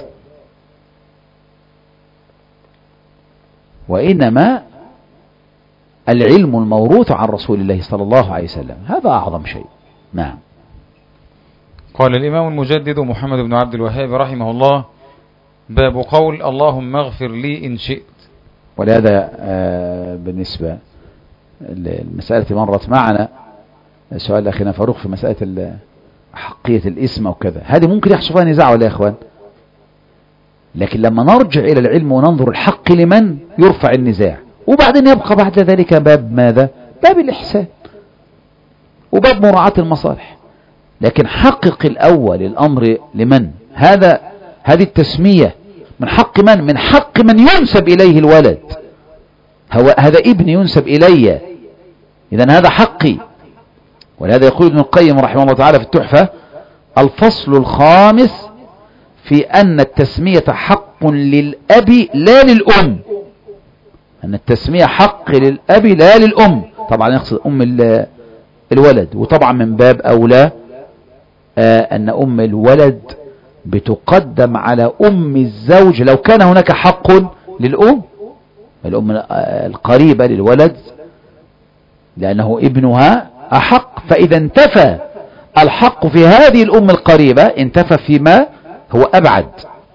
وإنما العلم الموروث عن رسول الله صلى الله عليه وسلم، هذا أعظم شيء. نعم. قال الإمام المجدد محمد بن عبد الوهاب رحمه الله: باب قول اللهم اغفر لي إن شئت. ولهذا بالنسبة المسألة مرت معنا سؤال أخينا فاروق في مسألة حقية الاسم أو كذا، هذه ممكن يحصل فيها نزاع ولا يا إخوان؟ لكن لما نرجع إلى العلم وننظر الحق لمن يرفع النزاع، وبعدين يبقى بعد ذلك باب ماذا؟ باب الإحسان وباب مراعاة المصالح. لكن حقق الأول الأمر لمن؟ هذه التسمية من حق من؟ من حق من ينسب إليه الولد. هذا ابن ينسب إلي، إذن هذا حقي. ولهذا يقول ابن القيم رحمه الله تعالى في التحفة: الفصل الخامس في أن التسمية حق للأب لا للأم. أن التسمية حق للأب لا للأم، طبعا يقصد أم الولد. وطبعا من باب أولى أن أم الولد بتقدم على أم الزوج لو كان هناك حق للأم، الأم القريبة للولد، لأنه ابنها أحق. فإذا انتفى الحق في هذه الأم القريبة انتفى فيما هو أبعد.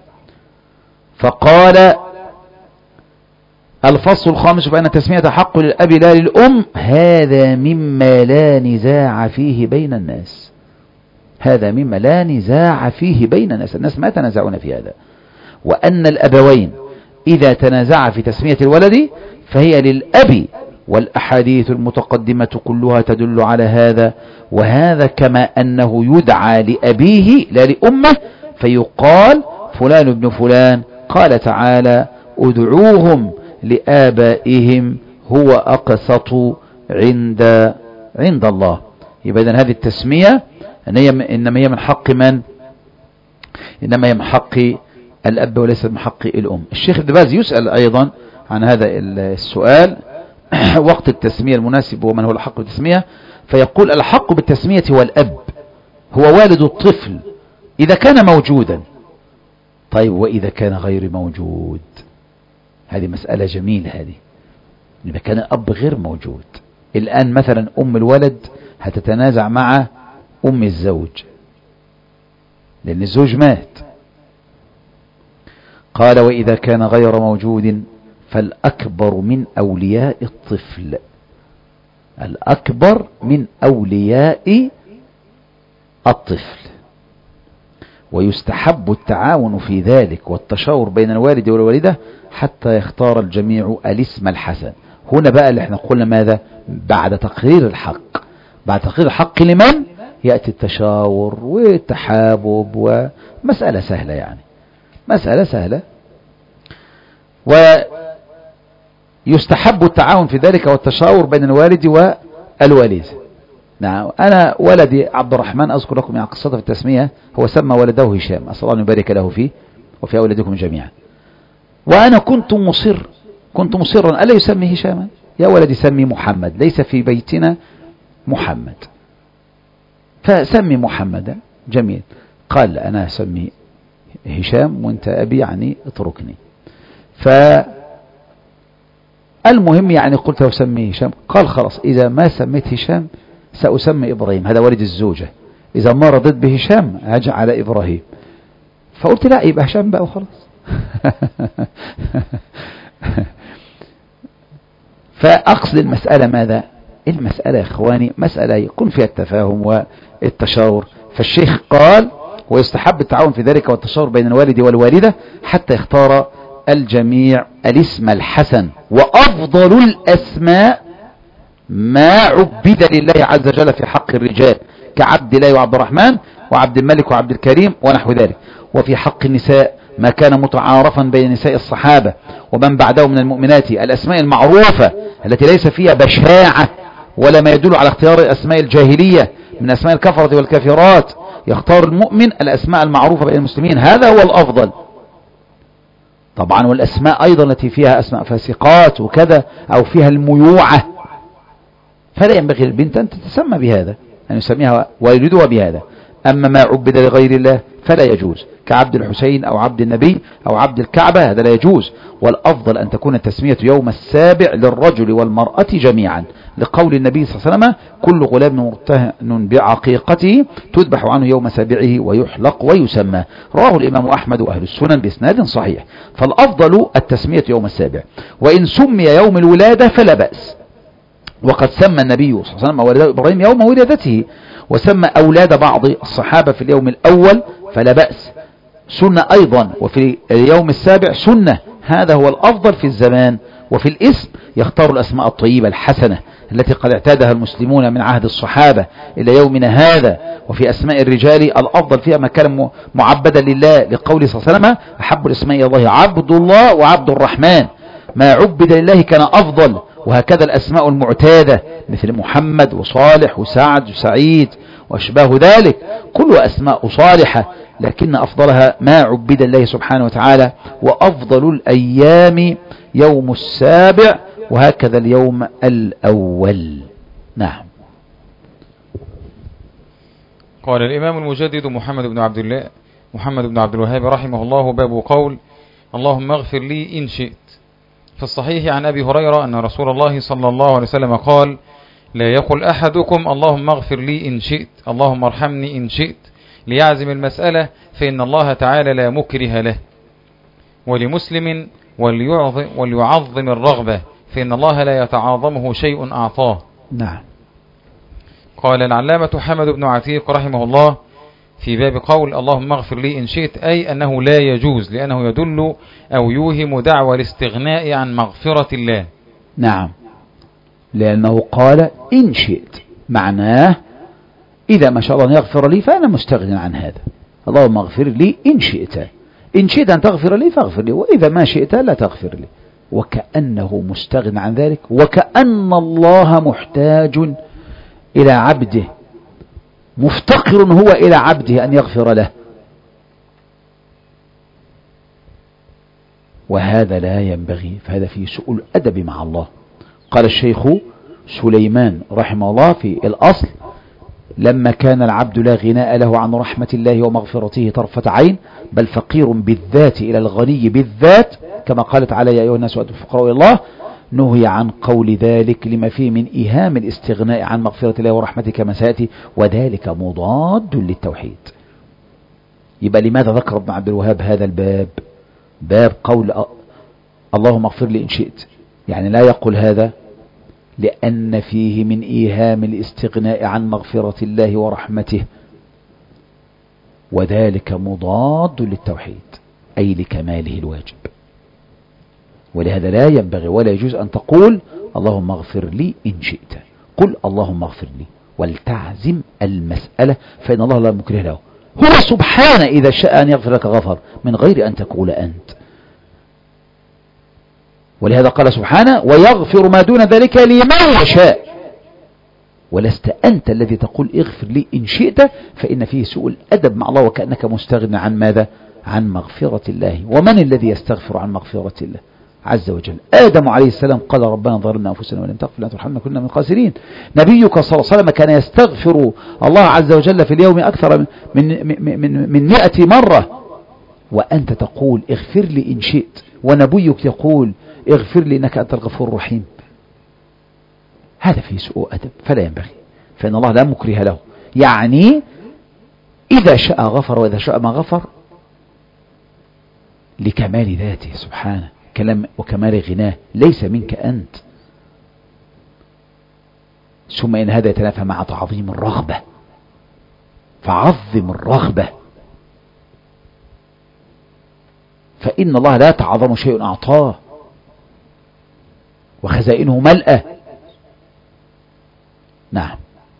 فقال: الفصل الخامس بأن التسمية حق للأب لا للأم، هذا مما لا نزاع فيه بين الناس. هذا مما لا نزاع فيه بين الناس ما تنازعون في هذا. وأن الأبوين إذا تنازع في تسمية الولد فهي للأب، والأحاديث المتقدمة كلها تدل على هذا. وهذا كما أنه يدعى لأبيه لا لأمه، فيقال فلان ابن فلان، قال تعالى: ادعوهم لآبائهم هو أقسط عند الله. يبقى إذن هذه التسمية إنما هي من حق من؟ إنما هي من حق الأب وليس من حق الأم. الشيخ ابن باز يسأل أيضا عن هذا السؤال: وقت التسمية المناسب ومن هو الحق بالتسمية؟ فيقول: الحق بالتسمية هو الأب، هو والد الطفل إذا كان موجودا. طيب وإذا كان غير موجود؟ هذه مسألة جميلة. هذه إذا كان الأب غير موجود، الآن مثلا أم الولد هتتنازع مع أم الزوج لأن الزوج مات. قال: وإذا كان غير موجود فالأكبر من أولياء الطفل، الأكبر من أولياء الطفل. ويستحب التعاون في ذلك والتشاور بين الوالد والوالدة حتى يختار الجميع الاسم الحسن. هنا بقى اللي احنا قلنا ماذا؟ بعد تقرير الحق، بعد تقرير الحق لمن؟ يأتي التشاور والتحابب، ومسألة سهلة يعني، مسألة سهلة. ويستحب التعاون في ذلك والتشاور بين الوالد والوالد. نعم، أنا ولدي عبد الرحمن أذكر لكم يعني قصته في التسمية، هو سمى ولده هشام، أسأل الله أن يبارك له فيه وفي أولادكم جميعا. وأنا كنت مصرا ألا يسمي هشاما، يا ولدي سمي محمد، ليس في بيتنا محمد، فسمي محمدا. جميل. قال: أنا سمي هشام وانت أبي يعني اتركني. فالمهم يعني قلت له سمي هشام. قال: خلاص إذا ما سميت هشام سأسمي إبراهيم، هذا والد الزوجة، إذا ما رضيت بهشام هجع على إبراهيم. فقلت لا، يبقى هشام بقى وخلاص. فأقصد المسألة ماذا؟ المسألة يا إخواني مسألة يكون فيها التفاهم والتشاور. فالشيخ قال: ويستحب التعاون في ذلك والتشاور بين الوالد والوالدة حتى يختار الجميع الاسم الحسن. وأفضل الأسماء ما عبد لله عز وجل في حق الرجال كعبد الله وعبد الرحمن وعبد الملك وعبد الكريم ونحو ذلك. وفي حق النساء ما كان متعارفا بين نساء الصحابة ومن بعدهم من المؤمنات الأسماء المعروفة التي ليس فيها بشاعة ولا ما يدل على اختيار الأسماء الجاهلية من أسماء الكفرة والكافرات. يختار المؤمن الأسماء المعروفة بين المسلمين، هذا هو الأفضل طبعا. والأسماء أيضا التي فيها أسماء فاسقات وكذا أو فيها الميوعة فلا ينبغي للبنت أن تتسمى بهذا، أن يسميها والدها بهذا. أما ما عبد لغير الله فلا يجوز، كعبد الحسين أو عبد النبي أو عبد الكعبة، هذا لا يجوز. والأفضل أن تكون التسمية يوم السابع للرجل والمرأة جميعا، لقول النبي صلى الله عليه وسلم: كل غلام مرتهن بعقيقته تذبح عنه يوم سابعه ويحلق ويسمى. رواه الإمام أحمد وأهل السنن بإسناد صحيح. فالأفضل التسمية يوم السابع، وإن سمي يوم الولادة فلا بأس، وقد سمى النبي صلى الله عليه وسلم ولده إبراهيم يوم ولادته، وسمى أولاد بعض الصحابة في اليوم الأول فلا بأس، سنة أيضا. وفي اليوم السابع سنة، هذا هو الأفضل في الزمان. وفي الاسم يختار الأسماء الطيبة الحسنة التي قد اعتادها المسلمون من عهد الصحابة إلى يومنا هذا. وفي أسماء الرجال الأفضل فيها ما كان معبدا لله، لقوله صلى الله عليه وسلم أحب الاسماء إلى الله عبد الله وعبد الرحمن، ما عبد لله كان أفضل. وهكذا الأسماء المعتادة مثل محمد وصالح وسعد وسعيد وأشباه ذلك كلها أسماء صالحة، لكن أفضلها ما عبد الله سبحانه وتعالى. وأفضل الأيام يوم السابع، وهكذا اليوم الأول. نعم. قال الإمام المجدد محمد بن عبد الوهاب رحمه الله: باب قول اللهم اغفر لي إن شئت. في الصحيح عن أبي هريرة أن رسول الله صلى الله عليه وسلم قال: لا يقل أحدكم اللهم اغفر لي إن شئت، اللهم ارحمني إن شئت، ليعزم المسألة، فإن الله تعالى لا مكره له. ولمسلم: وليعظم الرغبة، فإن الله لا يتعاظمه شيء أعطاه. نعم. قال العلامة حمد بن عتيق رحمه الله في باب قول اللهم اغفر لي إن شئت، أي أنه لا يجوز، لأنه يدل أو يوهم دعوى الاستغناء عن مغفرة الله. نعم، لأنه قال إن شئت، معناه إذا ما شاء الله أن يغفر لي فأنا مستغن عن هذا. اللهم اغفر لي إن شئت، إن شئت أن تغفر لي فاغفر لي، وإذا ما شئت لا تغفر لي. وكأنه مستغن عن ذلك، وكأن الله محتاج إلى عبده، مفتقر هو إلى عبده أن يغفر له، وهذا لا ينبغي، فهذا فيه سوء الأدب مع الله. قال الشيخ سليمان رحمه الله في الأصل: لما كان العبد لا غناء له عن رحمة الله ومغفرته طرفة عين، بل فقير بالذات إلى الغني بالذات، كما قال تعالى: يا أيها الناس وأنتم الفقراء إلى الله، نهي عن قول ذلك لما فيه من إيهام الاستغناء عن مغفرة الله ورحمته كما سيأتي، وذلك مضاد للتوحيد. يبقى لماذا ذكر ابن عبد الوهاب هذا الباب، باب قول اللهم اغفر لي إن شئت؟ يعني لا يقول هذا لأن فيه من إيهام الاستغناء عن مغفرة الله ورحمته، وذلك مضاد للتوحيد أي لكماله الواجب. ولهذا لا ينبغي ولا يجوز أن تقول اللهم اغفر لي إن شئت، قل اللهم اغفر لي، ولتعزم المسألة، فإن الله لا مكره له. هو سبحانه إذا شاء أن يغفر لك غفر من غير أن تقول أنت. ولهذا قال سبحانه: ويغفر ما دون ذلك لمن يشاء. ولست أنت الذي تقول اغفر لي إن شئت، فإن فيه سوء الأدب مع الله، وكأنك مستغنى عن ماذا؟ عن مغفرة الله. ومن الذي يستغفر عن مغفرة الله عز وجل؟ آدم عليه السلام قال: ربنا ظلمنا أنفسنا ولم تغفر لنا وترحمنا كنا من الخاسرين. نبيك صلى الله عليه وسلم كان يستغفر الله عز وجل في اليوم أكثر من 100 مرة، وأنت تقول اغفر لي إن شئت، ونبيك يقول اغفر لي إنك أنت الغفور الرحيم. هذا فيه سوء أدب، فلا ينبغي، فإن الله لا مكره له. يعني إذا شاء غفر وإذا شاء ما غفر، لكمال ذاته سبحانه وكمال غناه، ليس منك أنت. ثم إن هذا يتنافى مع تعظيم الرغبة، فعظم الرغبة، فإن الله لا تعظم شيء أعطاه، وخزائنه ملأة. نعم.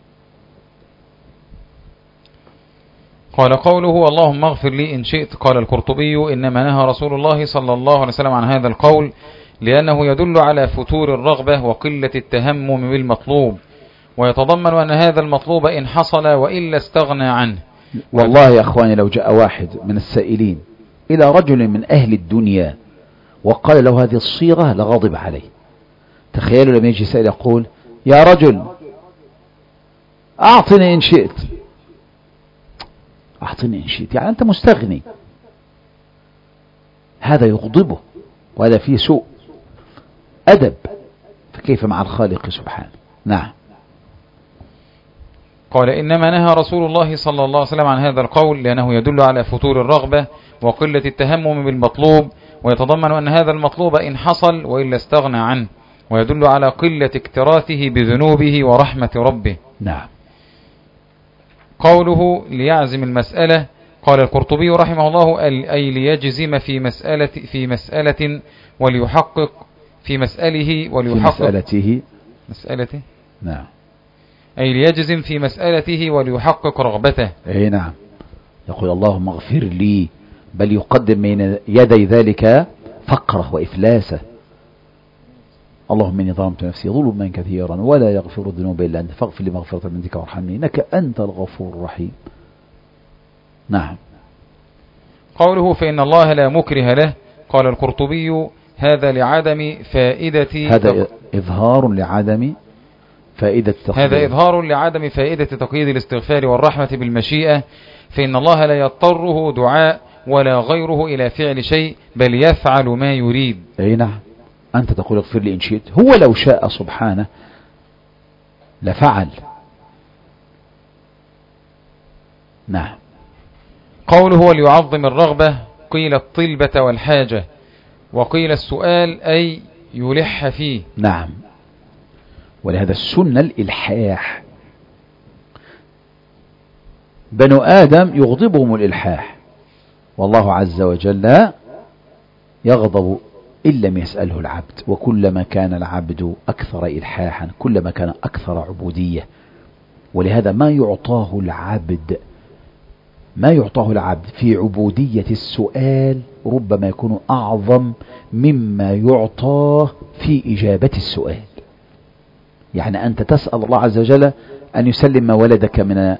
قال قوله اللهم اغفر لي إن شئت، قال القرطبي: إنما نهى رسول الله صلى الله عليه وسلم عن هذا القول لأنه يدل على فتور الرغبة وقلة التهمم بالمطلوب، ويتضمن أن هذا المطلوب إن حصل وإلا استغنى عنه. والله يا أخواني، لو جاء واحد من السائلين إلى رجل من أهل الدنيا وقال له هذه الصيغة لغضب عليه. تخيلوا لما يجي سائل يقول: يا رجل أعطني إن شئت، أعطني إن شئت، يعني أنت مستغني. هذا يغضبه، وهذا فيه سوء أدب، فكيف مع الخالق سبحانه؟ نعم. قال: إنما نهى رسول الله صلى الله عليه وسلم عن هذا القول لأنه يدل على فتور الرغبة وقلة التهمم بالمطلوب، ويتضمن أن هذا المطلوب إن حصل وإلا استغنى عنه. ويدل على قلة اكتراثه بذنوبه ورحمة ربه. نعم. قوله ليعزم المسألة، قال القرطبي رحمه الله أي ليجزم في مسألة وليحقق في مسأله وليحقق في مسألته. نعم. أي ليجزم في مسألته وليحقق رغبته. أي نعم. يقول اللهم اغفر لي، بل يقدم بين يدي ذلك فقره وإفلاسه. اللهم إني ظلمت نفسي ظلما كثيرا ولا يغفر الذنوب إلا أنت فاغفر لي مغفرة من عندك وارحمني إنك أنت الغفور الرحيم. نعم. قوله فإن الله لا مكره له، قال القرطبي هذا لعدم فائدة، هذا إظهار لعدم فائدة تقييد، هذا إظهار لعدم فائدة تقييد الاستغفار والرحمة بالمشيئة، فإن الله لا يضطره دعاء ولا غيره إلى فعل شيء، بل يفعل ما يريد. أي نعم. أنت تقول اغفر لي إن شئت، هو لو شاء سبحانه لفعل. نعم. قوله وليعظم الرغبة، قيل الطلبة والحاجة، وقيل السؤال أي يلح فيه. نعم. ولهذا السنة الإلحاح، بنو آدم يغضبهم الإلحاح، والله عز وجل يغضب إن لم يسأله العبد، وكلما كان العبد أكثر إلحاحا كلما كان أكثر عبودية. ولهذا ما يعطاه العبد في عبودية السؤال ربما يكون أعظم مما يعطاه في إجابة السؤال. يعني أنت تسأل الله عز وجل أن يسلم ولدك من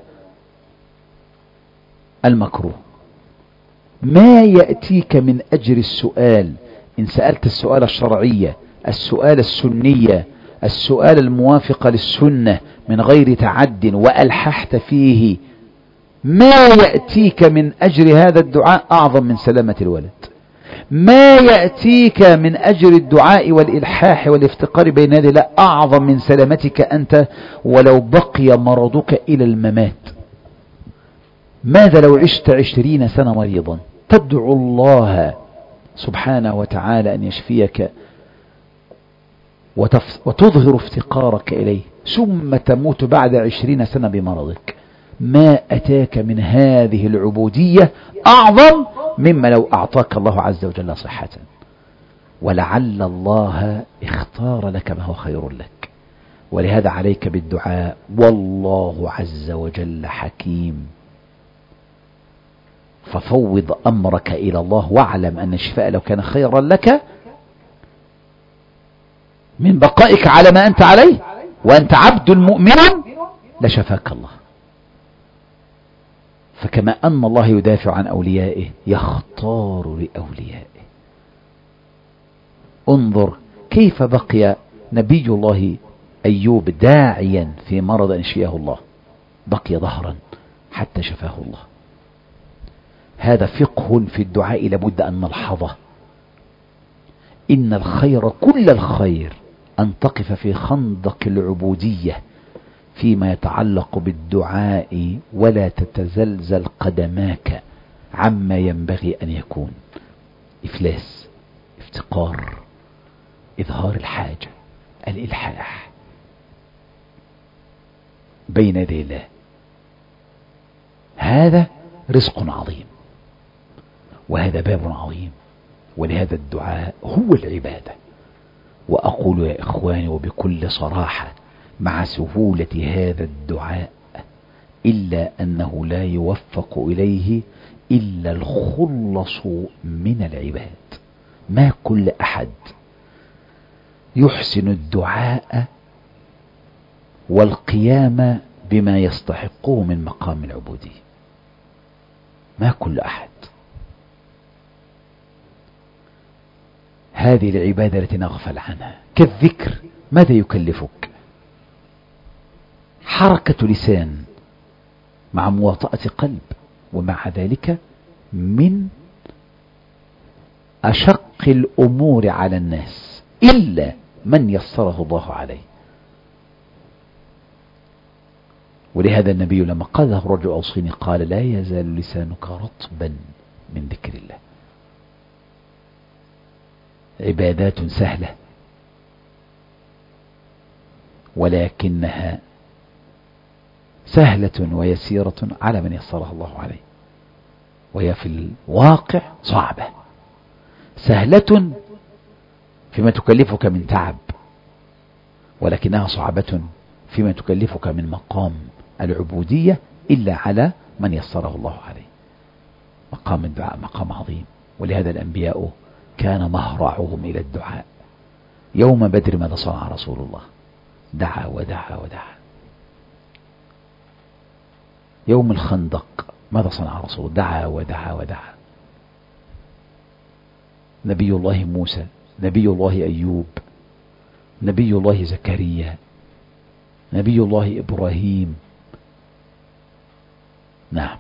المكروه، ما يأتيك من أجر السؤال إن سألت السؤال الشرعية، السؤال السنية، السؤال الموافق للسنة من غير تعد وألححت فيه، ما يأتيك من أجر هذا الدعاء أعظم من سلامة الولد. ما يأتيك من أجر الدعاء والإلحاح والافتقار بين يدي الله أعظم من سلامتك أنت ولو بقي مرضك إلى الممات. ماذا لو عشت 20 سنة مريضا تدعو الله سبحانه وتعالى أن يشفيك وتظهر افتقارك إليه، ثم تموت بعد 20 سنة بمرضك؟ ما أتاك من هذه العبودية أعظم مما لو أعطاك الله عز وجل صحة. ولعل الله اختار لك ما هو خير لك. ولهذا عليك بالدعاء، والله عز وجل حكيم، ففوض أمرك إلى الله، واعلم أن الشفاء لو كان خيرا لك من بقائك على ما أنت عليه وأنت عبد مؤمن لشفاك الله. فكما أن الله يدافع عن أوليائه يختار لأوليائه. انظر كيف بقي نبي الله أيوب داعيا في مرض أنشئه الله، بقي ظهرا حتى شفاه الله. هذا فقه في الدعاء لابد أن نلحظه. إن الخير كل الخير أن تقف في خندق العبودية فيما يتعلق بالدعاء ولا تتزلزل قدماك عما ينبغي أن يكون: إفلاس، افتقار، إظهار الحاجة، الإلحاح بين يدي الله. هذا رزق عظيم وهذا باب عظيم، ولهذا الدعاء هو العبادة. وأقول يا إخواني وبكل صراحة مع سهولة هذا الدعاء إلا أنه لا يوفق إليه إلا الخلص من العباد. ما كل أحد يحسن الدعاء والقيام بما يستحقه من مقام العبودية، ما كل أحد. هذه العبادة التي نغفل عنها كالذكر، ماذا يكلفك؟ حركة لسان مع مواطأة قلب، ومع ذلك من أشق الأمور على الناس إلا من يسره الله عليه. ولهذا النبي لما قال له الرجل أوصيني قال: لا يزال لسانك رطبا من ذكر الله. عبادات سهلة ولكنها سهلة ويسيرة على من يسرها الله عليه، وهي في الواقع صعبة. سهلة فيما تكلفك من تعب، ولكنها صعبة فيما تكلفك من مقام العبودية إلا على من يسره الله عليه. مقام الدعاء مقام عظيم، ولهذا الأنبياء كان مهرعهم إلى الدعاء. يوم بدر ماذا صنع رسول الله؟ دعا ودعا ودعا. يوم الخندق ماذا صنع رسول؟ دعا ودعا ودعا. نبي الله موسى، نبي الله أيوب، نبي الله زكريا، نبي الله إبراهيم. نعم.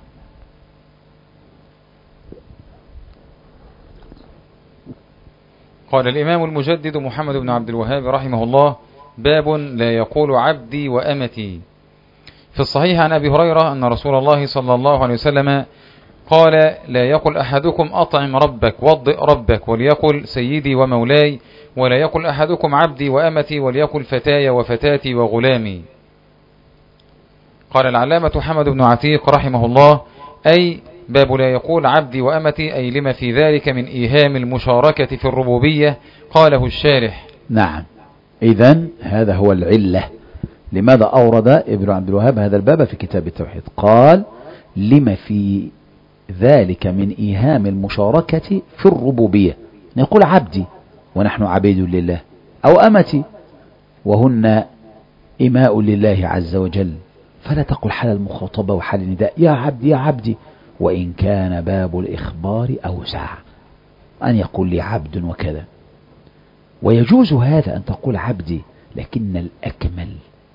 قال الإمام المجدد محمد بن عبد الوهاب رحمه الله: باب لا يقول عبدي وأمتي. في الصحيح عن أبي هريرة أن رسول الله صلى الله عليه وسلم قال: لا يقل أحدكم أطعم ربك وضئ ربك، وليقل سيدي ومولاي، ولا يقل أحدكم عبدي وأمتي، وليقل فتاي وفتاتي وغلامي. قال العلامة حمد بن عتيق رحمه الله: أي باب لا يقول عبدي وأمتي، أي لما في ذلك من إيهام المشاركة في الربوبية. قاله الشارح. نعم، إذن هذا هو العلة لماذا أورد ابن عبد الوهاب هذا الباب في كتاب التوحيد. قال: لما في ذلك من إيهام المشاركة في الربوبية. نقول عبدي ونحن عبيد لله، أو أمتي وهن إماء لله عز وجل، فلا تقل حال المخاطبة وحال النداء يا عبدي يا عبدي، وإن كان باب الإخبار أوسع أن يقول لي عبد وكذا. ويجوز هذا أن تقول عبدي، لكن الأكمل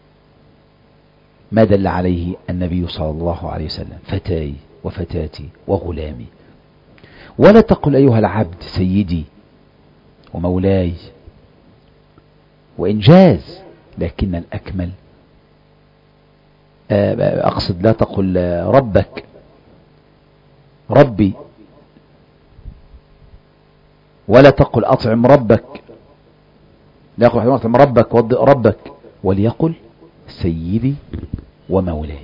ما دل عليه النبي صلى الله عليه وسلم: فتاي وفتاتي وغلامي. ولا تقل أيها العبد سيدي ومولاي، وإن جاز، لكن الأكمل أقصد لا تقل ربك ربي، ولا تقل أطعم ربك، لا يقل أطعم ربك وضئ ربك، وليقل سيدي ومولاي،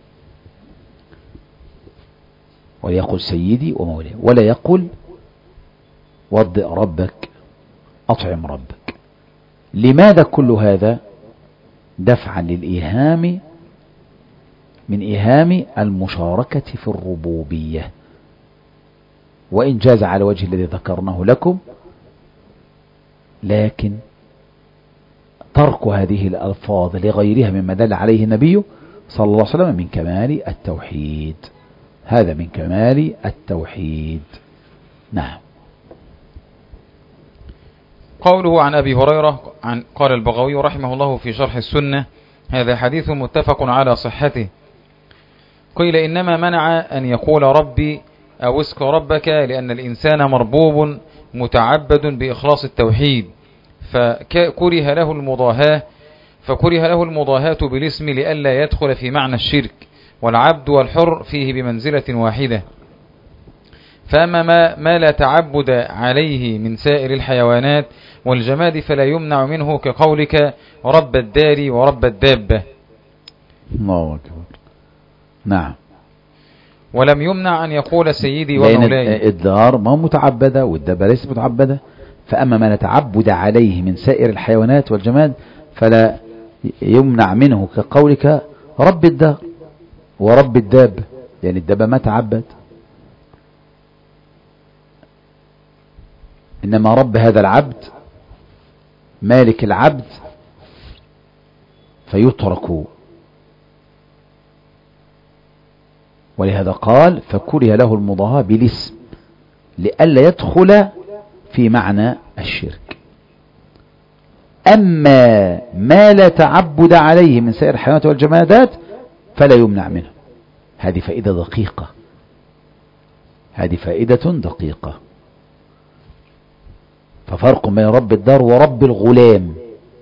وليقل سيدي ومولاي، ولا يقل وضئ ربك أطعم ربك. لماذا كل هذا؟ دفعا للإيهام من إيهام المشاركة في الربوبية، وإن جاز على وجه الذي ذكرناه لكم، لكن ترك هذه الألفاظ لغيرها مما دل عليه النبي صلى الله عليه وسلم من كمال التوحيد. هذا من كمال التوحيد. نعم. قوله عن أبي هريرة قال البغوي رحمه الله في شرح السنة: هذا حديث متفق على صحته. قيل إنما منع أن يقول ربي أو اسك ربك لأن الإنسان مربوب متعبد بإخلاص التوحيد، فكره له المضاهاة بالاسم لئلا يدخل في معنى الشرك، والعبد والحر فيه بمنزلة واحدة. فأما ما لا تعبد عليه من سائر الحيوانات والجماد فلا يمنع منه، كقولك رب الدار ورب الدابة. الله أكبر. نعم. ولم يمنع أن يقول سيدي ومولاي، لأن الدار ما متعبدة والدابة ليست متعبدة. فأما ما نتعبد عليه من سائر الحيوانات والجماد فلا يمنع منه، كقولك رب الدار ورب الدابة، يعني الدابة ما تعبد، إنما رب هذا العبد مالك العبد فيترك. ولهذا قال: فكره له المضاهاة بالاسم لئلا يدخل في معنى الشرك. أما ما لا تعبد عليه من سائر الحيوانات والجمادات فلا يمنع منه. هذه فائدة دقيقة، هذه فائدة دقيقة. ففرق بين رب الدار ورب الغلام.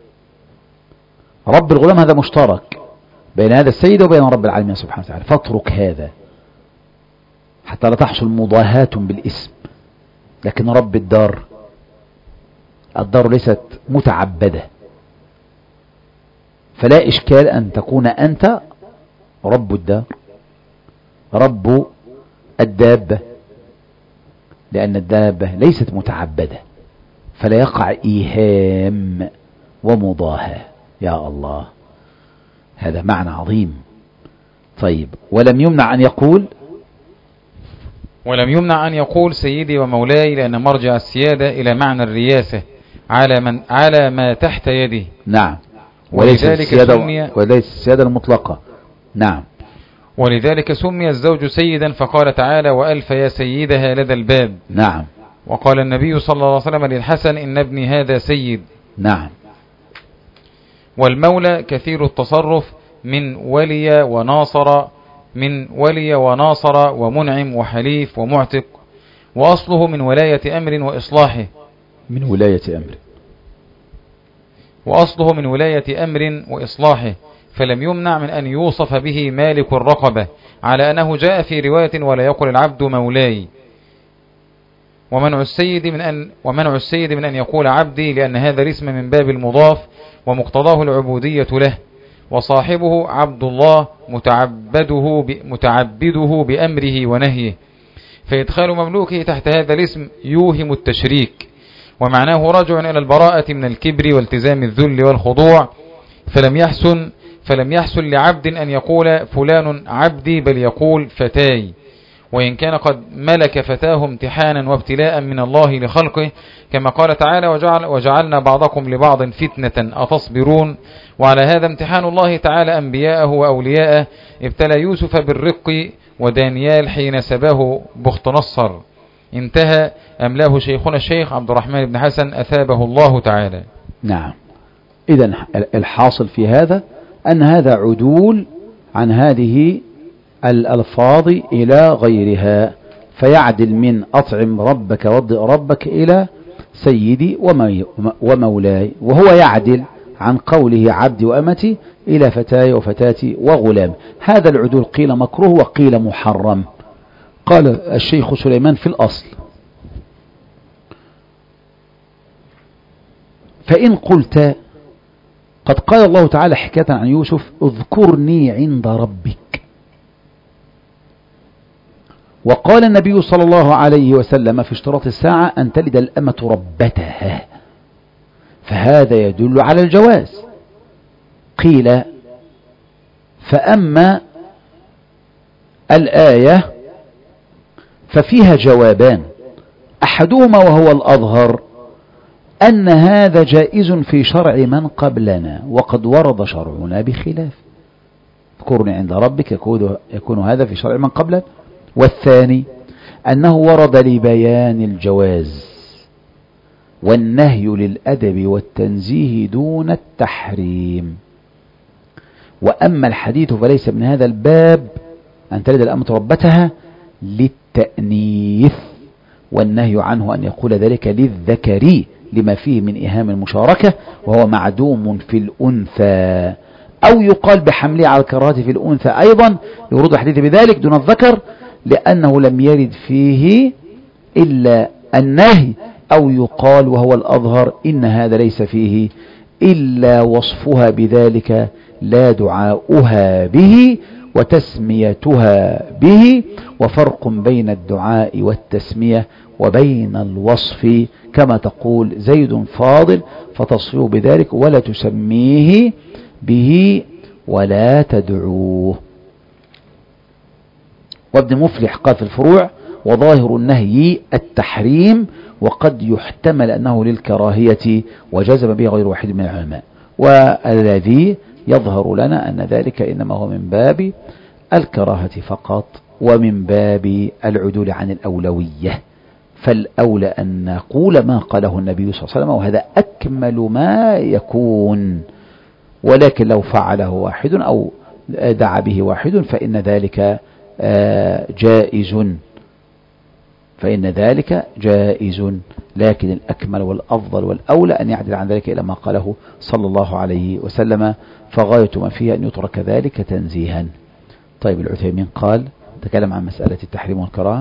رب الغلام هذا مشترك بين هذا السيد وبين رب العالمين سبحانه وتعالى، فاترك هذا حتى لا تحصل مضاهاة بالاسم. لكن رب الدار ليست متعبدة، فلا إشكال أن تكون أنت رب الدار، رب الدابة، لأن الدابة ليست متعبدة، فلا يقع إيهام ومضاهاة. يا الله، هذا معنى عظيم. طيب، ولم يمنع أن يقول سيدي ومولاي، لأن مرجع السيادة إلى معنى الرياسة على ما تحت يده. نعم، وليس السيادة المطلقة. نعم، ولذلك سمي الزوج سيدا، فقال تعالى: وألف يا سيدها لدى الباب. نعم. وقال النبي صلى الله عليه وسلم للحسن: إن ابني هذا سيد. نعم. والمولى كثير التصرف، من ولي وناصر ومنعم وحليف ومعتق، وأصله من ولاية أمر وإصلاحه. فلم يمنع من أن يوصف به مالك الرقبة، على أنه جاء في رواية: ولا يقل العبد مولاي. ومنع السيد من أن يقول عبدي، لأن هذا الاسم من باب المضاف، ومقتضاه العبودية له. وصاحبه عبد الله متعبده بأمره ونهيه، فإدخال مملوكه تحت هذا الاسم يوهم التشريك، ومعناه رجع إلى البراءة من الكبر والتزام الذل والخضوع. فلم يحسن لعبد أن يقول فلان عبدي، بل يقول فتاي، وإن كان قد ملك فتاه امتحانا وابتلاء من الله لخلقه، كما قال تعالى: وجعلنا بعضكم لبعض فتنة أتصبرون. وعلى هذا امتحان الله تعالى أنبياءه وأولياءه، ابتلى يوسف بالرق، ودانيال حين سباه بخت نصر. انتهى. أملاه شيخنا الشيخ عبد الرحمن بن حسن أثابه الله تعالى. نعم. إذن الحاصل في هذا أن هذا عدول عن هذه الألفاظ إلى غيرها، فيعدل من أطعم ربك وضئ ربك إلى سيدي ومولاي، وهو يعدل عن قوله عبدي وأمتي إلى فتاي وفتاتي وغلام. هذا العدول قيل مكروه وقيل محرم. قال الشيخ سليمان في الأصل: فإن قلت قد قال الله تعالى حكاية عن يوسف: اذكرني عند ربك، وقال النبي صلى الله عليه وسلم في اشتراط الساعة أن تلد الأمة ربتها، فهذا يدل على الجواز. قيل: فأما الآية ففيها جوابان، أحدهما وهو الأظهر أن هذا جائز في شرع من قبلنا، وقد ورد شرعنا بخلاف. اذكرني عند ربك يكون هذا في شرع من قبلنا. والثاني أنه ورد لبيان الجواز والنهي للأدب والتنزيه دون التحريم. وأما الحديث فليس من هذا الباب أن تلد الأمة ربتها للتأنيث، والنهي عنه أن يقول ذلك للذكر لما فيه من إيهام المشاركة، وهو معدوم في الأنثى، أو يقال بحمله على الكراهة في الأنثى أيضا، يورد الحديث بذلك دون الذكر، لأنه لم يرد فيه إلا النهي، أو يقال وهو الأظهر إن هذا ليس فيه إلا وصفها بذلك لا دعاؤها به وتسميتها به، وفرق بين الدعاء والتسمية وبين الوصف، كما تقول زيد فاضل فتصفيه بذلك ولا تسميه به ولا تدعوه. وابن مفلح قال في الفروع: وظاهر النهي التحريم، وقد يحتمل أنه للكراهية، وجزم به غير واحد من العلماء. والذي يظهر لنا أن ذلك إنما هو من باب الكراهة فقط، ومن باب العدول عن الأولوية. فالأولى أن نقول ما قاله النبي صلى الله عليه وسلم، وهذا أكمل ما يكون. ولكن لو فعله واحد أو دعا به واحد فإن ذلك جائز، لكن الأكمل والأفضل والأولى أن يعدل عن ذلك إلى ما قاله صلى الله عليه وسلم، فغاية ما فيها أن يترك ذلك تنزيها. طيب، العثيمين قال تكلم عن مسألة التحريم والكراهة.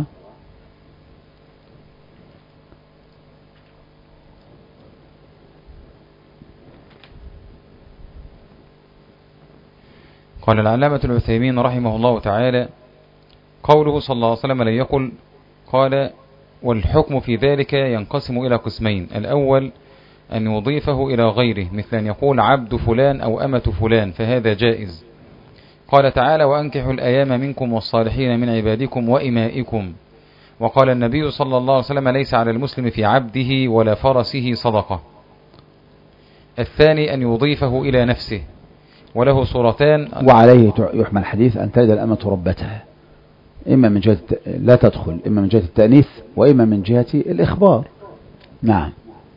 قال العلامة العثيمين رحمه الله تعالى: قوله صلى الله عليه وسلم لن يقل، قال: والحكم في ذلك ينقسم إلى قسمين: الأول أن يضيفه إلى غيره، مثل أن يقول عبد فلان أو أمة فلان، فهذا جائز. قال تعالى: وأنكحوا الأيام منكم والصالحين من عبادكم وإمائكم. وقال النبي صلى الله عليه وسلم: ليس على المسلم في عبده ولا فرسه صدقة. الثاني أن يضيفه إلى نفسه، وله صورتان. وعليه يحمل الحديث أن تلد الأمة ربتها، إما من جهة لا تدخل، إما من جهة التأنيث، وإما من جهة الإخبار. نعم.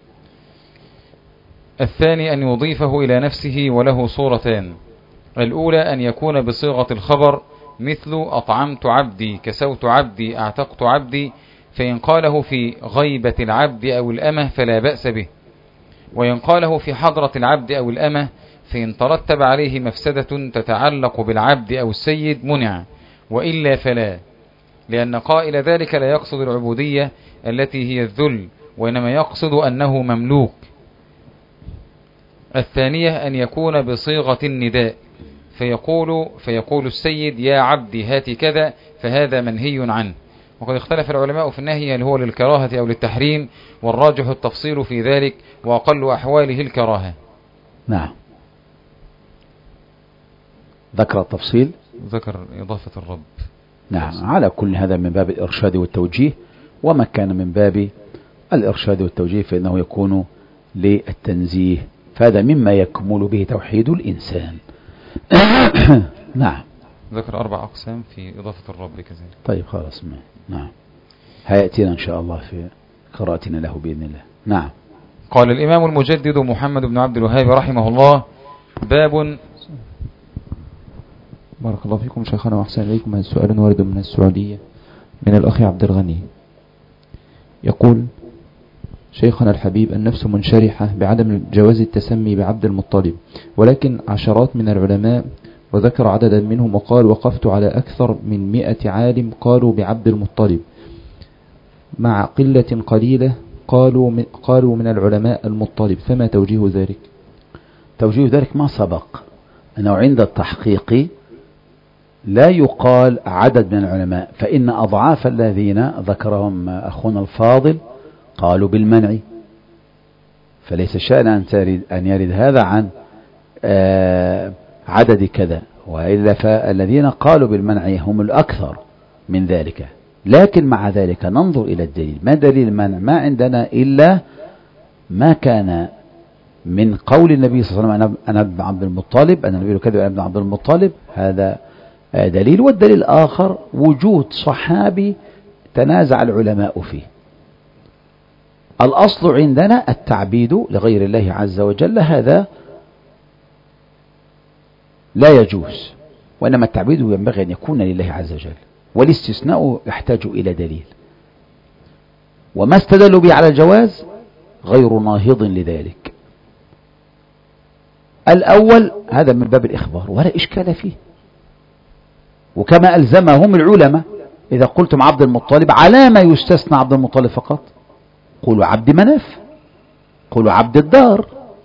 الثاني أن يضيفه إلى نفسه، وله صورتان: الأولى أن يكون بصيغة الخبر، مثل أطعمت عبدي، كسوت عبدي، أعتقت عبدي، فإن قاله في غيبة العبد أو الأمة فلا بأس به، وإن قاله في حضرة العبد أو الأمة فإن ترتب عليه مفسدة تتعلق بالعبد أو السيد منع، وإلا فلا، لأن قائل ذلك لا يقصد العبودية التي هي الذل، وإنما يقصد أنه مملوك. الثانية أن يكون بصيغة النداء، فيقول السيد: يا عبدي هات كذا، فهذا منهي عنه. وقد اختلف العلماء في النهي هل هو للكراهة أو للتحريم، والراجح التفصيل في ذلك، وأقل أحواله الكراهة. نعم. ذكر التفصيل، ذكر إضافة الرب. نعم. على كل هذا من باب الإرشاد والتوجيه، وما كان من باب الإرشاد والتوجيه فإنه يكون للتنزيه، فهذا مما يكمل به توحيد الإنسان. نعم. ذكر 4 أقسام في إضافة الرب كذلك. طيب خلاص. نعم. هيأتينا إن شاء الله في قراءتنا له بإذن الله. نعم. قال الإمام المجدد محمد بن عبد الوهاب رحمه الله: باب. بارك الله فيكم شيخنا وأحسن إليكم. هذا سؤال وارد من السعودية من الأخ عبد الغني، يقول: شيخنا الحبيب، النفس منشرحة بعدم جواز التسمي بعبد المطلب، ولكن عشرات من العلماء، وذكر عددا منهم وقال: وقفت على أكثر من 100 عالم قالوا بعبد المطلب، مع قلة قليلة قالوا من العلماء المطلب، فما توجيه ذلك؟ توجيه ذلك ما سبق أنه عند التحقيق لا يقال عدد من العلماء، فإن أضعاف الذين ذكرهم أخونا الفاضل قالوا بالمنع، فليس شأن أن يرد هذا عن عدد كذا، وإلا فالذين قالوا بالمنع هم الأكثر من ذلك. لكن مع ذلك ننظر إلى الدليل. ما دليل المنع؟ ما عندنا إلا ما كان من قول النبي صلى الله عليه وسلم: أنا ابن عبد المطلب، أنا النبي كذب، أنا ابن عبد المطلب، هذا دليل. والدليل الآخر وجود صحابي تنازع العلماء فيه. الأصل عندنا التعبيد لغير الله عز وجل، هذا لا يجوز، وإنما التعبيد ينبغي أن يكون لله عز وجل، والاستثناء يحتاج إلى دليل، وما استدلوا به على الجواز غير ناهض لذلك. الأول هذا من باب الإخبار ولا إشكال فيه، وكما ألزمهم العلماء: إذا قلتم عبد المطلب على ما يستثنى عبد المطلب فقط؟ قولوا عبد مناف، قولوا عبد الدار،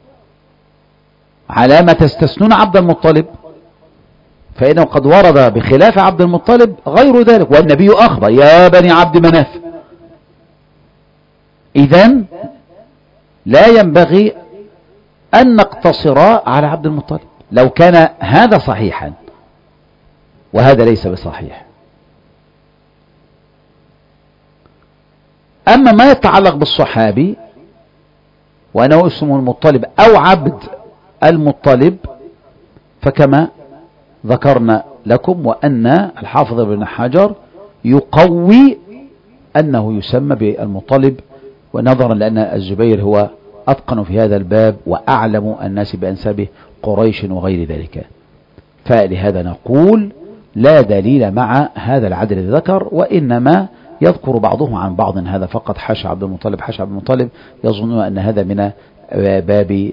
على ما تستثنون عبد المطلب؟ فإنه قد ورد بخلاف عبد المطلب غير ذلك، والنبي أخبر: يا بني عبد مناف. إذن لا ينبغي أن نقتصر على عبد المطلب لو كان هذا صحيحا، وهذا ليس بصحيح. أما ما يتعلق بالصحابي وأنه اسمه المطلب أو عبد المطلب، فكما ذكرنا لكم، وأن الحافظ ابن حجر يقوي أنه يسمى بالمطلب، ونظرا لأن الزبير هو أتقن في هذا الباب وأعلم الناس بأنسابه قريش وغير ذلك، فلهذا نقول لا دليل مع هذا العدد الذي ذكر، وإنما يذكر بعضهم عن بعض هذا فقط: حاشا عبد المطلب، حاشا عبد المطلب، يظنون أن هذا من باب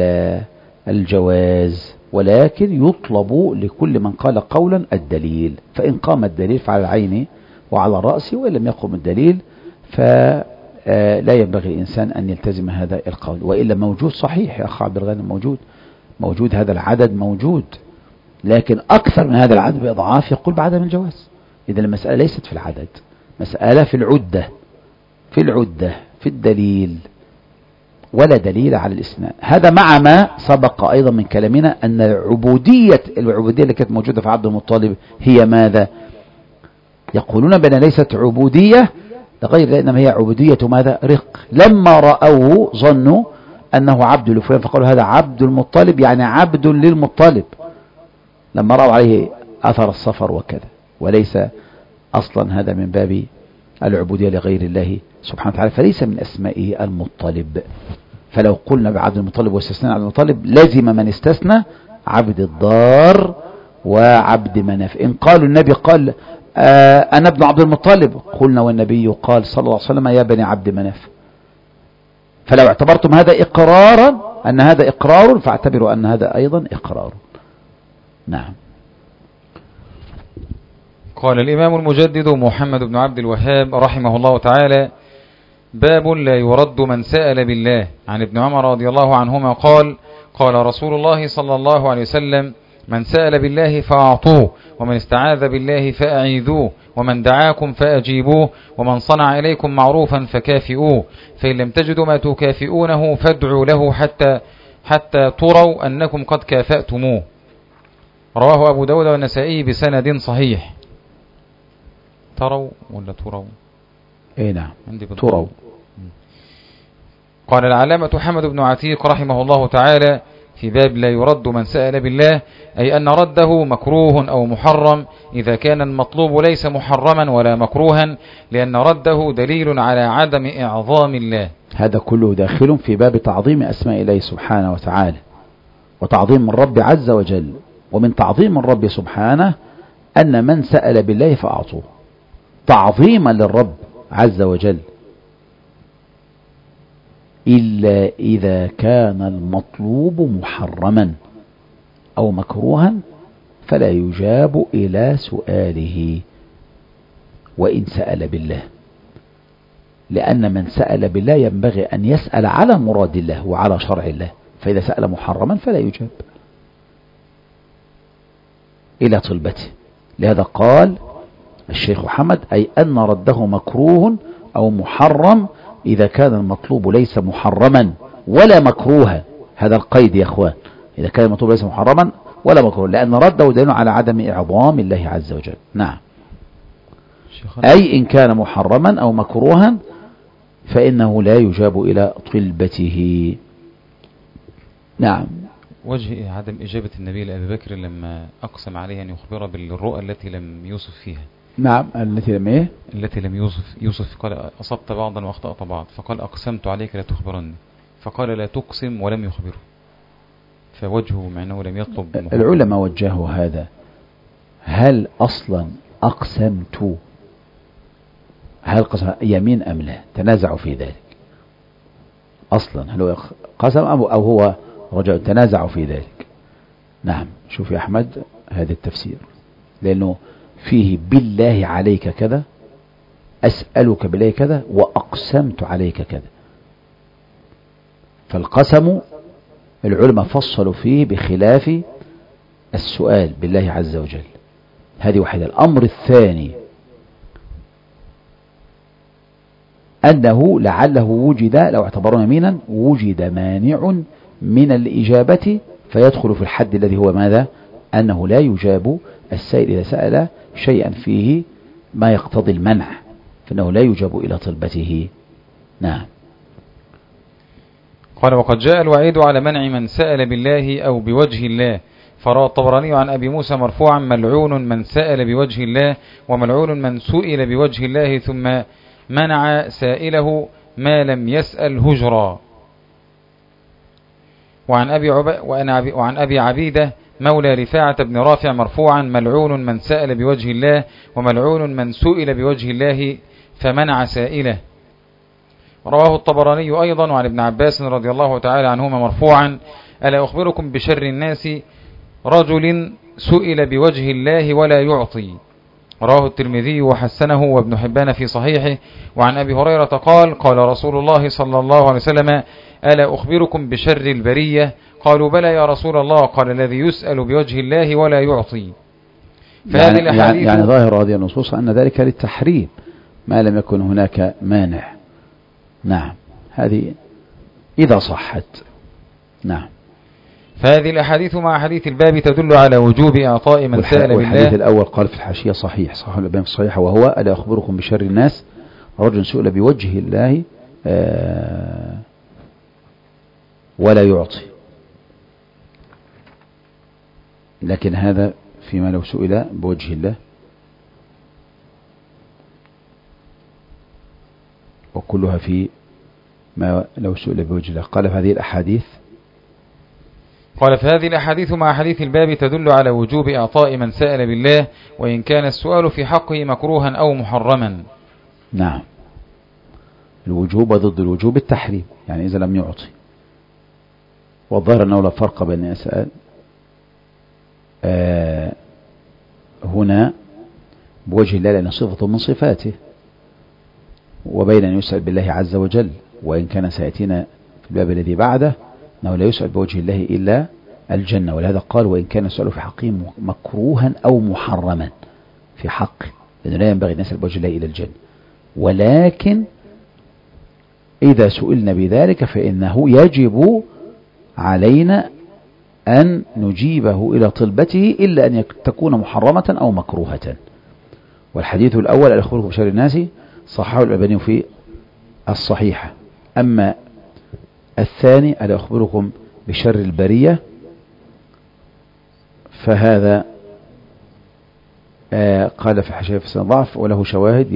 الجواز، ولكن يطلب لكل من قال قولا الدليل، فإن قام الدليل فعلى العين وعلى الرأس، وإن لم يقم الدليل فلا ينبغي الإنسان أن يلتزم هذا القول. وإلا موجود صحيح يا أخ عبد الغني، موجود هذا العدد موجود، لكن أكثر من هذا العدد بإضعاف يقول بعدم الجواز. إذن المسألة ليست في العدد، مسألة في العدة، في الدليل، ولا دليل على الاستثناء. هذا مع ما سبق أيضا من كلامنا أن العبودية اللي كانت موجودة في عبد المطلب هي ماذا؟ يقولون بأن ليست عبودية لغير، إنما هي عبودية ماذا؟ رق. لما رأوه ظنوا أنه عبد لفلان فقالوا هذا عبد المطلب، يعني عبد للمطلب، لما رأوا عليه أثر السفر وكذا، وليس أصلا هذا من باب العبودية لغير الله سبحانه وتعالى، فليس من أسمائه المطلب. فلو قلنا بعبد المطلب واستثناء عبد المطلب لازم من استثنى عبد الدار وعبد مناف. إن قالوا النبي قال أنا ابن عبد المطلب، قلنا والنبي قال صلى الله عليه وسلم يا بني عبد مناف. فلو اعتبرتم هذا إقرارا أن هذا إقرار، فاعتبروا أن هذا أيضا إقرار. نعم. قال الإمام المجدد محمد بن عبد الوهاب رحمه الله تعالى: باب لا يرد من سأل بالله. عن ابن عمر رضي الله عنهما قال: قال رسول الله صلى الله عليه وسلم: من سأل بالله فأعطوه، ومن استعاذ بالله فأعيذوه، ومن دعاكم فأجيبوه، ومن صنع إليكم معروفا فكافئوه، فإن لم تجدوا ما تكافئونه فادعوا له حتى تروا أنكم قد كافأتموه. رواه أبو داود والنسائي بسند صحيح. تروا ولا تروا؟ اي نعم تروا. قال العلامة حمد بن عتيق رحمه الله تعالى في باب لا يرد من سأل بالله، أي أن رده مكروه أو محرم إذا كان المطلوب ليس محرما ولا مكروها، لأن رده دليل على عدم إعظام الله. هذا كله داخل في باب تعظيم أسماء الله سبحانه وتعالى وتعظيم الرب عز وجل. ومن تعظيم الرب سبحانه أن من سأل بالله فأعطوه، تعظيما للرب عز وجل، إلا إذا كان المطلوب محرما أو مكروها فلا يجاب إلى سؤاله وإن سأل بالله، لأن من سأل بالله ينبغي أن يسأل على مراد الله وعلى شرع الله، فإذا سأل محرما فلا يجاب إلى طلبته. لهذا قال الشيخ محمد أي أن رده مكروه أو محرم إذا كان المطلوب ليس محرما ولا مكروها. هذا القيد يا أخوان، إذا كان المطلوب ليس محرما ولا مكروها، لأن رده دليل على عدم إعظام الله عز وجل. نعم. أي إن كان محرما أو مكروها فإنه لا يجاب إلى طلبته. نعم. وجه عدم إجابة النبي لأبي بكر لما أقسم عليه أن يخبر بالرؤى التي لم يوصف فيها. نعم. التي لم إيه؟ التي لم يوصف قال أصبت بعضا وأخطأت بعض، فقال أقسمت عليك لا تخبرني، فقال لا تقسم ولم يخبره، فوجهه مع أنه لم يطلب. العلماء وجهوا هذا، هل أصلا أقسمت، هل قسم يمين أم لا؟ تنازعوا في ذلك أصلا، هل هو قسم أو هو رجل؟ تنازعوا في ذلك. نعم. شوف يا أحمد هذا التفسير، لأنه فيه بالله عليك كذا، أسألك بالله كذا، وأقسمت عليك كذا. فالقسم العلماء فصلوا فيه بخلاف السؤال بالله عز وجل. هذه واحدة. الأمر الثاني أنه لعله وجد، لو اعتبرنا يمينا، وجد مانع من الإجابة فيدخل في الحد الذي هو ماذا؟ أنه لا يجاب السائل إذا سأل شيئا فيه ما يقتضي المنع، فإنه لا يجاب إلى طلبته. نعم. قال: وقد جاء الوعيد على منع من سأل بالله أو بوجه الله، فروى الطبراني عن أبي موسى مرفوعا: ملعون من سأل بوجه الله، وملعون من سئل بوجه الله ثم منع سائله ما لم يسأل هجرا. وعن أبي عبيدة مولى رفاعة بن رافع مرفوعا: ملعون من سأل بوجه الله، وملعون من سئل بوجه الله فمنع سائله. رواه الطبراني أيضا عن ابن عباس رضي الله تعالى عنهما مرفوعا: ألا أخبركم بشر الناس رجل سئل بوجه الله ولا يعطي، رواه الترمذي وحسنه وابن حبان في صحيحه. وعن أبي هريرة قال قال رسول الله صلى الله عليه وسلم ألا أخبركم بشر البرية؟ قالوا بلى يا رسول الله. قال الذي يسأل بوجه الله ولا يعطي. يعني ظاهر هذه النصوص أن ذلك للتحريم ما لم يكن هناك مانع. نعم، هذه إذا صحت. نعم. فهذه الأحاديث مع حديث الباب تدل على وجوب إعطاء من سأل بالله. والحديث الأول قال في الحاشية صحيح، صحيح الألباني في الصحيحة، وهو ألا أخبركم بشر الناس رجل سئل بوجه الله ولا يعطي. لكن هذا فيما لو سئل بوجه الله، وكلها في ما لو سئل بوجه الله. قال في هذه الأحاديث فهذه الأحاديث مع حديث الباب تدل على وجوب إعطاء من سأل بالله وإن كان السؤال في حقه مكروها أو محرما. نعم، الوجوب ضد الوجوب التحريم، يعني إذا لم يعطي. والظاهر أنه لا فرق بين يسأل هنا بوجه الله لأن صفة من صفاته، وبين أن يسأل بالله عز وجل، وإن كان سيأتينا في الباب الذي بعده أنه لا يسأل بوجه الله إلا الجنة. ولهذا قال وإن كان السؤال في حقه مكروها أو محرما في حقه، لأنه لا ينبغي أن يسأل بوجه الله إلى الجنة. ولكن إذا سئلنا بذلك فإنه يجب علينا أن نجيبه إلى طلبته إلا أن تكون محرمة أو مكروهة. والحديث الأول ألا أخبركم بشر الناس صححه الألباني في الصحيحة. أما الثاني ألا أخبركم بشر البرية فهذا قال في حاشية في سن ضعف وله شواهد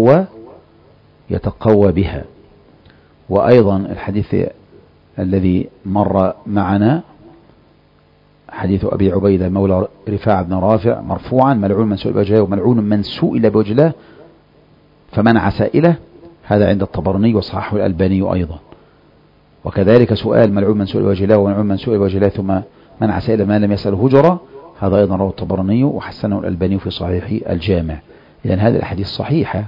يتقوى بها. وأيضا الحديث الذي مر معنا حديث أبي عبيدة مولى رفاعة بن رافع مرفوعا ملعون من سئل بوجه الله وملعون من سئل بوجه الله فمنع سائله، هذا عند الطبراني وصححه الألباني أيضا. وكذلك سؤال ملعون من سئل بوجه الله وملعون من سئل بوجه الله ثم منع سائله ما لم يسأل هجرة، هذا أيضا رواه الطبراني وحسنه الألباني في صحيح الجامع. إذن هذه الأحاديث صحيحة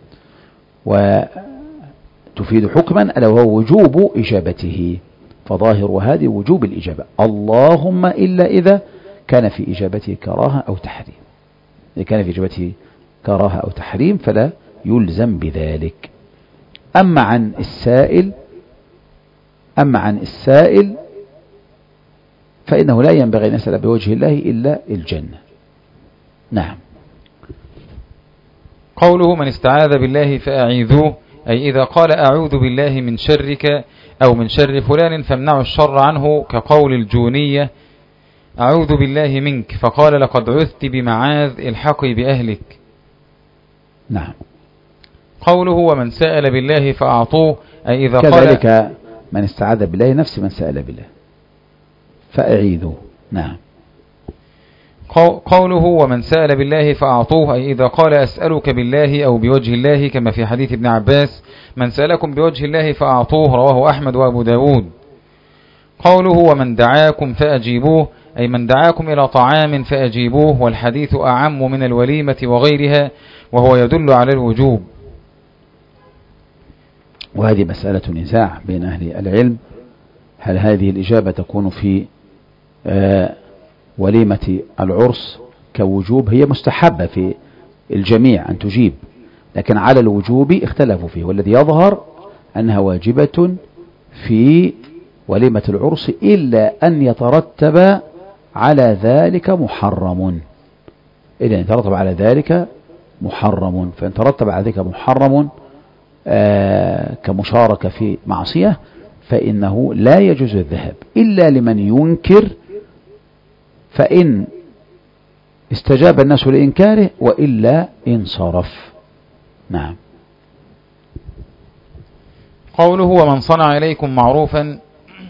وتفيد حكما ألا وهو وجوب إجابته، فظاهر هذه وجوب الإجابة، اللهم إلا إذا كان في إجابته كراهة أو تحريم. إذا كان في إجابته كراهة أو تحريم فلا يلزم بذلك. أما عن السائل فإنه لا ينبغي أن يسأل بوجه الله إلا الجنة. نعم. قوله من استعاذ بالله فأعيذوه، أي إذا قال أعوذ بالله من شرك أو من شر فلان فامنعوا الشر عنه، كقول الجونية أعوذ بالله منك فقال لقد عثت بمعاذ الحقي بأهلك. نعم. قوله ومن سأل بالله فأعطوه، أي إذا قال كذلك من استعاذ بالله نفس من سأل بالله فأعيذوه. نعم. قوله ومن سأل بالله فأعطوه، أي إذا قال أسألك بالله أو بوجه الله، كما في حديث ابن عباس من سألكم بوجه الله فأعطوه، رواه أحمد وأبو داود. قوله ومن دعاكم فأجيبوه، أي من دعاكم إلى طعام فأجيبوه، والحديث أعم من الوليمة وغيرها وهو يدل على الوجوب. وهذه مسألة نزاع بين أهل العلم، هل هذه الإجابة تكون في وليمة العرس كوجوب؟ هي مستحبة في الجميع أن تجيب، لكن على الوجوب اختلفوا فيه، والذي يظهر أنها واجبة في وليمة العرس إلا أن يترتب على ذلك محرم. إذا يترتب على ذلك محرم، فإن ترتب على ذلك محرم كمشاركة في معصية فإنه لا يجوز الذهاب إلا لمن ينكر، فإن استجاب الناس لإنكاره وإلا انصرف. نعم. قوله ومن صنع إليكم معروفا،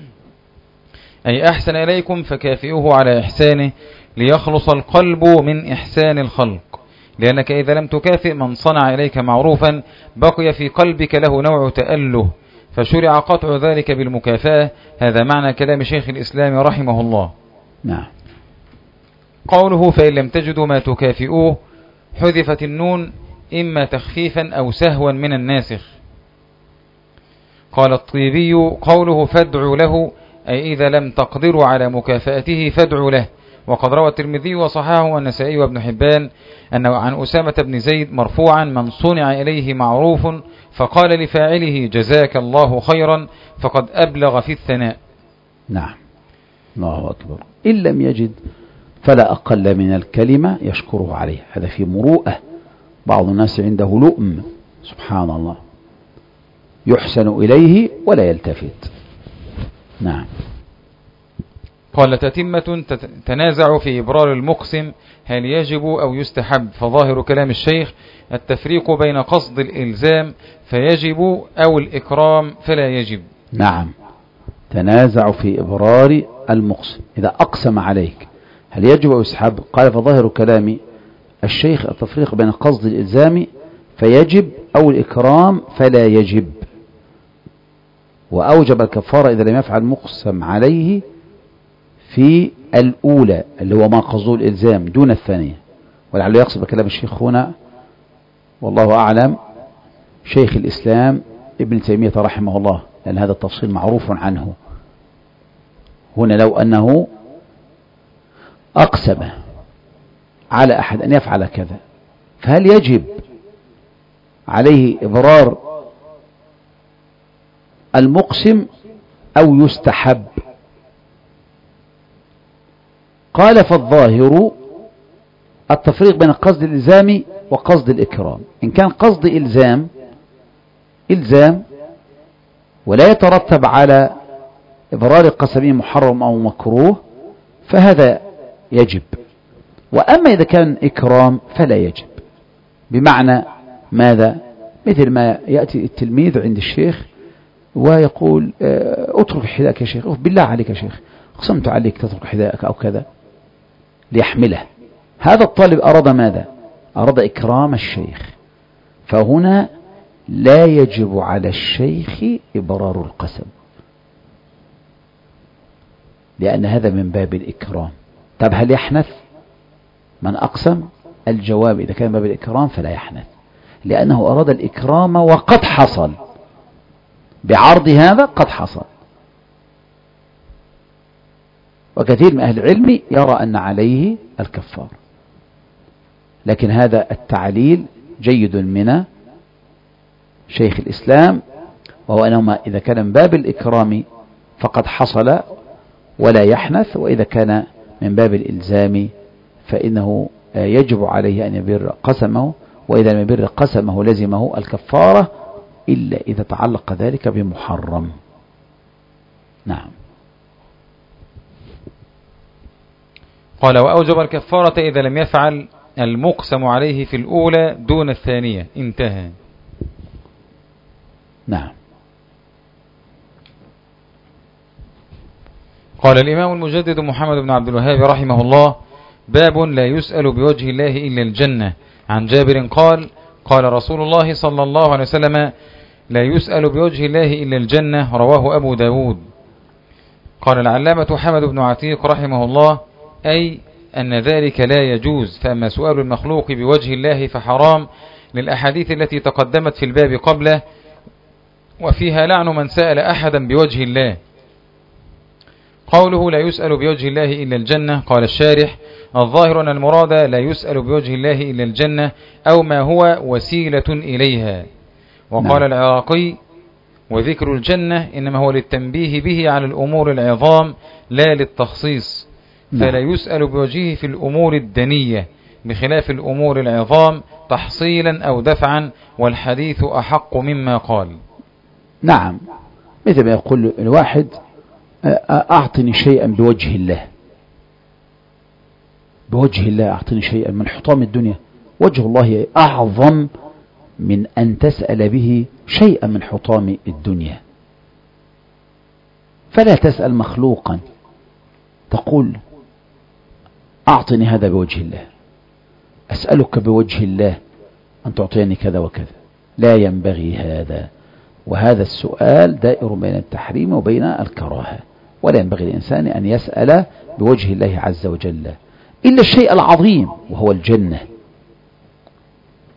أي أحسن إليكم فكافئوه على إحسانه ليخلص القلب من إحسان الخلق، لأنك إذا لم تكافئ من صنع إليك معروفا بقي في قلبك له نوع تأله، فشرع قطع ذلك بالمكافأة. هذا معنى كلام شيخ الإسلام رحمه الله. نعم. قوله فإن لم تجدوا ما تكافئوه، حذفت النون إما تخفيفا أو سهوا من الناسخ. قال الطيبي قوله فادعوا له أي إذا لم تقدروا على مكافأته فادعوا له. وقد روى الترمذي وصححه والنسائي وابن حبان أنه عن أسامة بن زيد مرفوعا من صنع إليه معروف فقال لفاعله جزاك الله خيرا فقد أبلغ في الثناء. نعم، الله أكبر. إن لم يجد فلا أقل من الكلمة يشكره عليه، هذا في مروءة. بعض الناس عنده لؤم سبحان الله، يحسن إليه ولا يلتفت. نعم. قال تتمة تنازع في إبرار المقسم هل يجب أو يستحب، فظاهر كلام الشيخ التفريق بين قصد الإلزام فيجب أو الإكرام فلا يجب. نعم، تنازع في إبرار المقسم، إذا أقسم عليك هل يجب أو يستحب، قال فظاهر كلام الشيخ التفريق بين قصد الإلزام فيجب أو الإكرام فلا يجب، وأوجب الكفارة إذا لم يفعل مقسم عليه في الأولى اللي هو ما قصده الإلزام دون الثانية. ولعله يقصد بكلام الشيخ هنا والله أعلم شيخ الإسلام ابن تيمية رحمه الله، لأن هذا التفصيل معروف عنه. هنا لو أنه أقسم على أحد أن يفعل كذا فهل يجب عليه إبرار المقسم أو يستحب؟ قال فالظاهر التفريق بين قصد الإلزام وقصد الإكرام. إن كان قصد إلزام ولا يترتب على إبرار القسم محرم أو مكروه فهذا يجب، وأما إذا كان إكرام فلا يجب. بمعنى ماذا؟ مثل ما يأتي التلميذ عند الشيخ ويقول اترك حذاءك يا شيخ، بالله عليك يا شيخ قسمت عليك تترك حذاءك أو كذا ليحمله. هذا الطالب أراد ماذا؟ أراد إكرام الشيخ، فهنا لا يجب على الشيخ إبرار القسم لأن هذا من باب الإكرام. طب هل يحنث من أقسم؟ الجواب إذا كان باب الإكرام فلا يحنث، لأنه أراد الإكرام وقد حصل بعرض هذا، قد حصل. وكثير من أهل العلم يرى أن عليه الكفار، لكن هذا التعليل جيد من شيخ الإسلام، وهو أنهما إذا كان من باب الإكرام فقد حصل ولا يحنث، وإذا كان من باب الإلزام فإنه يجب عليه أن يبر قسمه، وإذا لم يبر قسمه لزمه الكفارة إلا إذا تعلق ذلك بمحرم. نعم. قال وأوجب الكفارة إذا لم يفعل المقسم عليه في الأولى دون الثانية. انتهى. نعم. قال الإمام المجدد محمد بن عبد الوهاب رحمه الله باب لا يسأل بوجه الله إلا الجنة. عن جابر قال قال رسول الله صلى الله عليه وسلم لا يسأل بوجه الله إلا الجنة، رواه أبو داود. قال العلامة حمد بن عتيق رحمه الله أي أن ذلك لا يجوز، فأما سؤال المخلوق بوجه الله فحرام للأحاديث التي تقدمت في الباب قبله وفيها لعن من سأل أحدا بوجه الله. قوله لا يسأل بوجه الله إلا الجنة، قال الشارح الظاهر أن المراد لا يسأل بوجه الله إلا الجنة أو ما هو وسيلة إليها. وقال العراقي وذكر الجنة إنما هو للتنبيه به على الأمور العظام لا للتخصيص، فلا يسأل بوجهه في الأمور الدنية بخلاف الأمور العظام تحصيلا أو دفعا، والحديث أحق مما قال. نعم، مثل ما يقول الواحد أعطني شيئا بوجه الله، بوجه الله أعطني شيئا من حطام الدنيا. وجه الله أعظم من أن تسأل به شيئا من حطام الدنيا. فلا تسأل مخلوقا تقول أعطني هذا بوجه الله، أسألك بوجه الله أن تعطيني كذا وكذا، لا ينبغي هذا. وهذا السؤال دائر بين التحريم وبين الكراهة، ولا ينبغي الإنسان أن يسأل بوجه الله عز وجل إلا الشيء العظيم وهو الجنة.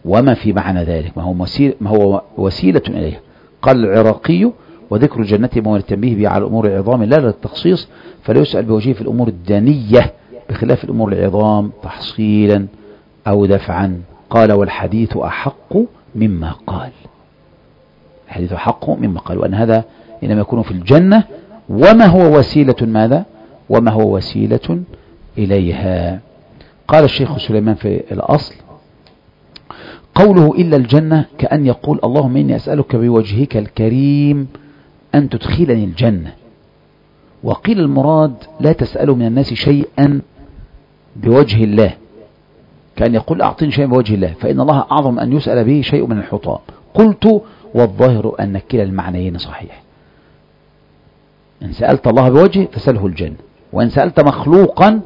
وما في معنى ذلك، ما هو وسيلة إليها. قال العراقي: وذكر الجنة ما التنبيه به على الأمور العظام لا للتخصيص، فلا يسأل بوجهه في الأمور الدانية بخلاف الأمور العظام تحصيلا أو دفعا. قال: والحديث أحق مما قال. الحديث أحق مما قال، وأن هذا إنما يكون في الجنة، وما هو وسيلة ماذا؟ وما هو وسيلة إليها. قال الشيخ سليمان في الأصل: قوله إلا الجنة كأن يقول: اللهم إني أسألك بوجهك الكريم أن تدخلني الجنة. وقيل المراد: لا تسأل من الناس شيئا بوجه الله، كأن يقول: أعطني شيئا بوجه الله، فإن الله أعظم أن يسأل به شيء من الحطام. قلت: والظاهر أن كلا المعنيين صحيح. إن سألت الله بوجهه فسأله الجنة، وإن سألت مخلوقا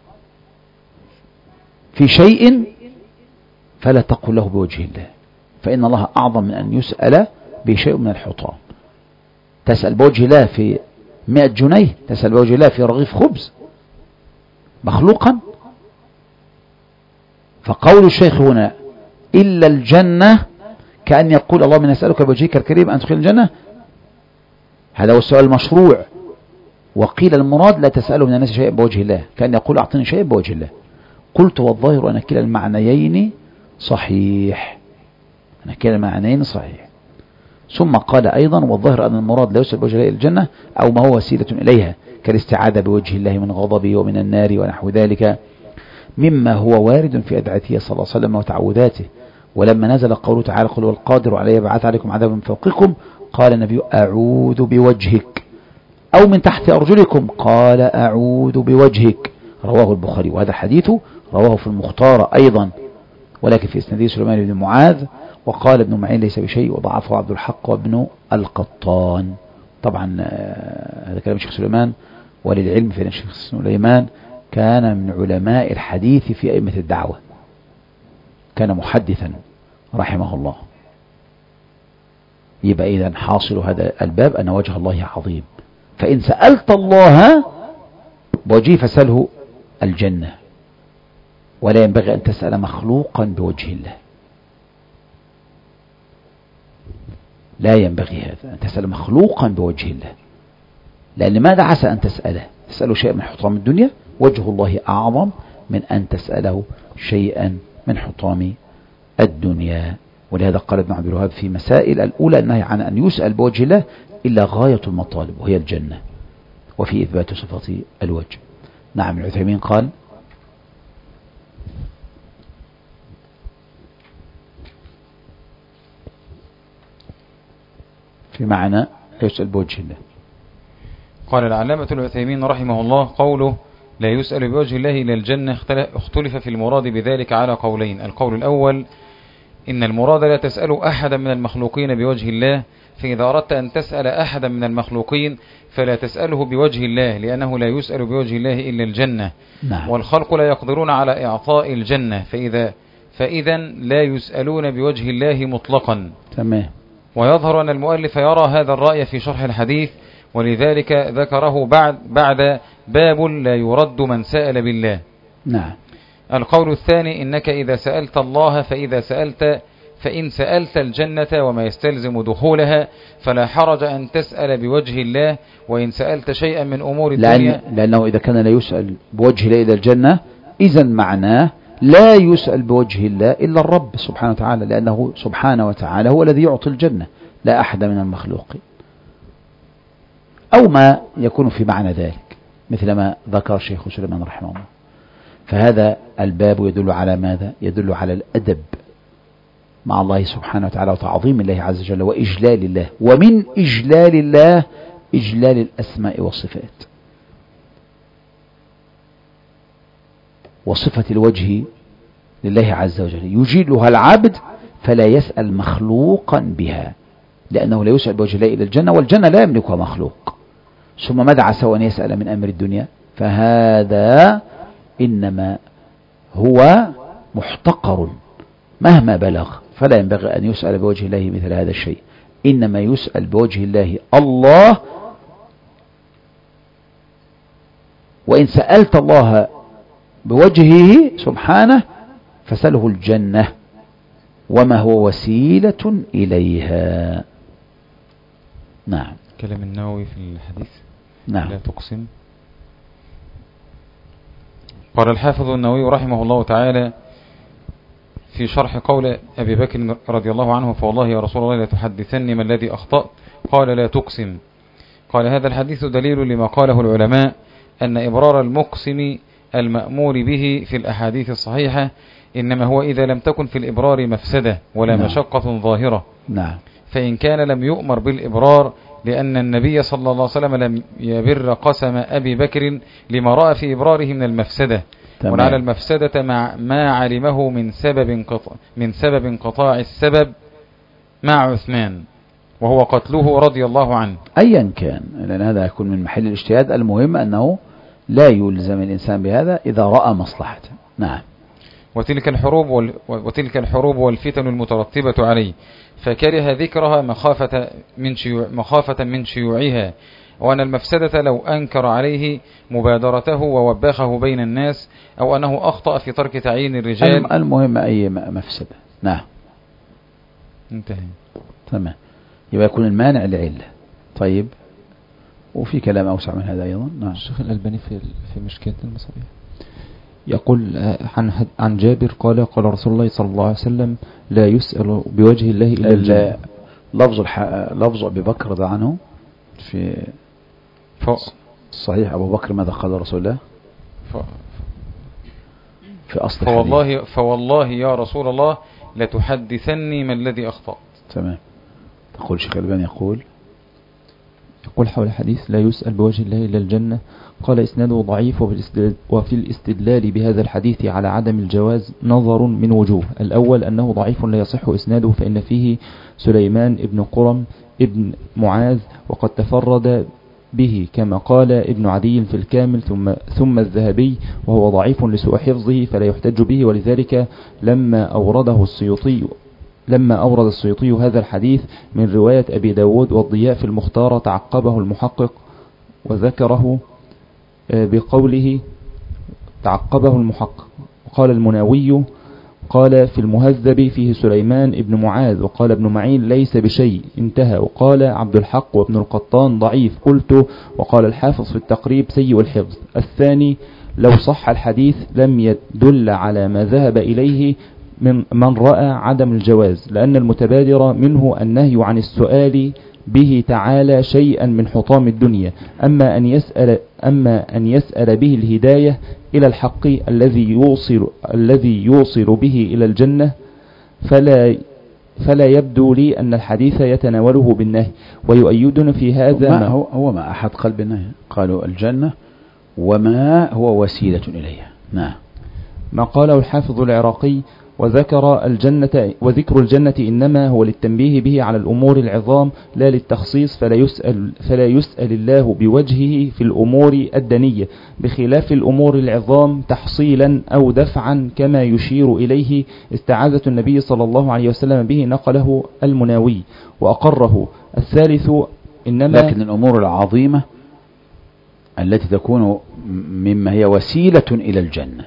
في شيء فلا تقل له بوجه الله، فإن الله أعظم من أن يسأل بشيء من الحطام. تسأل بوجه الله في 100 جنيه، تسأل بوجه الله في رغيف خبز مخلوقا. فقول الشيخ هنا: إلا الجنة كأن يقول: اللهم إني أسألك بوجهك الكريم أن تدخل الجنة، هذا هو السؤال المشروع. وقيل المراد: لا تسأله من الناس شيئا بوجه الله، كأن يقول: أعطني شيئا بوجه الله. قلت: والظاهر أن كلا المعنيين صحيح. أن كلا المعنيين صحيح. ثم قال أيضا: والظاهر أن المراد لا يسأل بوجه الله إلى الجنة أو ما هو وسيلة إليها، كالاستعاذة بوجه الله من غضبه ومن النار ونحو ذلك، مما هو وارد في أدعيته صلى الله عليه وسلم وتعوذاته. ولما نزل قوله تعالى: قل هو القادر علي يبعث عليكم عذابا من فوقكم، قال النبي: أعوذ بوجهك. أو من تحت أرجلكم، قال: أعوذ بوجهك. رواه البخاري، وهذا الحديث رواه في المختار أيضا، ولكن في إسناده سليمان بن معاذ. وقال ابن معين: ليس بشيء، وضعفه عبد الحق وابن القطان. طبعا هذا كلام الشيخ سليمان، وللعلم في الشيخ سليمان كان من علماء الحديث في أئمة الدعوة، كان محدثا رحمه الله. يبقى إذن حاصل هذا الباب أن وجه الله عظيم، فإن سألت الله بوجهه فسأله الجنة، ولا ينبغي أن تسأل مخلوقا بوجه الله، لا ينبغي هذا، أن تسأل مخلوقا بوجه الله. لأن ماذا عسى أن تسأله شيئا من حطام الدنيا؟ وجه الله أعظم من أن تسأله شيئا من حطام الدنيا. ولهذا قال ابن عبد الوهاب في مسائل الأولى: النهي عن أن يسأل بوجه الله إلا غاية المطالب وهي الجنة، وفي إثبات صفة الوجه. نعم. العثيمين قال: في معنى يسأل بوجه الله. قال العلامة العثيمين رحمه الله: قوله لا يسأل بوجه الله إلى الجنة اختلف في المراد بذلك على قولين. القول الأول: إن المراد لا تسأل أحدا من المخلوقين بوجه الله، فإذا أردت أن تسأل أحدا من المخلوقين فلا تسأله بوجه الله، لأنه لا يسأل بوجه الله إلا الجنة. نعم. والخلق لا يقدرون على إعطاء الجنة، فإذا لا يسألون بوجه الله مطلقا. تمام. ويظهر أن المؤلف يرى هذا الرأي في شرح الحديث، ولذلك ذكره بعد باب لا يرد من سأل بالله. نعم. القول الثاني: إنك إذا سألت الله فإن سألت الجنة وما يستلزم دخولها فلا حرج أن تسأل بوجه الله، وإن سألت شيئا من أمور الدنيا، لأنه إذا كان لا يسأل بوجه الله إلى الجنة، إذن معناه لا يسأل بوجه الله إلا الرب سبحانه وتعالى، لأنه سبحانه وتعالى هو الذي يعطي الجنة، لا أحد من المخلوقين، أو ما يكون في معنى ذلك مثل ما ذكر الشيخ سليمان رحمه الله. فهذا الباب يدل على ماذا؟ يدل على الأدب مع الله سبحانه وتعالى، وتعظيم الله عز وجل، وإجلال الله. ومن إجلال الله إجلال الأسماء والصفات، وصفة الوجه لله عز وجل يجيلها العبد فلا يسأل مخلوقا بها، لأنه لا يسأل بوجه الله إلى الجنة، والجنة لا يملكها مخلوق. ثم ماذا عسى أن يسأل من أمر الدنيا؟ فهذا إنما هو محتقر مهما بلغ، فلا ينبغي أن يسأل بوجه الله مثل هذا الشيء. إنما يسأل بوجه الله الله. وإن سألت الله بوجهه سبحانه فسأله الجنة، وما هو وسيلة إليها. نعم. كلام النووي في الحديث. نعم. لا تقسم. قال الحافظ النووي رحمه الله تعالى في شرح قول أبي بكر رضي الله عنه: فوالله يا رسول الله لا تحدثني ما الذي أخطأت، قال: لا تقسم. قال: هذا الحديث دليل لما قاله العلماء أن إبرار المقسم المأمور به في الأحاديث الصحيحة إنما هو إذا لم تكن في الإبرار مفسدة ولا نعم. مشقة ظاهرة. نعم. فإن كان لم يؤمر بالإبرار لأن النبي صلى الله عليه وسلم لم يبر قسم أبي بكر لما رأى في إبراره من المفسدة، وعلى المفسدة مع ما علمه من سبب انقطاع السبب مع عثمان وهو قتله رضي الله عنه أيا كان، لأن هذا يكون من محل الاجتهاد. المهم أنه لا يلزم الإنسان بهذا إذا رأى مصلحته. نعم. وتلك الحروب والفتن المترتبة عليه فكره ذكرها مخافة من شيوعها، وأن المفسدة لو أنكر عليه مبادرته ووباخه بين الناس أو أنه أخطأ في ترك تعيين الرجال. المهم أي مفسدة. نعم. انتهي. تمام. يبقى يكون المانع لعلة. طيب، وفي كلام أوسع من هذا أيضا. نعم. الشيخ الألباني في مشكلة المصابيح يقول عن جابر قال: قال رسول الله صلى الله عليه وسلم: لا يسأل بوجه الله إلا الجنة. لفظ أبي بكر ذا عنه في صحيح أبو بكر ماذا قال رسول الله في أصل فوالله يا رسول الله لتحدثني ما الذي أخطأت. تمام. تقول شيخ الألباني يقول حول الحديث: لا يسأل بوجه الله إلا الجنة. قال: إسناده ضعيف، وفي الاستدلال بهذا الحديث على عدم الجواز نظر من وجوه. الأول أنه ضعيف لا يصح إسناده، فإن فيه سليمان ابن قرم ابن معاذ وقد تفرد به كما قال ابن عدي في الكامل ثم الذهبي، وهو ضعيف لسوء حفظه فلا يحتج به. ولذلك لما أورد السيوطي هذا الحديث من رواية أبي داود والضياء في المختار تعقبه المحقق وذكره بقوله تعقبه المحقق. وقال المناوي قال في المهذب فيه سليمان ابن معاذ، وقال ابن معين ليس بشيء، انتهى. وقال عبد الحق وابن القطان ضعيف قلت. وقال الحافظ في التقريب سيء الحفظ. الثاني: لو صح الحديث لم يدل على ما ذهب إليه من رأى عدم الجواز، لأن المتبادر منه النهي عن السؤال به تعالى شيئا من حطام الدنيا. أما أن يسأل به الهداية إلى الحق الذي يوصل به إلى الجنة فلا يبدو لي أن الحديث يتناوله بالنهي. ويؤيدنا في هذا هو ما أحد قال بالنهي، قالوا الجنة وما هو وسيلة إليها. نعم. ما قاله الحافظ العراقي: وذكر الجنة إنما هو للتنبيه به على الأمور العظام لا للتخصيص، فلا يسأل الله بوجهه في الأمور الدنية، بخلاف الأمور العظام تحصيلا أو دفعا كما يشير إليه استعاذة النبي صلى الله عليه وسلم به، نقله المناوي وأقره. الثالث: لكن الأمور العظيمة التي تكون مما هي وسيلة إلى الجنة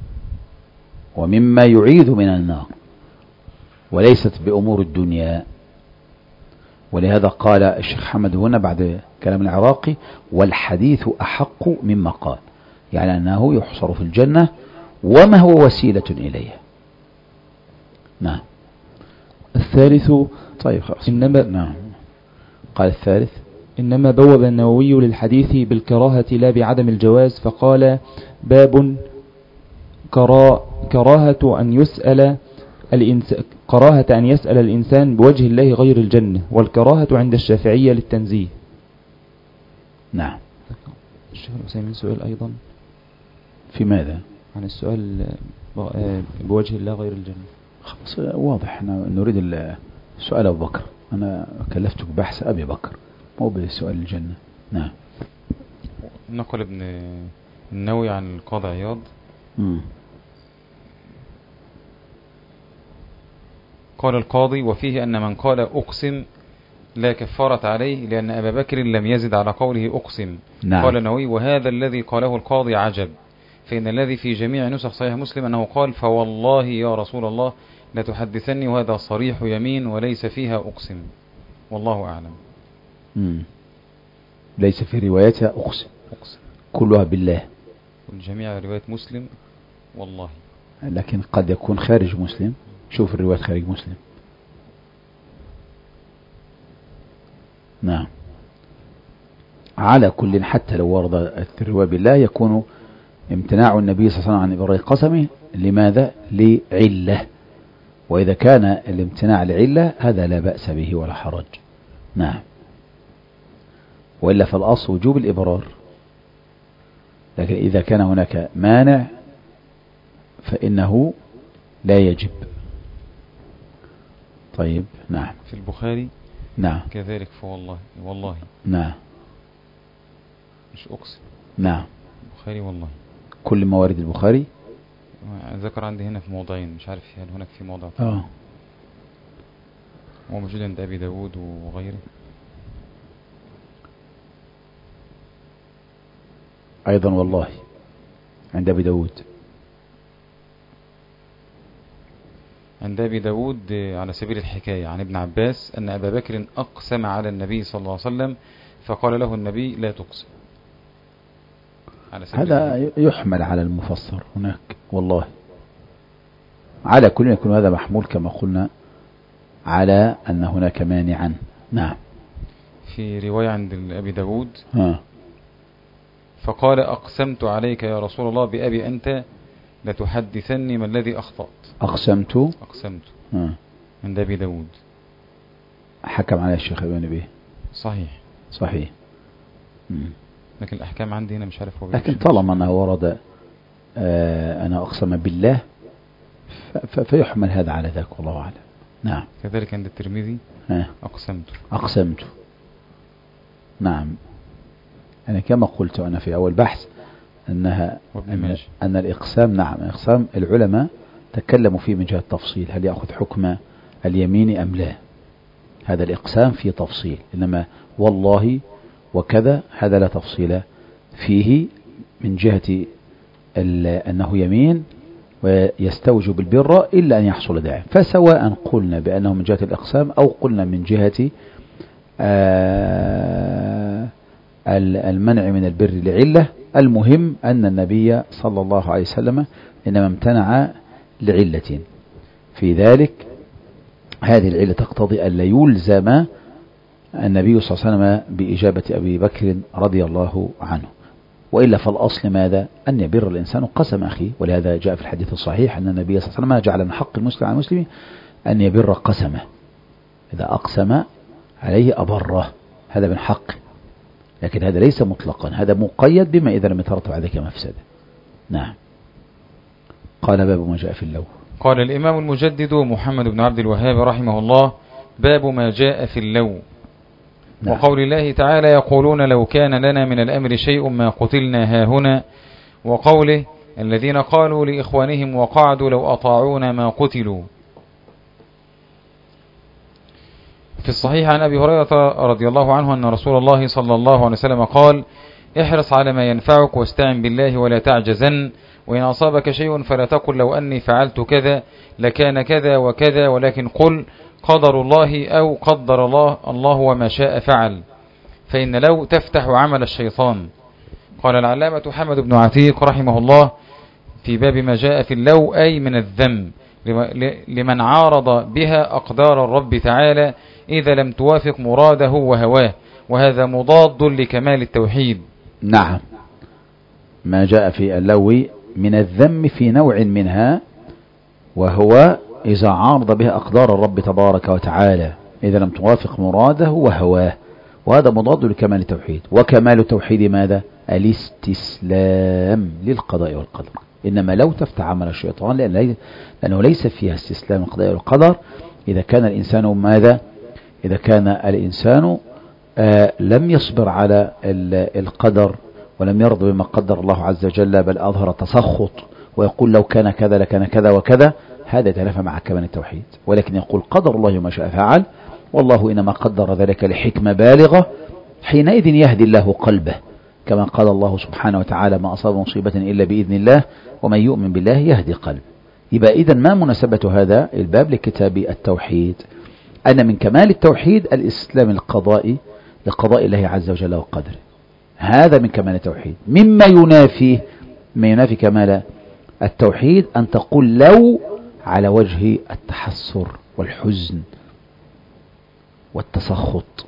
ومما يعيذ من النار وليست بأمور الدنيا. ولهذا قال الشيخ حمد هنا بعد كلام العراقي: والحديث أحق مما قال، يعني أنه يحصر في الجنة وما هو وسيلة إليها. نعم. الثالث: طيب خلاص. نعم. قال الثالث: إنما بوب النووي للحديث بالكراهة لا بعدم الجواز، فقال: باب كراهة أن يسأل الإنسان بوجه الله غير الجنة، والكراهة عند الشافعية للتنزيه. نعم. الشيخ الحسين سؤال أيضا في ماذا؟ عن السؤال بوجه الله غير الجنة. خلاص واضح، نريد سؤال أبو بكر. أنا كلفتك بحث أبي بكر مو بسؤال الجنة. نعم. نقل ابن النووي عن القاضي عياض قال القاضي: وفيه أن من قال أقسم لا كفارة عليه لأن أبا بكر لم يزد على قوله أقسم. نعم. قال النووي: وهذا الذي قاله القاضي عجب، فإن الذي في جميع نسخ صحيح مسلم أنه قال: فوالله يا رسول الله لتحدثني، وهذا صريح يمين وليس فيها أقسم، والله أعلم. ليس في روايتها أقسم، كلها بالله. والجميع رواية مسلم والله، لكن قد يكون خارج مسلم. شوف الرواية خارج مسلم. نعم. على كل حتى لو وردت الرواية بالله يكون امتناع النبي صلى الله عليه وسلم عن إبراء قسمه لماذا؟ لعلة، وإذا كان الامتناع لعلة هذا لا بأس به ولا حرج. نعم. وإلا فالأصل وجوب الإبرار، لكن إذا كان هناك مانع فإنه لا يجب. طيب. نعم. في البخاري نعم كذلك، والله نعم مش أقسم. نعم. البخاري والله، كل موارد البخاري ذكر عندي هنا في موضعين، مش عارف هل هناك في موضع هو موجود عند أبي داود وغيره أيضا والله، عند أبي داود. عند أبي داود على سبيل الحكاية عن ابن عباس أن أبا بكر أقسم على النبي صلى الله عليه وسلم فقال له النبي لا تقسم. هذا يحمل على المفسر هناك والله. على كل يكون هذا محمول كما قلنا على أن هناك مانعا. نعم. في رواية عند أبي داود فقال أقسمت عليك يا رسول الله بأبي أنت لتحدثني ما الذي أخطأت. أقسمت عند أبي داود. حكم على الشيخ ابن به. صحيح. لكن الأحكام عندي هنا مش عارف هو. لكن طالما أنه ورد أنا أقسم بالله فيحمل هذا على ذاك والله أعلم. نعم. كذلك عند الترمذي أقسمت. نعم. يعني كما قلت أنا في أول بحث أن الإقسام، نعم الإقسام العلماء تكلموا فيه من جهة التفصيل، هل يأخذ حكم اليمين أم لا. هذا الإقسام فيه تفصيل، إنما والله وكذا هذا لا تفصيل فيه من جهة أنه يمين ويستوجب البر إلا أن يحصل داعي. فسواء قلنا بأنه من جهة الإقسام أو قلنا من جهة المنع من البر لعلة، المهم أن النبي صلى الله عليه وسلم إنما امتنع لعلة في ذلك. هذه العلة تقتضي أن لا يلزم النبي صلى الله عليه وسلم بإجابة أبي بكر رضي الله عنه، وإلا فالأصل ماذا؟ أن يبر الإنسان قسم أخيه، ولهذا جاء في الحديث الصحيح أن النبي صلى الله عليه وسلم جعل من حق المسلم على المسلم أن يبر قسمه، إذا أقسم عليه أبره، هذا من حقه. لكن هذا ليس مطلقا، هذا مقيد بما إذا لم يترتب على ذلك مفسدة. نعم. قال باب ما جاء في اللو. قال الإمام المجدد محمد بن عبد الوهاب رحمه الله: باب ما جاء في اللو. نعم. وقول الله تعالى: يقولون لو كان لنا من الأمر شيء ما قتلنا هاهنا. وقوله: الذين قالوا لإخوانهم وقعدوا لو أطاعونا ما قتلوا. في الصحيح عن أبي هريرة رضي الله عنه أن رسول الله صلى الله عليه وسلم قال: احرص على ما ينفعك واستعن بالله ولا تعجزن، وإن أصابك شيء فلا تقل لو أني فعلت كذا لكان كذا وكذا، ولكن قل قدر الله أو قدر الله وما شاء فعل، فإن لو تفتح عمل الشيطان. قال العلامة حمد بن عتيق رحمه الله في باب ما جاء في اللو أي من الذم لمن عارض بها أقدار الرب تعالى إذا لم توافق مراده وهواه، وهذا مضاد لكمال التوحيد. نعم. ما جاء في اللو من الذم في نوع منها، وهو إذا عارض بها أقدار الرب تبارك وتعالى إذا لم توافق مراده وهواه، وهذا مضاد لكمال التوحيد. وكمال التوحيد ماذا؟ الاستسلام للقضاء والقدر. إنما لو تفتح عمل الشيطان لأنه ليس فيها استسلام القضاء والقدر إذا كان الإنسان ماذا؟ إذا كان الإنسان لم يصبر على القدر ولم يرضى بما قدر الله عز وجل، بل أظهر تسخط ويقول لو كان كذا لكان كذا وكذا، هذا يتنافى مع كمال التوحيد. ولكن يقول قدر الله ما شاء فعل، والله إنما قدر ذلك لحكمة بالغة، حينئذ يهدي الله قلبه، كما قال الله سبحانه وتعالى: ما أصاب مصيبة إلا بإذن الله ومن يؤمن بالله يهدي قلبه. يبقى إذا ما مناسبة هذا الباب لكتاب التوحيد؟ أن من كمال التوحيد الاستسلام القضائي لقضاء الله عز وجل وقدره، هذا من كمال التوحيد. مما ينافي كمال التوحيد أن تقول لو على وجه التحسر والحزن والتسخط،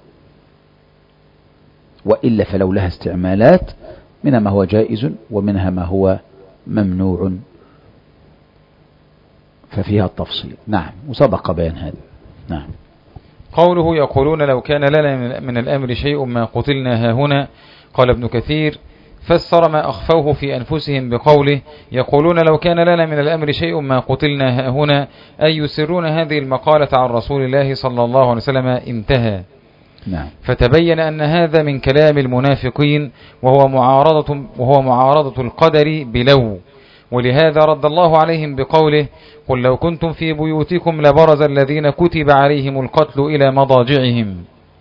وإلا فلو لها استعمالات، منها ما هو جائز ومنها ما هو ممنوع، ففيها التفصيل. نعم، وسبق بيان هذا. نعم. قوله يقولون لو كان لنا من الأمر شيء ما قتلنا هاهنا. قال ابن كثير فسر ما أخفوه في أنفسهم بقوله يقولون لو كان لنا من الأمر شيء ما قتلنا هاهنا، أي يسرون هذه المقالة عن رسول الله صلى الله عليه وسلم. انتهى. نعم. فتبين أن هذا من كلام المنافقين، وهو معارضة القدر بلو، ولهذا رد الله عليهم بقوله قل لو كنتم في بيوتكم لبرز الذين كتب عليهم القتل إلى مضاجعهم.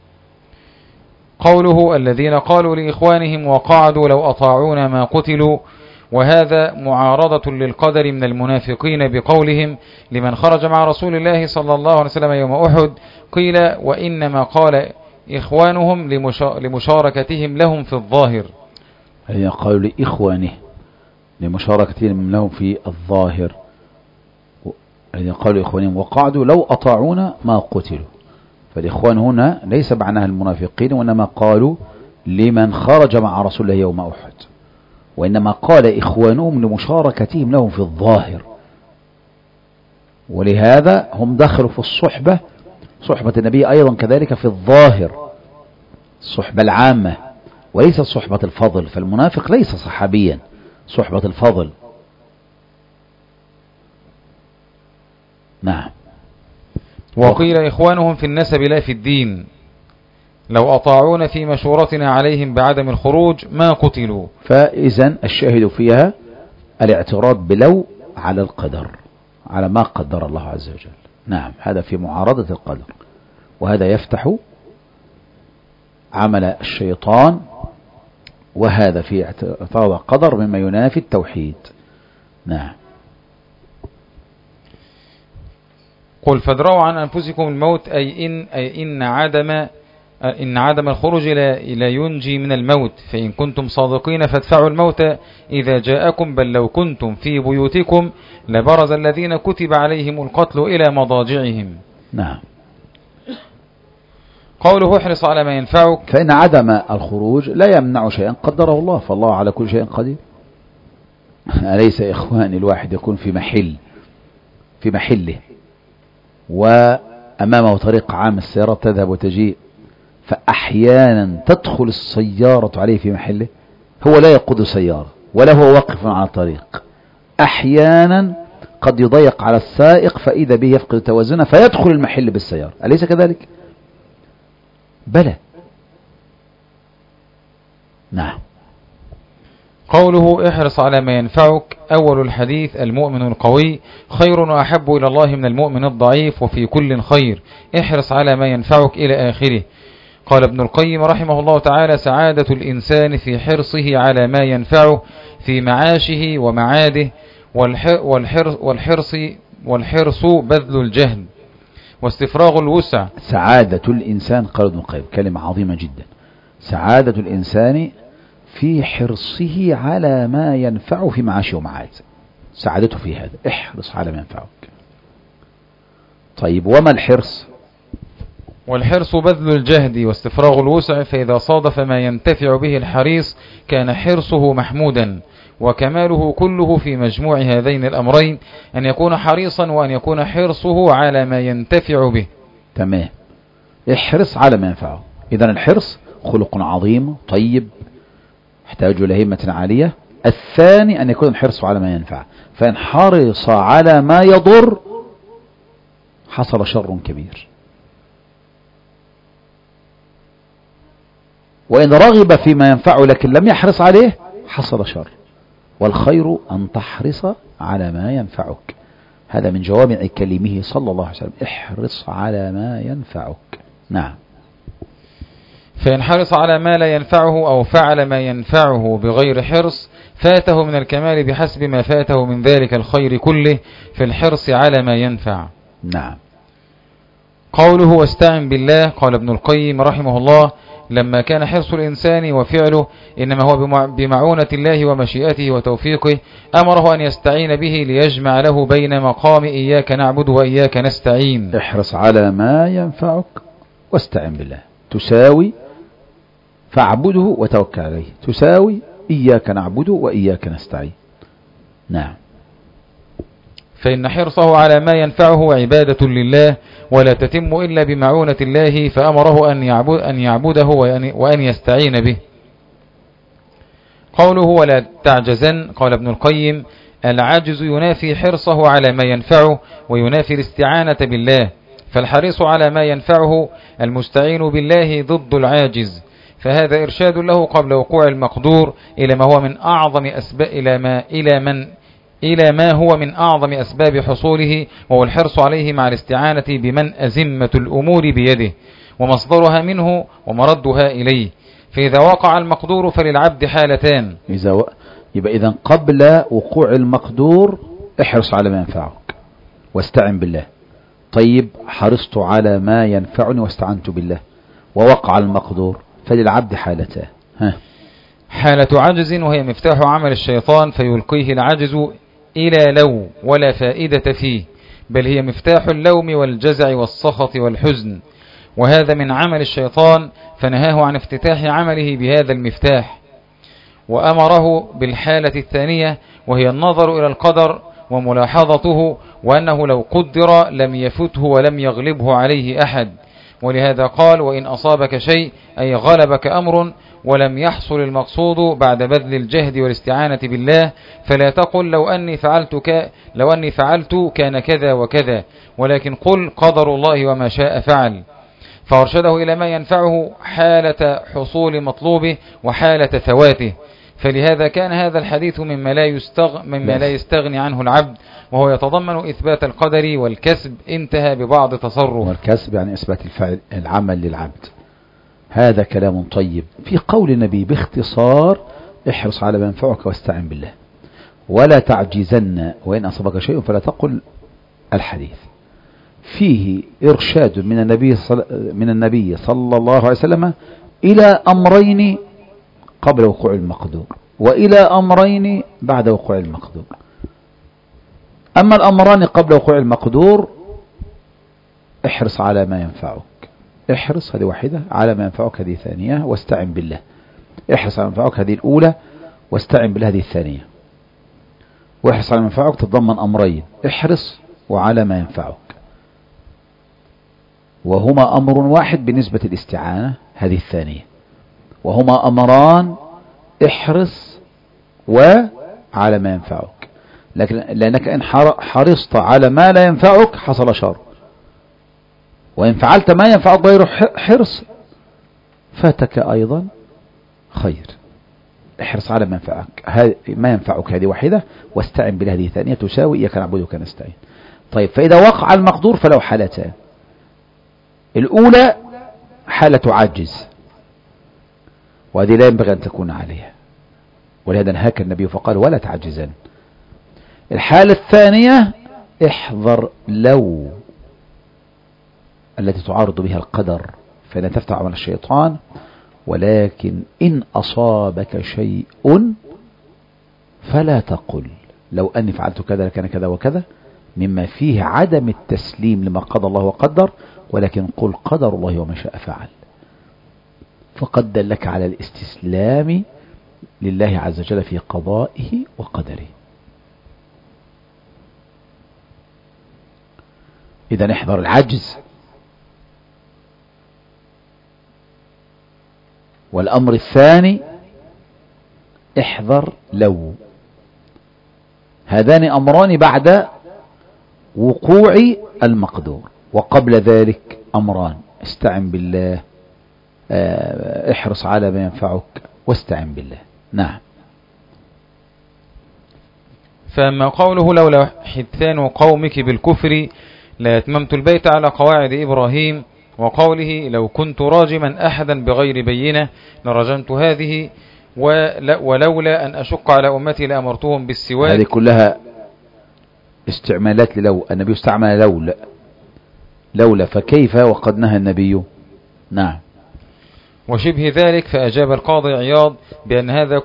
قوله الذين قالوا لإخوانهم وقعدوا لو أطاعونا ما قتلوا، وهذا معارضة للقدر من المنافقين بقولهم لمن خرج مع رسول الله صلى الله عليه وسلم يوم أحد قيل وإنما قال إخوانهم لمشاركتهم لهم في الظاهر. هي قالوا لإخوانه لمشاركتهم لهم في الظاهر، الذين قالوا إخوانهم وقعدوا لو أطاعونا ما قتلوا. فالإخوان هنا ليس معناها المنافقين، وإنما قالوا لمن خرج مع رسول الله يوم أحد، وإنما قال إخوانهم لمشاركتهم لهم في الظاهر، ولهذا هم دخلوا في الصحبة، صحبة النبي أيضا كذلك في الظاهر، الصحبة العامة وليس صحبة الفضل، فالمنافق ليس صحابيا، صحبة الفضل. نعم. وقيل إخوانهم في النسب لا في الدين، لو أطاعون في مشورتنا عليهم بعدم الخروج ما قتلوا. فإذا الشاهد فيها الاعتراض بلو على القدر، على ما قدر الله عز وجل. نعم، هذا في معارضة القدر، وهذا يفتح عمل الشيطان، وهذا في اعتراض القدر مما ينافي التوحيد. نعم. قل فادروا عن أنفسكم الموت، أي إن عدم الخروج لا ينجي من الموت، فإن كنتم صادقين فادفعوا الموت إذا جاءكم، بل لو كنتم في بيوتكم لبرز الذين كتب عليهم القتل إلى مضاجعهم. نعم. قوله احرص على ما ينفعك، فإن عدم الخروج لا يمنع شيئا قدره الله، فالله على كل شيء قدير. أليس إخواني الواحد يكون في محله وأمامه طريق عام، السيارة تذهب وتجيء، فأحيانا تدخل السيارة عليه في محله، هو لا يقود سيارة ولا هو واقف على الطريق، أحيانا قد يضيق على السائق فإذا به يفقد توازنه فيدخل المحل بالسيارة، أليس كذلك؟ بلى. نعم. قوله احرص على ما ينفعك، أول الحديث المؤمن القوي خير وأحب إلى الله من المؤمن الضعيف، وفي كل خير، احرص على ما ينفعك إلى آخره. قال ابن القيم رحمه الله تعالى سعادة الإنسان في حرصه على ما ينفعه في معاشه ومعاده، والحرص بذل الجهد واستفراغ الوسع. سعادة الإنسان، قال ابن القيم كلمة عظيمة جدا، سعادة الإنسان في حرصه على ما ينفعه في معاشه ومعاده، سعادته في هذا، احرص على ما ينفعك. طيب، وما الحرص؟ والحرص بذل الجهد واستفراغ الوسع، فإذا صادف ما ينتفع به الحريص كان حرصه محمودا، وكماله كله في مجموع هذين الأمرين، أن يكون حريصا وأن يكون حرصه على ما ينتفع به. تمام، احرص على ما ينفعه. إذن الحرص خلق عظيم طيب يحتاج إلى همة عالية. الثاني أن يكون الحرص على ما ينفع، فإن حرص على ما يضر حصل شر كبير، وإن رغب فيما ينفعه لكن لم يحرص عليه حصل شر. والخير أن تحرص على ما ينفعك، هذا من جوامع كلمه صلى الله عليه وسلم، احرص على ما ينفعك. نعم. فإن حرص على ما لا ينفعه أو فعل ما ينفعه بغير حرص فاته من الكمال بحسب ما فاته من ذلك الخير كله في الحرص على ما ينفع. نعم. قوله واستعن بالله، قال ابن القيم رحمه الله: لما كان حرص الإنسان وفعله إنما هو بمعونة الله ومشيئته وتوفيقه، أمره أن يستعين به ليجمع له بين مقام إياك نعبد وإياك نستعين. احرص على ما ينفعك واستعن بالله، تساوي فاعبده وتوكل عليه، تساوي إياك نعبد وإياك نستعين. نعم. فإن حرصه على ما ينفعه عبادة لله ولا تتم إلا بمعونة الله، فأمره أن يعبده وأن يستعين به. قوله ولا تعجزن، قال ابن القيم: العجز ينافي حرصه على ما ينفعه وينافي الاستعانة بالله، فالحريص على ما ينفعه المستعين بالله ضد العاجز، فهذا إرشاد له قبل وقوع المقدور إلى ما هو من أعظم أسباب حصوله، وهو الحرص عليه مع الاستعانة بمن أزمة الأمور بيده ومصدرها منه ومردها إليه. فإذا وقع المقدور فللعبد حالتان. يبقى إذن قبل وقوع المقدور احرص على ما ينفعك واستعن بالله. طيب، حرصت على ما ينفعني واستعنت بالله ووقع المقدور، فللعبد حالتان. حالة عجز وهي مفتاح عمل الشيطان، فيلقيه العجز إلى لو ولا فائدة فيه، بل هي مفتاح اللوم والجزع والسخط والحزن، وهذا من عمل الشيطان، فنهاه عن افتتاح عمله بهذا المفتاح، وأمره بالحالة الثانية وهي النظر إلى القدر وملاحظته، وأنه لو قدر لم يفته ولم يغلبه عليه أحد. ولهذا قال: وإن أصابك شيء أي غلبك أمر ولم يحصل المقصود بعد بذل الجهد والاستعانة بالله، فلا تقل لو أني فعلت كان كذا وكذا، ولكن قل قدر الله وما شاء فعل. فأرشده إلى ما ينفعه حالة حصول مطلوبه وحالة فواته. فلهذا كان هذا الحديث مما لا يستغني عنه العبد، وهو يتضمن إثبات القدر والكسب، انتهى ببعض تصرف. والكسب يعني إثبات العمل للعبد. هذا كلام طيب في قول النبي باختصار: احرص على ما ينفعك واستعن بالله ولا تعجزن وإن أصابك شيء فلا تقل الحديث. فيه إرشاد من النبي صلى الله عليه وسلم إلى أمرين قبل وقوع المقدور وإلى أمرين بعد وقوع المقدور. أما الأمران قبل وقوع المقدور: احرص على ما ينفعك، احرص هذه واحدة، على ما ينفعك هذه ثانية، واستعن بالله. احرص على ما ينفعك هذه الأولى، واستعن بالله هذه الثانية. واحرص على ما ينفعك تتضمن أمرين: احرص وعلى ما ينفعك، وهما أمر واحد بالنسبة للاستعانة هذه الثانية، وهما أمران: احرص وعلى ما ينفعك. لأنك إن حرصت على ما لا ينفعك حصل شر، وإن فعلت ما ينفعك غير حرص فاتك أيضا خير. احرص على ما ينفعك هذه واحدة، واستعن بالله هذه ثانية، تساوي إياك نعبد وإياك نستعين. طيب، فإذا وقع المقدور فله حالتان: الأولى حالة عجز، وهذه لا ينبغي أن تكون عليها، ولهذا نهاك النبي فقال: ولا تعجزن. الحالة الثانية: احذر لو التي تعارض بها القدر، فلا تفتح عمل الشيطان. ولكن إن أصابك شيء فلا تقل لو أني فعلت كذا لكان كذا وكذا، مما فيه عدم التسليم لما قضى الله وقدر، ولكن قل قدر الله وما شاء فعل. فقد دلك على الاستسلام لله عز وجل في قضائه وقدره. إذا احذر العجز. والأمر الثاني: احذر لو. هذان أمران بعد وقوع المقدور، وقبل ذلك أمران: استعن بالله، احرص على ما ينفعك، واستعن بالله. نعم. فأما قوله لولا حدثان قومك بالكفر لأتممت البيت على قواعد إبراهيم، وقوله لو كنت راجما أحدا بغير بينة لرجمت هذه ولولا أن أشق على أمتي لأمرتهم بالسواك. هذه كلها استعمالات للو. النبي استعمل لولا فكيف وقد نهى النبي. نعم. وشبه ذلك فأجاب القاضي عياض بأن هذا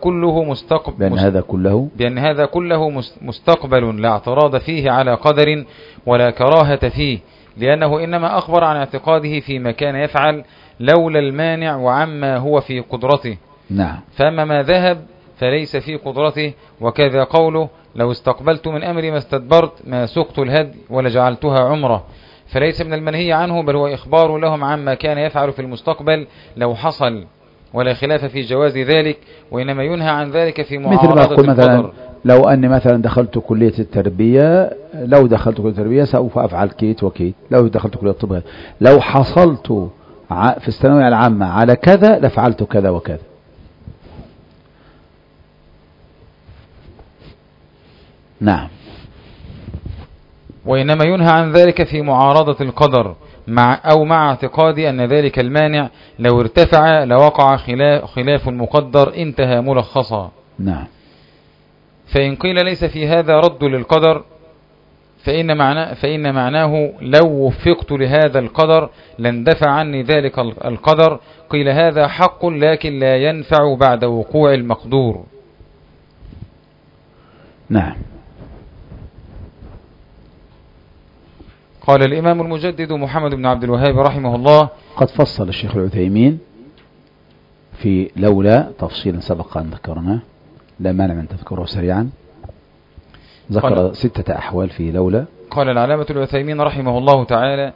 كله مستقبل لا اعتراض فيه على قدر ولا كراهة فيه، لأنه إنما أخبر عن اعتقاده فيما كان يفعل لولا المانع وعما هو في قدرته. نعم. فأما ما ذهب فليس في قدرته، وكذا قوله لو استقبلت من أمري ما استدبرت ما سقت الهدي ولا جعلتها عمره، فليس من المنهي عنه، بل هو إخبار لهم عما كان يفعل في المستقبل لو حصل، ولا خلاف في جواز ذلك، وإنما ينهى عن ذلك في معارضة مثل ما مثلا القدر. لو أني مثلا دخلت كلية التربية، لو دخلت كلية التربية سوف أفعل كيت وكيت، لو دخلت كلية الطب، لو حصلت في الثانوية العامة على كذا لفعلت كذا وكذا. نعم. وإنما ينهى عن ذلك في معارضة القدر مع اعتقاد أن ذلك المانع لو ارتفع لوقع خلاف المقدر، انتهى ملخصا. نعم. فإن قيل ليس في هذا رد للقدر فإن معناه لو وفقت لهذا القدر لاندفع عني ذلك القدر. قيل هذا حق لكن لا ينفع بعد وقوع المقدور. نعم. قال الإمام المجدد محمد بن عبد الوهاب رحمه الله: قد فصل الشيخ العثيمين في لولا تفصيلا سبق أن ذكرناه، لا مانع من تذكره سريعا. ذكر 6 أحوال في لولا. قال العلامة العثيمين رحمه الله تعالى: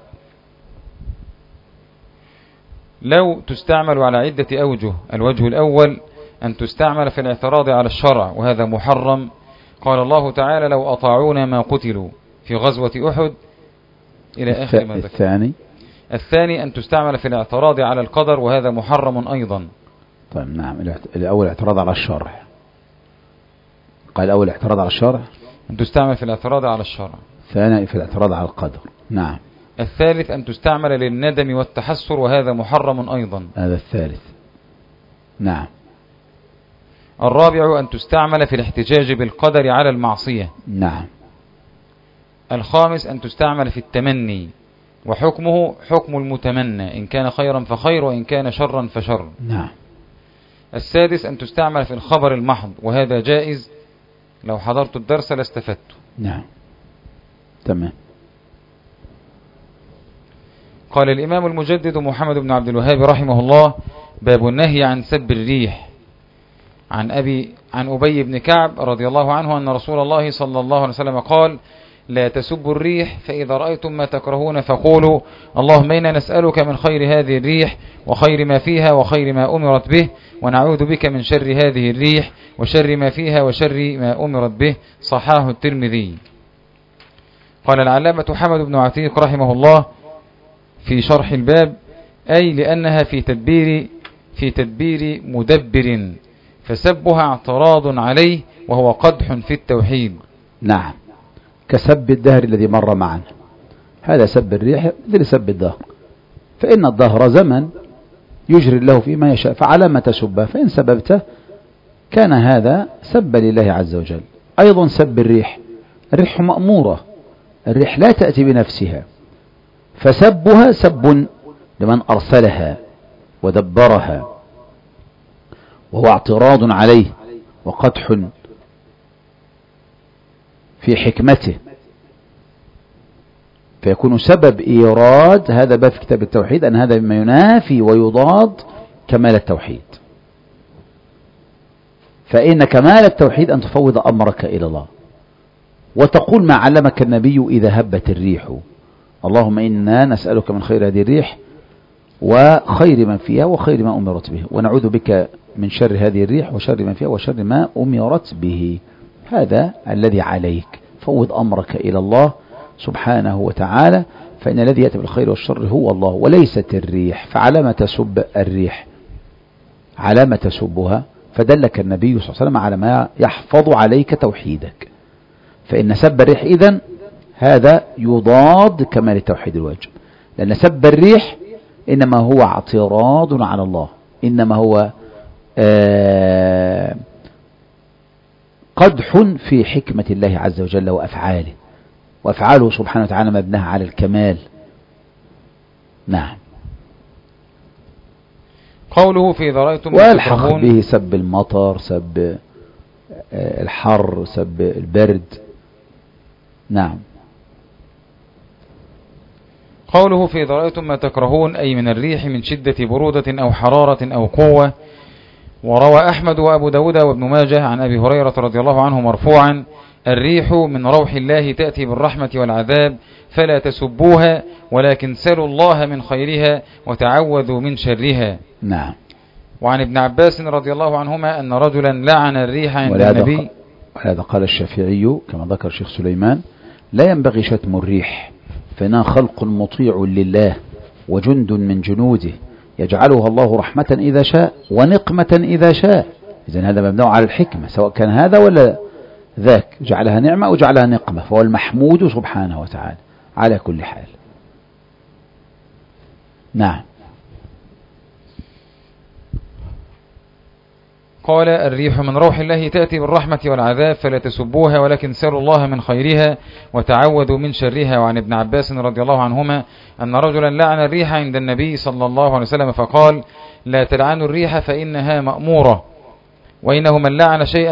لو تستعمل على عدة أوجه. الوجه الأول أن تستعمل في الاعتراض على الشرع، وهذا محرم. قال الله تعالى: لو أطاعونا ما قتلوا في غزوة أحد إلى آخر ما ذكر. الثاني أن تستعمل في الاعتراض على القدر، وهذا محرم أيضا. طيب. نعم. الأول اعتراض على الشرع. قال الأول اعتراض على الشرع، أن تستعمل في الاعتراض على الشرع. الثاني في الاعتراض على القدر. نعم. الثالث أن تستعمل للندم والتحسر، وهذا محرم أيضا. هذا الثالث. نعم. الرابع أن تستعمل في الاحتجاج بالقدر على المعصية. نعم. الخامس أن تستعمل في التمني، وحكمه حكم المتمنى، إن كان خيرا فخير وإن كان شرا فشر. نعم. السادس أن تستعمل في الخبر المحض، وهذا جائز، لو حضرت الدرس لاستفدت. نعم. تمام. قال الإمام المجدد محمد بن عبد الوهاب رحمه الله: باب النهي عن سب الريح. عن أبي بن كعب رضي الله عنه أن رسول الله صلى الله عليه وسلم قال: لا تسبوا الريح، فإذا رأيتم ما تكرهون فقولوا اللهم إنا نسألك من خير هذه الريح وخير ما فيها وخير ما أمرت به، ونعوذ بك من شر هذه الريح وشر ما فيها وشر ما أمرت به. صححه الترمذي. قال العلامة حمد بن عتيق رحمه الله في شرح الباب: أي لأنها في تدبير مدبر، فسبها اعتراض عليه وهو قدح في التوحيد. نعم. كسب الدهر الذي مر معنا، هذا سب الريح مثل سب الدهر، فإن الدهر زمن يجري الله فيما يشاء، فعلى ما تسبه، فإن سببته كان هذا سب لله عز وجل. أيضا سب الريح مأمورة، الريح لا تأتي بنفسها، فسبها سب لمن أرسلها ودبرها، وهو اعتراض عليه وقدح في حكمته، فيكون سبب إيراد هذا باب في كتاب التوحيد أن هذا مما ينافي ويضاد كمال التوحيد. فإن كمال التوحيد أن تفوض أمرك إلى الله وتقول ما علمك النبي إذا هبت الريح، اللهم إنا نسألك من خير هذه الريح وخير من فيها وخير ما أمرت به، ونعوذ بك من شر هذه الريح وشر من فيها وشر ما أمرت به. هذا الذي عليك، فوض أمرك إلى الله سبحانه وتعالى، فإن الذي يأتي بالخير والشر هو الله وليست الريح. فعلامة تسب الريح، علامة تسبها، فدلك النبي صلى الله عليه وسلم على ما يحفظ عليك توحيدك. فإن سب الريح إذن هذا يضاد كمال التوحيد الواجب، لأن سب الريح إنما هو اعتراض على الله، إنما هو قدح في حكمة الله عز وجل وأفعاله، وأفعاله سبحانه وتعالى مبناها على الكمال. نعم. قوله في ذرأيتم والحق به سب المطر، سب الحر، سب البرد. نعم. قوله في ذرأيتم ما تكرهون أي من الريح من شدة برودة أو حرارة أو قوة. وروى أحمد وأبو داود وابن ماجه عن أبي هريرة رضي الله عنه مرفوعا: الريح من روح الله تأتي بالرحمة والعذاب فلا تسبوها ولكن سلوا الله من خيرها وتعوذوا من شرها. نعم. وعن ابن عباس رضي الله عنهما أن رجلا لعن الريح عند النبي. ولهذا قال الشافعي كما ذكر الشيخ سليمان: لا ينبغي شتم الريح فإنها خلق مطيع لله وجند من جنوده يجعلها الله رحمة إذا شاء ونقمة إذا شاء. إذن هذا مبني على الحكمة، سواء كان هذا ولا ذاك، جعلها نعمة وجعلها نقمة، فهو المحمود سبحانه وتعالى على كل حال. نعم. قال: الريح من روح الله تأتي بالرحمة والعذاب فلا تسبوها ولكن سلوا الله من خيرها وتعوذوا من شرها. وعن ابن عباس رضي الله عنهما أن رجلا لعن الريح عند النبي صلى الله عليه وسلم فقال: لا تلعنوا الريح فإنها مأمورة، وإنه من لعن شيئا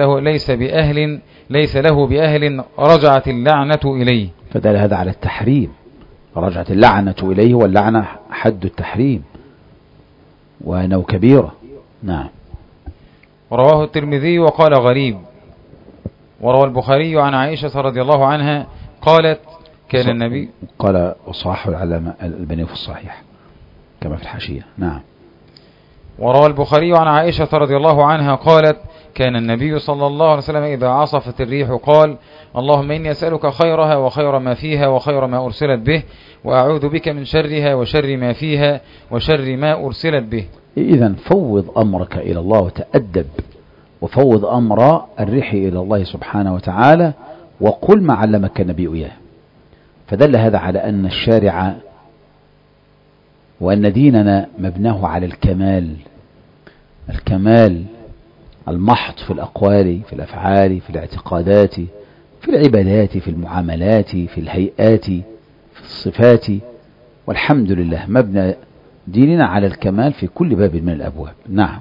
ليس له بأهل رجعت اللعنة إليه. فدل هذا على التحريم، رجعت اللعنة إليه، واللعنة حد التحريم وأنه كبيرة. نعم. رواه الترمذي وقال غريب. وروى البخاري عن عائشة رضي الله عنها قالت: كان النبي قال وصححه العلامة الألباني في الصحيح كما في الحاشية. نعم. وروى البخاري عن عائشة رضي الله عنها قالت: كان النبي صلى الله عليه وسلم إذا عصفت الريح قال: اللهم إني أسألك خيرها وخير ما فيها وخير ما أرسلت به، وأعوذ بك من شرها وشر ما فيها وشر ما أرسلت به. إذن فوض أمرك إلى الله وتأدب، وفوض أمر الريح إلى الله سبحانه وتعالى، وقل ما علمك النبي إياه. فدل هذا على أن الشارع وأن ديننا مبناه على الكمال المحض في الأقوال، في الأفعال، في الاعتقادات، في العبادات، في المعاملات، في الهيئات، في الصفات. والحمد لله مبنى ديننا على الكمال في كل باب من الأبواب. نعم.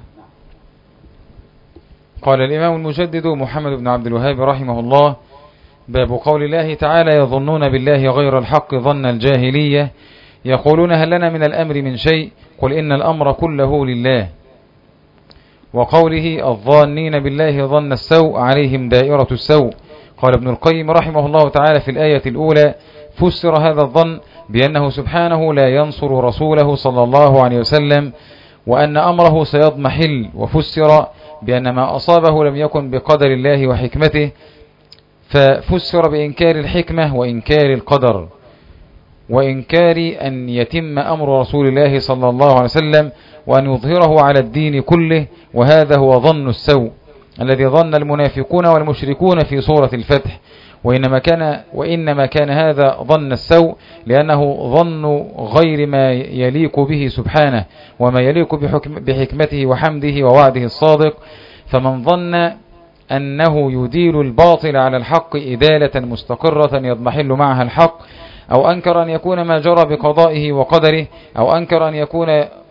قال الإمام المجدد محمد بن عبد الوهاب رحمه الله: باب قول الله تعالى: يظنون بالله غير الحق ظن الجاهلية، يقولون هل لنا من الأمر من شيء، قل إن الأمر كله لله. وقوله: الظانين بالله ظن السوء عليهم دائرة السوء. قال ابن القيم رحمه الله تعالى في الآية الأولى: فسر هذا الظن بأنه سبحانه لا ينصر رسوله صلى الله عليه وسلم، وأن أمره سيضمحل. وفسر بأن ما أصابه لم يكن بقدر الله وحكمته، ففسر بإنكار الحكمة وإنكار القدر وإنكار أن يتم أمر رسول الله صلى الله عليه وسلم وأن يظهره على الدين كله. وهذا هو ظن السوء الذي ظن المنافقون والمشركون في سورة الفتح. وإنما كان هذا ظن السوء لأنه ظن غير ما يليق به سبحانه وما يليق بحكمته وحمده ووعده الصادق. فمن ظن أنه يديل الباطل على الحق إدالة مستقرة يضمحل معها الحق، أو أنكر أن يكون ما جرى بقضائه وقدره، أو أنكر أن يكون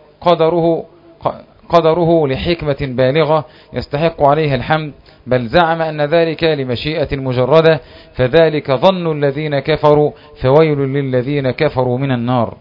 قدره لحكمة بالغة يستحق عليها الحمد، بل زعم أن ذلك لمشيئة مجردة، فذلك ظن الذين كفروا، فويل للذين كفروا من النار.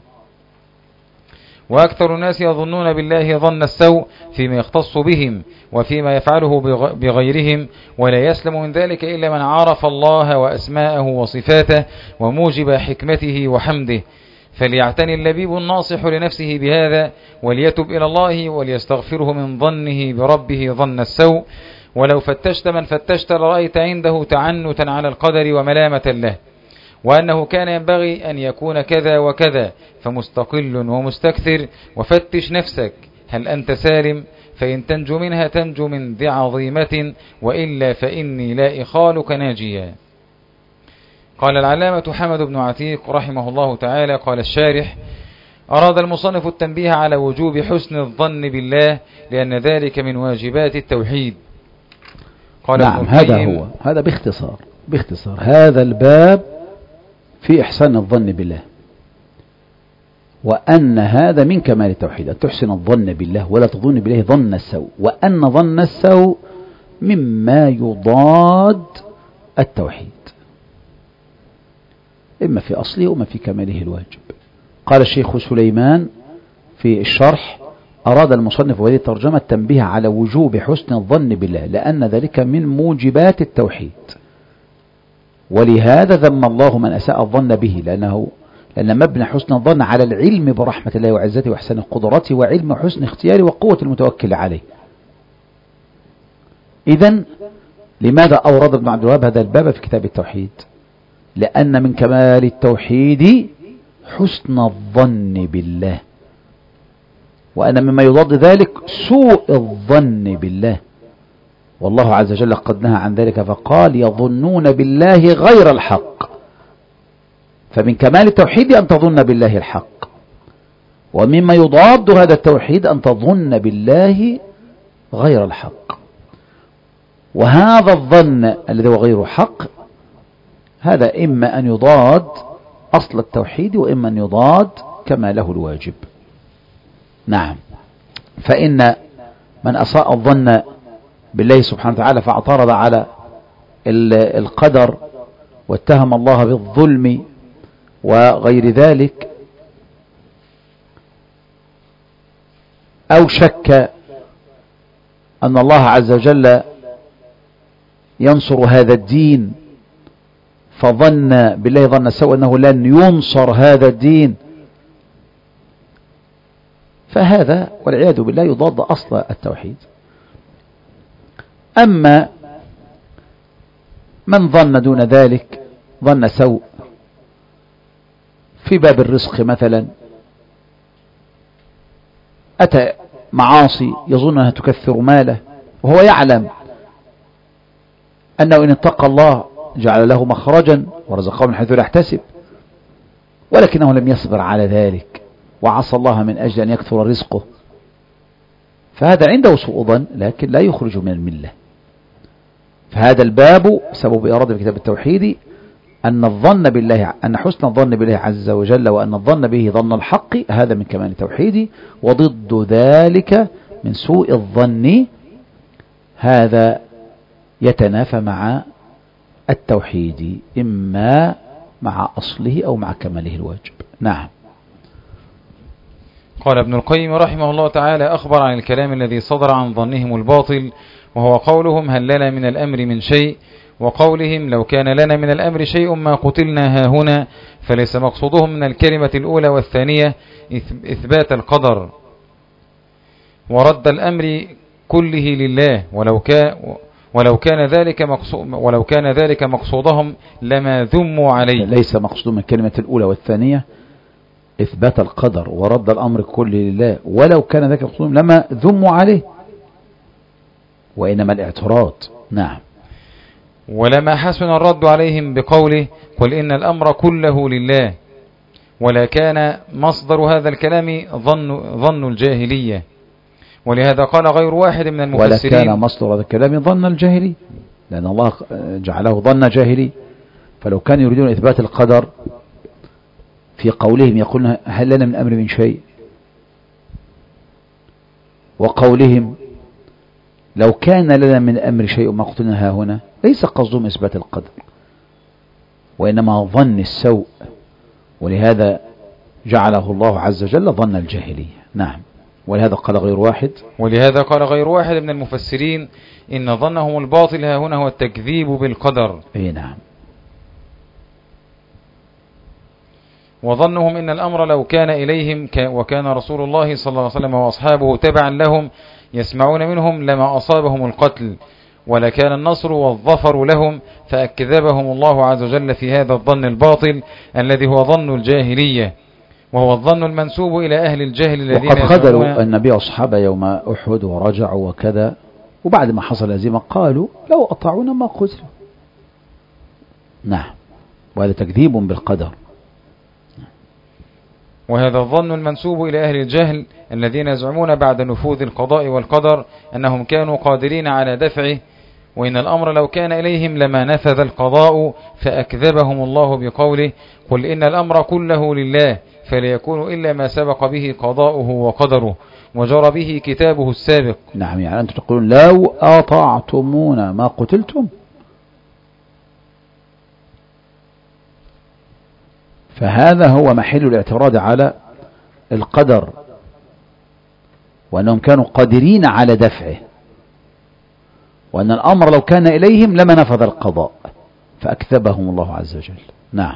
وأكثر الناس يظنون بالله ظن السوء فيما يختص بهم وفيما يفعله بغيرهم، ولا يسلم من ذلك إلا من عرف الله وأسماءه وصفاته وموجب حكمته وحمده. فليعتني اللبيب الناصح لنفسه بهذا، وليتب إلى الله وليستغفره من ظنه بربه ظن السوء. ولو فتشت من فتشت لرأيت عنده تعنتا على القدر وملامة له، وأنه كان ينبغي أن يكون كذا وكذا، فمستقل ومستكثر. وفتش نفسك هل أنت سالم، فإن تنجو منها تنجو من ذي عظيمة، وإلا فإني لا إخالك ناجيا. قال العلامة حمد بن عتيق رحمه الله تعالى: قال الشارح: أراد المصنف التنبيه على وجوب حسن الظن بالله لأن ذلك من واجبات التوحيد. قال نعم، هذا باختصار هذا الباب في إحسان الظن بالله، وأن هذا من كمال التوحيد أن تحسن الظن بالله ولا تظن بالله ظن السوء، وأن ظن السوء مما يضاد التوحيد إما في أصله وإما في كماله الواجب. قال الشيخ سليمان في الشرح: أراد المصنف وهذه الترجمة التنبيه على وجوب حسن الظن بالله لأن ذلك من موجبات التوحيد، ولهذا ذم الله من أساء الظن به لأن مبنى حسن الظن على العلم برحمة الله وعزته وإحسان قدرته وعلم حسن اختياره وقوة المتوكل عليه. إذن لماذا أورد ابن عبد الوهاب هذا الباب في كتاب التوحيد؟ لأن من كمال التوحيد حسن الظن بالله، وأن مما يضاد ذلك سوء الظن بالله، والله عز وجل قد نهى عن ذلك فقال: يظنون بالله غير الحق. فمن كمال التوحيد أن تظن بالله الحق، ومما يضاد هذا التوحيد أن تظن بالله غير الحق. وهذا الظن الذي هو غير حق هذا إما أن يضاد أصل التوحيد وإما أن يضاد كماله الواجب. نعم، فإن من أساء الظن بالله سبحانه وتعالى فاعترض على القدر واتهم الله بالظلم وغير ذلك، أو شك أن الله عز وجل ينصر هذا الدين فظن بالله ظن السوء أنه لن ينصر هذا الدين، فهذا والعياذ بالله يضاد أصل التوحيد. أما من ظن دون ذلك ظن سوء في باب الرزق مثلا، أتى معاصي يظن أنها تكثر ماله وهو يعلم أنه إن اتقى الله جعل له مخرجا ورزقه من حيث لا يحتسب، ولكنه لم يصبر على ذلك وعصى الله من أجل أن يكثر رزقه، فهذا عنده سوء ظن لكن لا يخرج من الملة. فهذا الباب سبب إرادة كتاب التوحيد أن حسن الظن بالله عز وجل وأن الظن به ظن الحق هذا من كمال التوحيد، وضد ذلك من سوء الظن هذا يتنافى مع التوحيد إما مع أصله أو مع كماله الواجب. نعم. قال ابن القيم رحمه الله تعالى: أخبر عن الكلام الذي صدر عن ظنهم الباطل، وهو قولهم: هل لنا من الأمر من شيء، وقولهم: لو كان لنا من الأمر شيء ما قتلنا هاهنا. فليس مقصودهم من الكلمة الأولى والثانية إثبات القدر ورد الأمر كله لله، ولو كان ذلك مقصودهم لما ذموا عليه. ليس مقصودهم من الكلمة الأولى والثانية إثبات القدر ورد الأمر كله لله، ولو كان ذلك مقصودهم لما ذموا عليه، وإنما الاعتراض. نعم. ولما حسن الرد عليهم بقوله: قل إن الأمر كله لله، ولا كان مصدر هذا الكلام ظن الجاهلية. ولهذا قال غير واحد من المفسرين: ولا كان مصدر هذا الكلام ظن الجاهلي، لأن الله جعله ظن جاهلي. فلو كانوا يريدون إثبات القدر في قولهم يقولون: هل لنا من أمر من شيء، وقولهم: لو كان لنا من أمر شيء ما قتلنا هاهنا، ليس قصدهم إثبات القدر وإنما ظن السوء، ولهذا جعله الله عز وجل ظن الجاهلية. نعم. ولهذا قال غير واحد من المفسرين: إن ظنهم الباطل هاهنا هو التكذيب بالقدر. أي نعم. وظنهم إن الأمر لو كان إليهم وكان رسول الله صلى الله عليه وسلم وأصحابه تبعا لهم يسمعون منهم لما أصابهم القتل، ولكان النصر والظفر لهم، فأكذبهم الله عز وجل في هذا الظن الباطل الذي هو ظن الجاهلية، وهو الظن المنسوب إلى أهل الجهل الذين وقد خذلوا النبي وأصحابه يوم أحد ورجعوا وكذا، وبعد ما حصل هزيمة قالوا: لو أطاعونا ما قتلوا. نعم. وهذا تكذيب بالقدر. وهذا الظن المنسوب إلى أهل الجهل الذين يزعمون بعد نفوذ القضاء والقدر أنهم كانوا قادرين على دفعه، وإن الأمر لو كان إليهم لما نفذ القضاء، فأكذبهم الله بقوله: قل إن الأمر كله لله فليكون إلا ما سبق به قضاؤه وقدره وجرى به كتابه السابق. نعم، يعني أنتم تقولون لو أطعتمونا ما قتلتم. فهذا هو محل الاعتراض على القدر، وأنهم كانوا قادرين على دفعه، وأن الأمر لو كان إليهم لما نفذ القضاء، فأكذبهم الله عز وجل. نعم.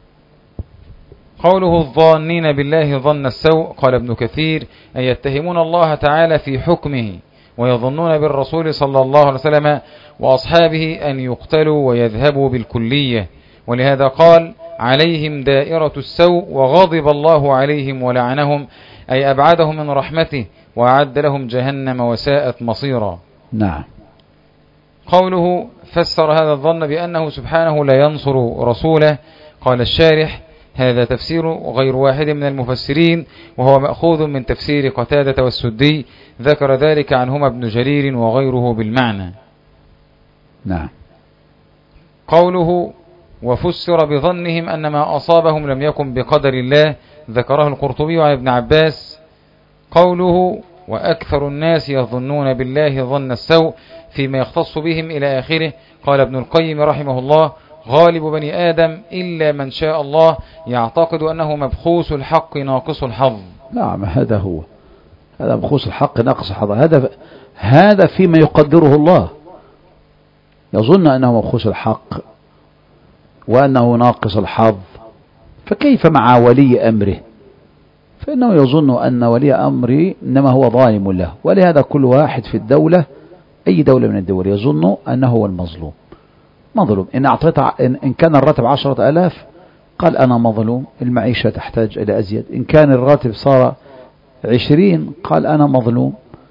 قوله الظانين بالله ظن السوء، قال ابن كثير: أن يتهمون الله تعالى في حكمه، ويظنون بالرسول صلى الله عليه وسلم وأصحابه أن يقتلوا ويذهبوا بالكلية، ولهذا قال: عليهم دائرة السوء وغضب الله عليهم ولعنهم، أي أبعدهم من رحمته وأعد لهم جهنم وساءت مصيرا. نعم. قوله فسر هذا الظن بأنه سبحانه لا ينصر رسوله، قال الشارح: هذا تفسير غير واحد من المفسرين، وهو مأخوذ من تفسير قتادة والسدي، ذكر ذلك عنهما ابن جرير وغيره بالمعنى. نعم. قوله وفسر بظنهم أن ما أصابهم لم يكن بقدر الله، ذكره القرطبي عن ابن عباس. قوله وأكثر الناس يظنون بالله ظن السوء فيما يختص بهم إلى آخره، قال ابن القيم رحمه الله: غالب بني آدم إلا من شاء الله يعتقد أنه مبخوس الحق ناقص الحظ. نعم، هذا هو، هذا مبخوس الحق ناقص الحظ، هذا فيما يقدره الله، يظن أنه مبخوس الحق وأنه ناقص الحظ، فكيف مع ولي أمره؟ فإنه يظن أن ولي أمره إنما هو ظالم له، ولهذا كل واحد في الدولة، أي دولة من الدول، يظن أنه هو المظلوم. مظلوم إن كان الراتب 10,000 قال أنا مظلوم، المعيشة تحتاج إلى أزيد. إن كان الراتب صار 20 قال أنا مظلوم.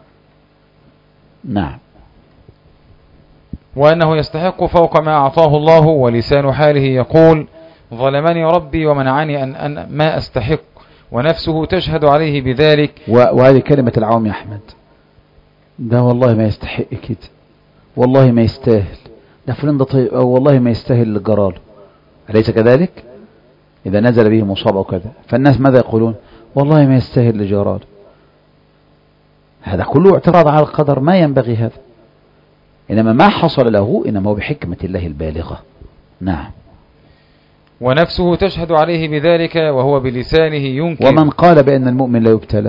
نعم. وأنه يستحق فوق ما أعطاه الله، ولسان حاله يقول: ظلمني ربي ومنعني أن ما أستحق، ونفسه تشهد عليه بذلك. وهذه كلمة العوام يا أحمد، ده والله ما يستحق كده، والله ما يستاهل، ده فلان ده طيب، أو والله ما يستاهل الجرال، أليس كذلك؟ إذا نزل به مصاب أو كذا، فالناس ماذا يقولون؟ والله ما يستاهل الجرال. هذا كله اعتراض على القدر، ما ينبغي هذا، إنما ما حصل له إنما هو بحكمة الله البالغة. نعم. ونفسه تشهد عليه بذلك وهو بلسانه ينكر. ومن قال بأن المؤمن لا يبتلى،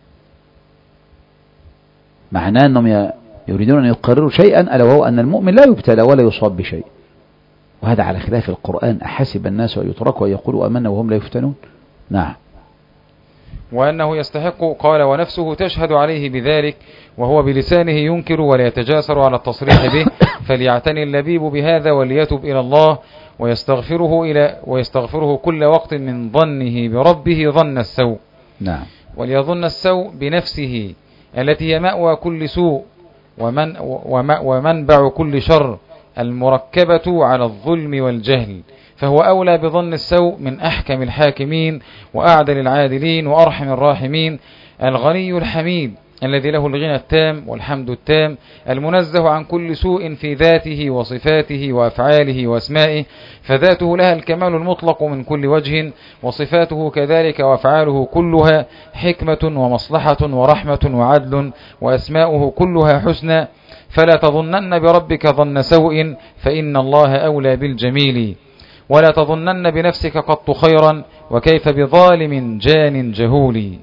معناه أنهم يريدون أن يقرروا شيئا، ألا وهو أن المؤمن لا يبتلى ولا يصاب بشيء، وهذا على خلاف القرآن: أحسب الناس أن يتركوا أن يقولوا آمنا وهم لا يفتنون. نعم. وأنه يستحق، قال ونفسه تشهد عليه بذلك وهو بلسانه ينكر ولا يتجاسر على التصريح به، فليعتني اللبيب بهذا وليتب إلى الله ويستغفره كل وقت من ظنه بربه ظن السوء. نعم. وليظن السوء بنفسه التي هي مأوى كل سوء ومنبع كل شر، المركبة على الظلم والجهل، فهو أولى بظن السوء من أحكم الحاكمين وأعدل العادلين وأرحم الراحمين، الغني الحميد الذي له الغنى التام والحمد التام، المنزه عن كل سوء في ذاته وصفاته وأفعاله وأسمائه، فذاته لها الكمال المطلق من كل وجه، وصفاته كذلك وأفعاله كلها حكمة ومصلحة ورحمة وعدل، وأسماؤه كلها حسنى، فلا تظنن بربك ظن سوء فإن الله أولى بالجميل، ولا تظنن بنفسك قط خيرا، وكيف بظالم جان جهول.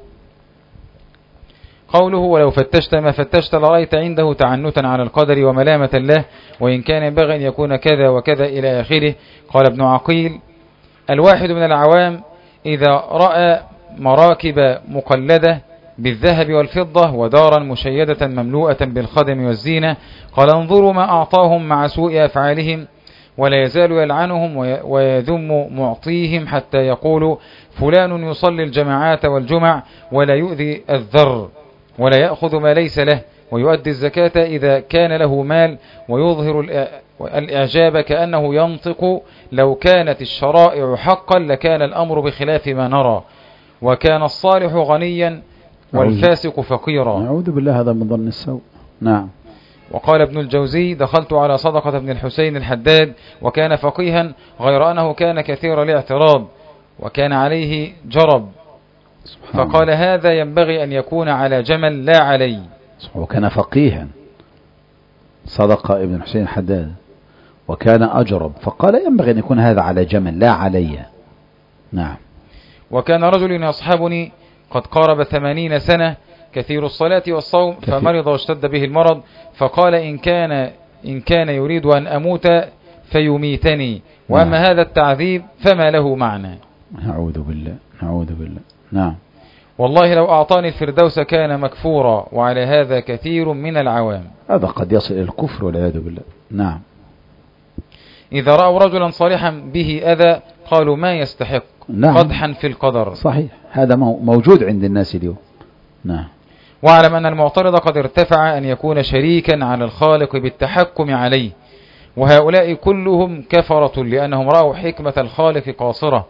قوله ولو فتشت ما فتشت لرأيت عنده تعنتا على القدر وملامة له، وإن كان ينبغي أن يكون كذا وكذا إلى آخره. قال ابن عقيل: الواحد من العوام إذا رأى مراكب مقلدة بالذهب والفضة ودارا مشيدة مملوءة بالخدم والزينة، قال انظروا ما أعطاهم مع سوء أفعالهم، ولا يزال يلعنهم ويذم معطيهم حتى يقول فلان يصلي الجماعات والجمع ولا يؤذي الذر ولا يأخذ ما ليس له، ويؤدي الزكاة إذا كان له مال، ويظهر الإعجاب كأنه ينطق لو كانت الشرائع حقا لكان الأمر بخلاف ما نرى، وكان الصالح غنيا والفاسق فقيرا. نعوذ بالله، هذا من ظن السوء. نعم. وقال ابن الجوزي: دخلت على صدقة بن الحسين الحداد وكان فقيها، غير أنه كان كثير الاعتراض وكان عليه جرب، فقال: هذا ينبغي أن يكون على جمل لا علي. وكان فقيها، صدقة ابن الحسين الحداد، وكان أجرب، فقال ينبغي أن يكون هذا على جمل لا علي. نعم. وكان رجل يصحبني قد قارب 80 سنة، كثير الصلاة والصوم، فمرض واشتد به المرض، فقال: إن كان يريد أن أموت فيميتني، وأما هذا التعذيب فما له معنى. نعوذ بالله، نعوذ بالله. نعم. والله لو أعطاني الفردوس كان مكفورا، وعلى هذا كثير من العوام. هذا قد يصل إلى الكفر والعياذ بالله. نعم. إذا رأوا رجلا صالحا به أذى قالوا: ما يستحق. نعم. قدحا في القدر. صحيح، هذا موجود عند الناس اليوم. نعم. واعلم أن المعترض قد ارتفع أن يكون شريكا على الخالق بالتحكم عليه، وهؤلاء كلهم كفرة لأنهم رأوا حكمة الخالق قاصرة.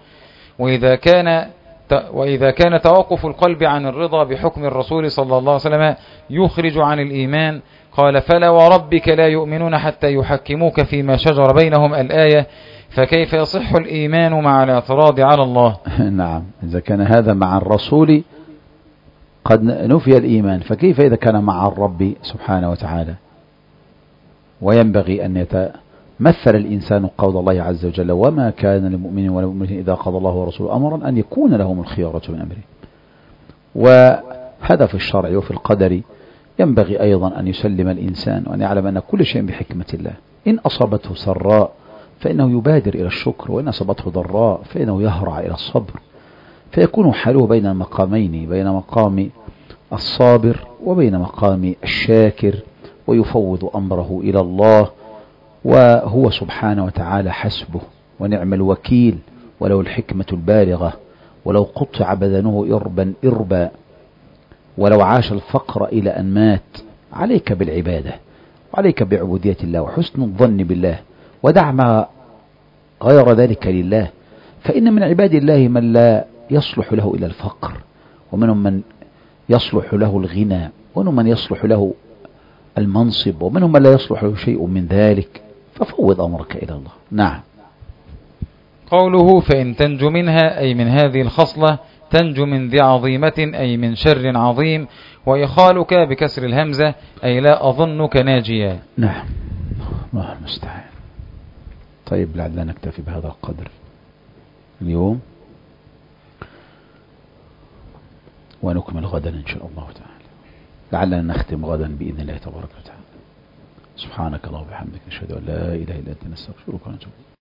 وإذا كان توقف القلب عن الرضا بحكم الرسول صلى الله عليه وسلم يخرج عن الإيمان، قال: فلا وربك لا يؤمنون حتى يحكموك فيما شجر بينهم، الآية. فكيف يصح الإيمان مع الاعتراض على الله؟ نعم. إذا كان هذا مع الرسول قد نفي الإيمان، فكيف إذا كان مع الرب سبحانه وتعالى؟ وينبغي أن يتمثل الإنسان قول الله عز وجل: وما كان لمؤمن ولا مؤمنة إذا قضى الله ورسوله أمرا أن يكون لهم الخيارة من أمره. وهذا في الشرع وفي القدر ينبغي أيضا أن يسلم الإنسان وأن يعلم أن كل شيء بحكمة الله. إن أصابته سراء فإنه يبادر إلى الشكر، وإن أصابته ضراء فإنه يهرع إلى الصبر، فيكون حاله بين المقامين، بين مقام الصابر وبين مقام الشاكر، ويفوض أمره إلى الله، وهو سبحانه وتعالى حسبه ونعم الوكيل، ولو الحكمة البالغة، ولو قطع بدنه إربا إربا، ولو عاش الفقر إلى أن مات. عليك بالعبادة، وعليك بعبودية الله وحسن الظن بالله، ودع ما غير ذلك لله، فإن من عباد الله من لا يصلح له إلى الفقر، ومنهم من يصلح له الغنى، ومنهم من يصلح له المنصب، ومنهم من لا يصلح له شيء من ذلك، ففوض أمرك إلى الله. نعم. قوله: فإن تنجو منها أي من هذه الخصلة، تنجو من ذي عظيمة أي من شر عظيم، وإخالك بكسر الهمزة أي لا أظنك ناجيا. نعم. الله المستعان. طيب، لعلنا نكتفي بهذا القدر اليوم، ونكمل غدا إن شاء الله تعالى. لعلنا نختم غدا بإذن الله تبارك وتعالى. سبحانك اللهم وبحمدك، نشهد أن لا إله إلا أنت، نستغفرك ونتوب إليك.